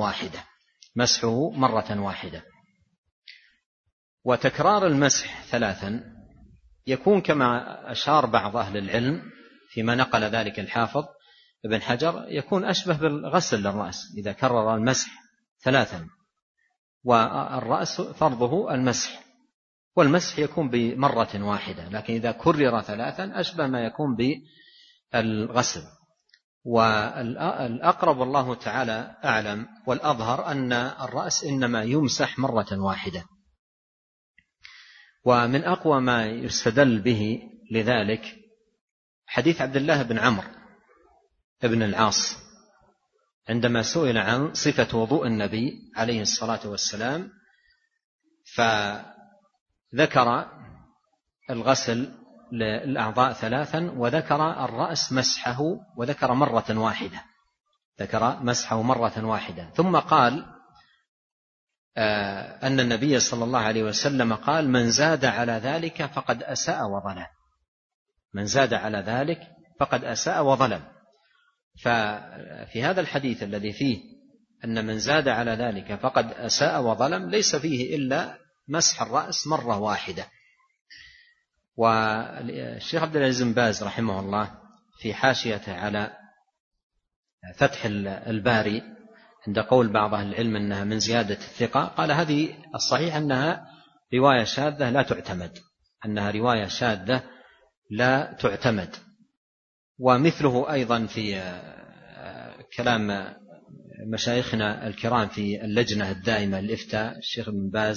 مرة واحدة. وتكرار المسح ثلاثا يكون كما أشار بعض أهل العلم فيما نقل ذلك الحافظ ابن حجر، يكون أشبه بالغسل للرأس إذا كرر المسح ثلاثا، والرأس فرضه المسح، والمسح يكون بمرة واحدة، لكن إذا كرر ثلاثا أشبه ما يكون بالغسل. والأقرب والله تعالى أعلم والأظهر أن الرأس إنما يمسح مرة واحدة. ومن أقوى ما يستدل به لذلك حديث عبد الله بن عمرو بن العاص عندما سئل عن صفة وضوء النبي عليه الصلاة والسلام، فذكر الغسل للأعضاء ثلاثا، وذكر الرأس مسحه، وذكر مسحه مرة واحدة. ثم قال أن النبي صلى الله عليه وسلم قال: من زاد على ذلك فقد أساء وظلم. ففي هذا الحديث الذي فيه أن من زاد على ذلك فقد أساء وظلم ليس فيه إلا مسح الرأس مرة واحدة. والشيخ عبد العزيز بن باز رحمه الله في حاشيته على فتح الباري عند قول بعض أهل العلم أنها من زيادة الثقة، قال هذه الصحيح أنها رواية شاذة لا تعتمد. ومثله أيضا في كلام مشايخنا الكرام في اللجنة الدائمة للإفتاء، الشيخ ابن باز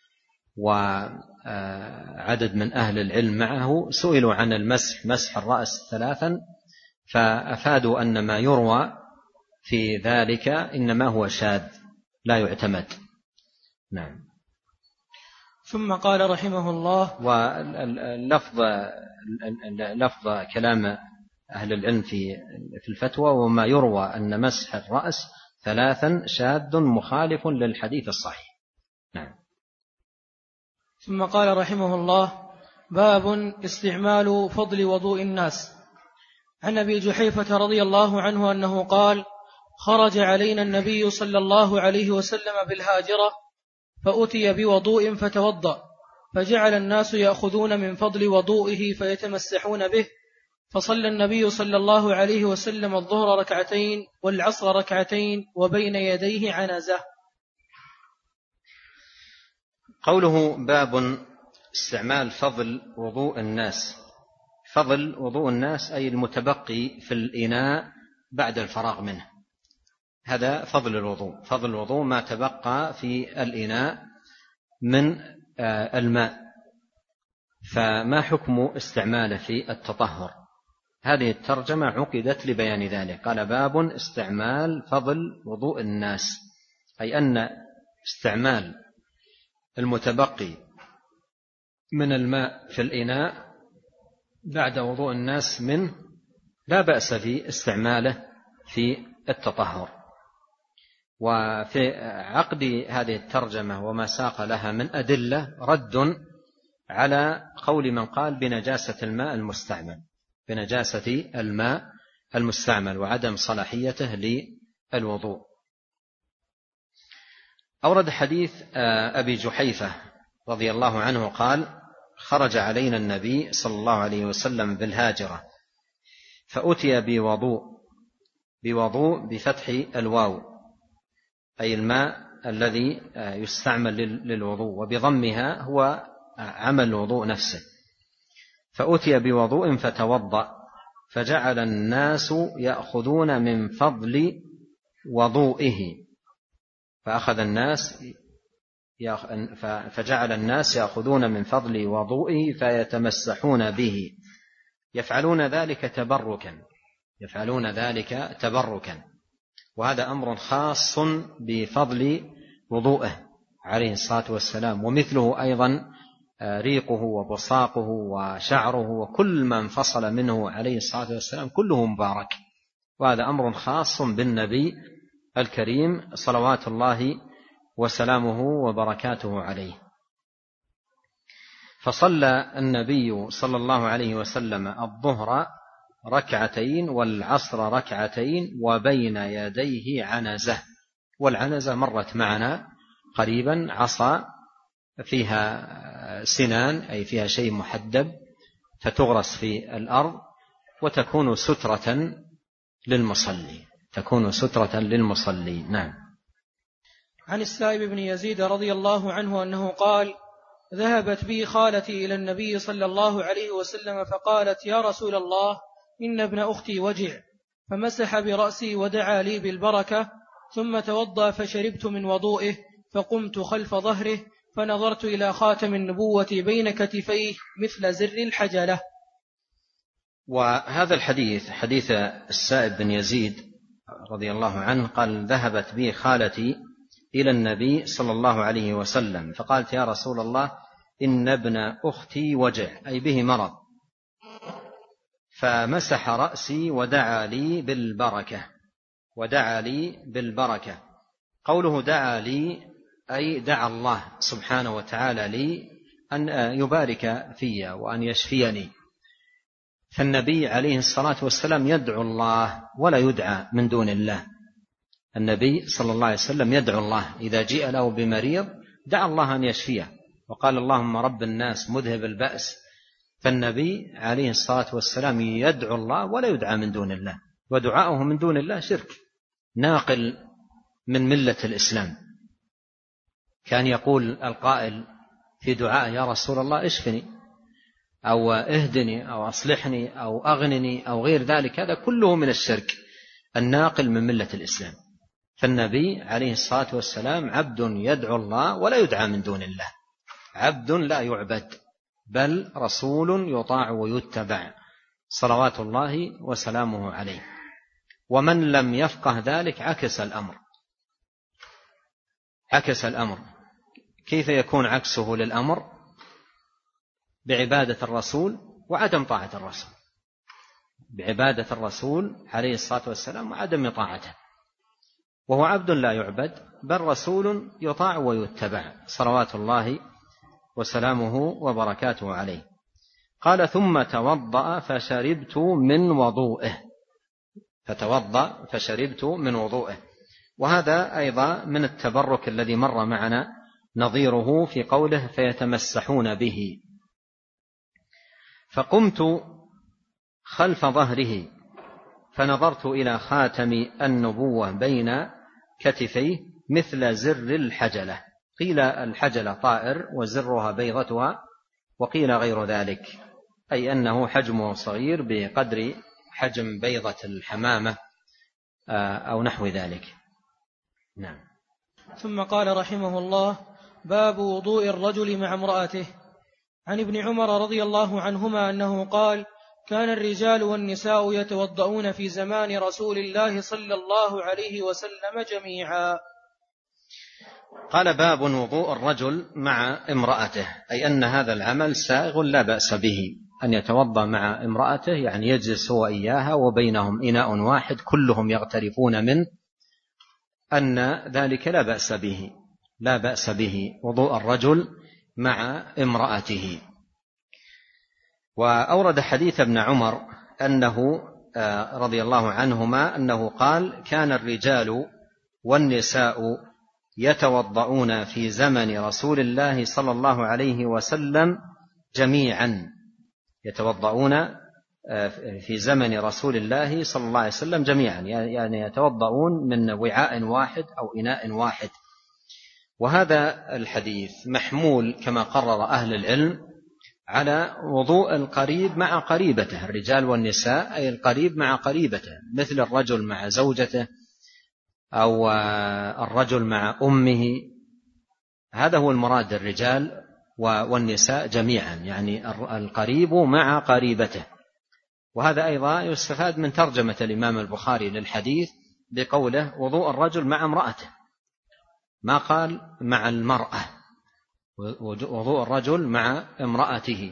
وعدد من أهل العلم معه سئلوا عن مسح الرأس ثلاثا، فأفادوا أن ما يروى في ذلك إنما هو شاذ لا يعتمد. نعم.
ثم قال رحمه الله:
ولفظ كلام أهل العلم في الفتوى: وما يروى أن مسح الرأس ثلاثا شاذ مخالف للحديث الصحيح. نعم.
ثم قال رحمه الله: باب استعمال فضل وضوء الناس. عن أبي جحيفة رضي الله عنه أنه قال: خرج علينا النبي صلى الله عليه وسلم بالهاجرة، فأتي بوضوء فتوضأ، فجعل الناس يأخذون من فضل وضوئه فيتمسحون به، فصلى النبي صلى الله عليه وسلم الظهر ركعتين والعصر ركعتين وبين يديه عنزة.
قوله باب استعمال فضل وضوء الناس. فضل وضوء الناس أي المتبقي في الإناء بعد الفراغ منه، هذا فضل الوضوء. فضل الوضوء ما تبقى في الإناء من الماء. فما حكم استعماله في التطهر؟ هذه الترجمة عقدت لبيان ذلك. قال: باب استعمال فضل وضوء الناس، أي أن استعمال المتبقي من الماء في الإناء بعد وضوء الناس منه لا بأس في استعماله في التطهر. وفي عقد هذه الترجمة وما ساق لها من أدلة رد على قول من قال بنجاسة الماء المستعمل، بنجاسة الماء المستعمل وعدم صلاحيته للوضوء. أورد حديث أبي جحيفة رضي الله عنه قال: خرج علينا النبي صلى الله عليه وسلم بالهاجرة فأتي بوضوء بفتح الواو، أي الماء الذي يستعمل للوضوء، وبضمها هو عمل الوضوء نفسه. فأتي بوضوء فتوضأ فجعل الناس يأخذون من فضل وضوئه، فجعل الناس يأخذون من فضل وضوئه فيتمسحون به، يفعلون ذلك تبركا، وهذا أمر خاص بفضل وضوئه عليه الصلاة والسلام. ومثله أيضا ريقه وبصاقه وشعره وكل ما انفصل منه عليه الصلاة والسلام كله مبارك، وهذا أمر خاص بالنبي الكريم صلوات الله وسلامه وبركاته عليه. فصلى النبي صلى الله عليه وسلم الظهر ركعتين والعصر ركعتين وبين يديه عنزة، والعنزة مرت معنا قريبا، عصا فيها سنان أي فيها شيء محدب فتغرس في الأرض وتكون سترة للمصلي. نعم.
عن السائب بن يزيد رضي الله عنه أنه قال: ذهبت بي خالتي إلى النبي صلى الله عليه وسلم فقالت: يا رسول الله، إن ابن أختي وجع، فمسح برأسي ودعا لي بالبركة، ثم توضأ فشربت من وضوئه، فقمت خلف ظهره فنظرت إلى خاتم النبوة بين كتفيه مثل زر الحجلة.
وهذا الحديث حديث السائب بن يزيد رضي الله عنه قال: ذهبت بي خالتي إلى النبي صلى الله عليه وسلم فقالت: يا رسول الله، إن ابن أختي وجع، أي به مرض، فمسح رأسي ودعا لي بالبركة. قوله دعا لي أي دعا الله سبحانه وتعالى لي أن يبارك في وأن يشفيني. فالنبي عليه الصلاة والسلام يدعو الله ولا يدعى من دون الله. النبي صلى الله عليه وسلم يدعو الله إذا جاء له بمريض دعا الله أن يشفيه، وقال: اللهم رب الناس مذهب البأس. فالنبي عليه الصلاة والسلام يدعو الله ولا يدعى من دون الله، ودعاؤه من دون الله شرك ناقل من ملة الإسلام. كان يقول القائل في دعاء: يا رسول الله اشفني، أو اهدني، أو أصلحني، أو أغنني، أو غير ذلك، هذا كله من الشرك الناقل من ملة الإسلام. فالنبي عليه الصلاة والسلام عبد يدعو الله ولا يدعى من دون الله، عبد لا يعبد، بل رسول يطاع ويتبع صلوات الله وسلامه عليه. ومن لم يفقه ذلك عكس الأمر. كيف يكون عكسه للأمر؟ بعبادة الرسول وعدم طاعة الرسول، بعبادة الرسول عليه الصلاة والسلام وعدم طاعته، وهو عبد لا يعبد بل رسول يطاع ويتبع صلوات الله وسلامه وبركاته عليه. قال: ثم توضأ فشربت من وضوئه. وهذا أيضا من التبرك الذي مر معنا نظيره في قوله: فيتمسحون به. فقمت خلف ظهره فنظرت إلى خاتم النبوة بين كتفيه مثل زر الحجلة. قيل الحجلة طائر وزرها بيضتها، وقيل غير ذلك، أي أنه حجمه صغير بقدر حجم بيضة الحمامة أو نحو ذلك. نعم.
ثم قال رحمه الله: باب وضوء الرجل مع امرأته. عن ابن عمر رضي الله عنهما أنه قال: كان الرجال والنساء يتوضؤون في زمان رسول الله صلى الله عليه وسلم جميعا.
قال: باب وضوء الرجل مع امرأته، أي أن هذا العمل سائغ لا بأس به، أن يتوضأ مع امرأته يعني يجلس هو إياها وبينهم إناء واحد كلهم يغترفون منه، أن ذلك لا بأس به وضوء الرجل مع امرأته. وأورد حديث ابن عمر أنه رضي الله عنهما أنه قال: كان الرجال والنساء يتوضؤون في زمن رسول الله صلى الله عليه وسلم جميعا، يتوضؤون في زمن رسول الله صلى الله عليه وسلم جميعا، يعني يتوضؤون من وعاء واحد أو إناء واحد. وهذا الحديث محمول كما قرر أهل العلم على وضوء القريب مع قريبته، الرجال والنساء أي القريب مع قريبته، مثل الرجل مع زوجته أو الرجل مع أمه. هذا هو المراد، الرجال والنساء جميعا، يعني القريب مع قريبته. وهذا أيضا يستفاد من ترجمة الإمام البخاري للحديث بقوله وضوء الرجل مع امرأته، ما قال مع المرأة، وضوء الرجل مع امرأته.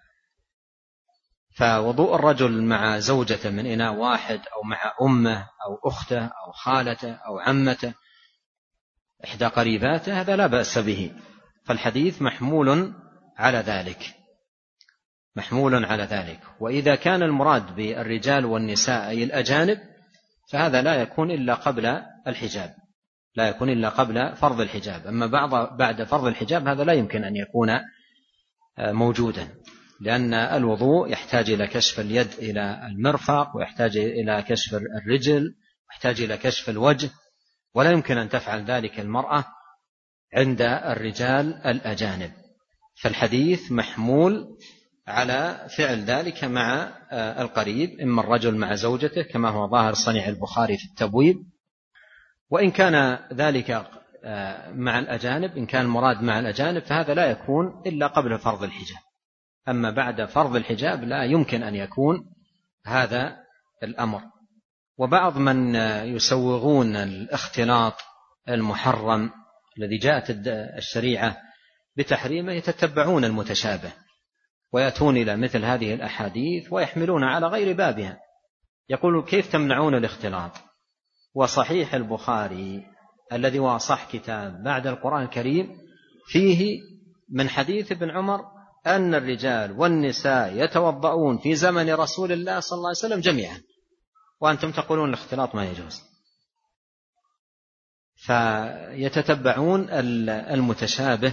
فوضوء الرجل مع زوجته من إناء واحد أو مع أمه أو أخته أو خالته أو عمته إحدى قريباته هذا لا بأس به، فالحديث محمول على ذلك. وإذا كان المراد بالرجال والنساء أي الأجانب فهذا لا يكون إلا قبل فرض الحجاب، أما بعد فرض الحجاب هذا لا يمكن أن يكون موجودا، لأن الوضوء يحتاج إلى كشف اليد إلى المرفق، ويحتاج إلى كشف الرجل، ويحتاج إلى كشف الوجه، ولا يمكن أن تفعل ذلك المرأة عند الرجال الأجانب. فالحديث محمول على فعل ذلك مع القريب، إما الرجل مع زوجته كما هو ظاهر صنيع البخاري في التبويب، وإن كان ذلك مع الأجانب، إن كان المراد مع الأجانب فهذا لا يكون إلا قبل فرض الحجاب، أما بعد فرض الحجاب لا يمكن أن يكون هذا الأمر. وبعض من يسوغون الاختلاط المحرم الذي جاءت الشريعة بتحريمه يتتبعون المتشابه ويأتون إلى مثل هذه الأحاديث ويحملون على غير بابها، يقولون كيف تمنعون الاختلاط؟ وصحيح البخاري الذي هو أصح كتاب بعد القرآن الكريم فيه من حديث ابن عمر أن الرجال والنساء يتوضؤون في زمن رسول الله صلى الله عليه وسلم جميعا، وأنتم تقولون الاختلاط ما يجوز. فيتتبعون المتشابه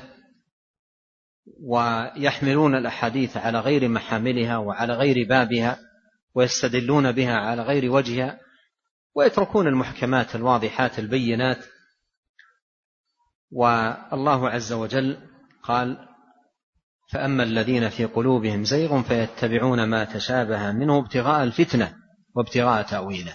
ويحملون الأحاديث على غير محاملها وعلى غير بابها، ويستدلون بها على غير وجهها، ويتركون المحكمات الواضحات البينات. والله عز وجل قال: فأما الذين في قلوبهم زيغ فيتبعون ما تشابه منه ابتغاء الفتنة وابتغاء تأويله.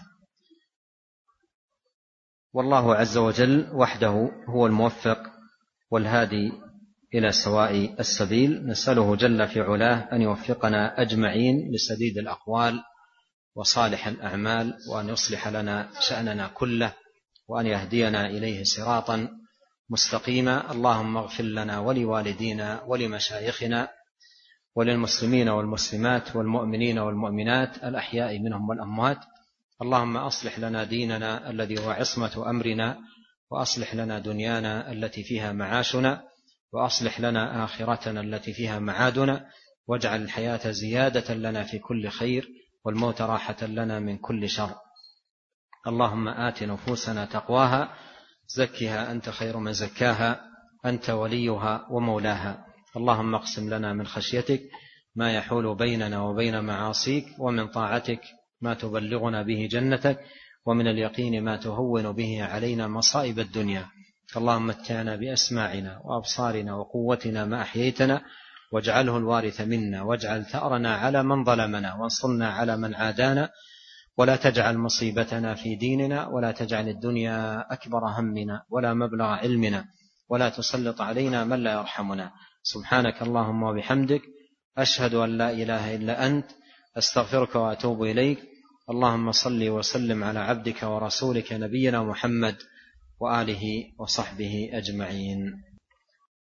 والله عز وجل وحده هو الموفق والهادي إلى سواء السبيل، نسأله جل في علاه أن يوفقنا أجمعين لسديد الأقوال وصالح الأعمال، وأن يصلح لنا شأننا كله، وأن يهدينا إليه صراطا مستقيما. اللهم اغفر لنا ولوالدينا ولمشايخنا وللمسلمين والمسلمات والمؤمنين والمؤمنات الأحياء منهم والأموات. اللهم أصلح لنا ديننا الذي هو عصمة أمرنا، وأصلح لنا دنيانا التي فيها معاشنا، وأصلح لنا آخرتنا التي فيها معادنا، واجعل الحياة زيادة لنا في كل خير، والموت راحة لنا من كل شر. اللهم آت نفوسنا تقواها، زكها أنت خير من زكاها، أنت وليها ومولاها. اللهم اقسم لنا من خشيتك ما يحول بيننا وبين معاصيك، ومن طاعتك ما تبلغنا به جنتك، ومن اليقين ما تهون به علينا مصائب الدنيا. اللهم متعنا بأسماعنا وأبصارنا وقوتنا ما أحييتنا، واجعله الوارث منا، واجعل ثأرنا على من ظلمنا، وانصرنا على من عادانا، ولا تجعل مصيبتنا في ديننا، ولا تجعل الدنيا أكبر همنا ولا مبلغ علمنا، ولا تسلط علينا من لا يرحمنا. سبحانك اللهم وبحمدك، أشهد أن لا إله إلا أنت، أستغفرك وأتوب إليك. اللهم صل وسلم على عبدك ورسولك نبينا محمد وآله وصحبه أجمعين.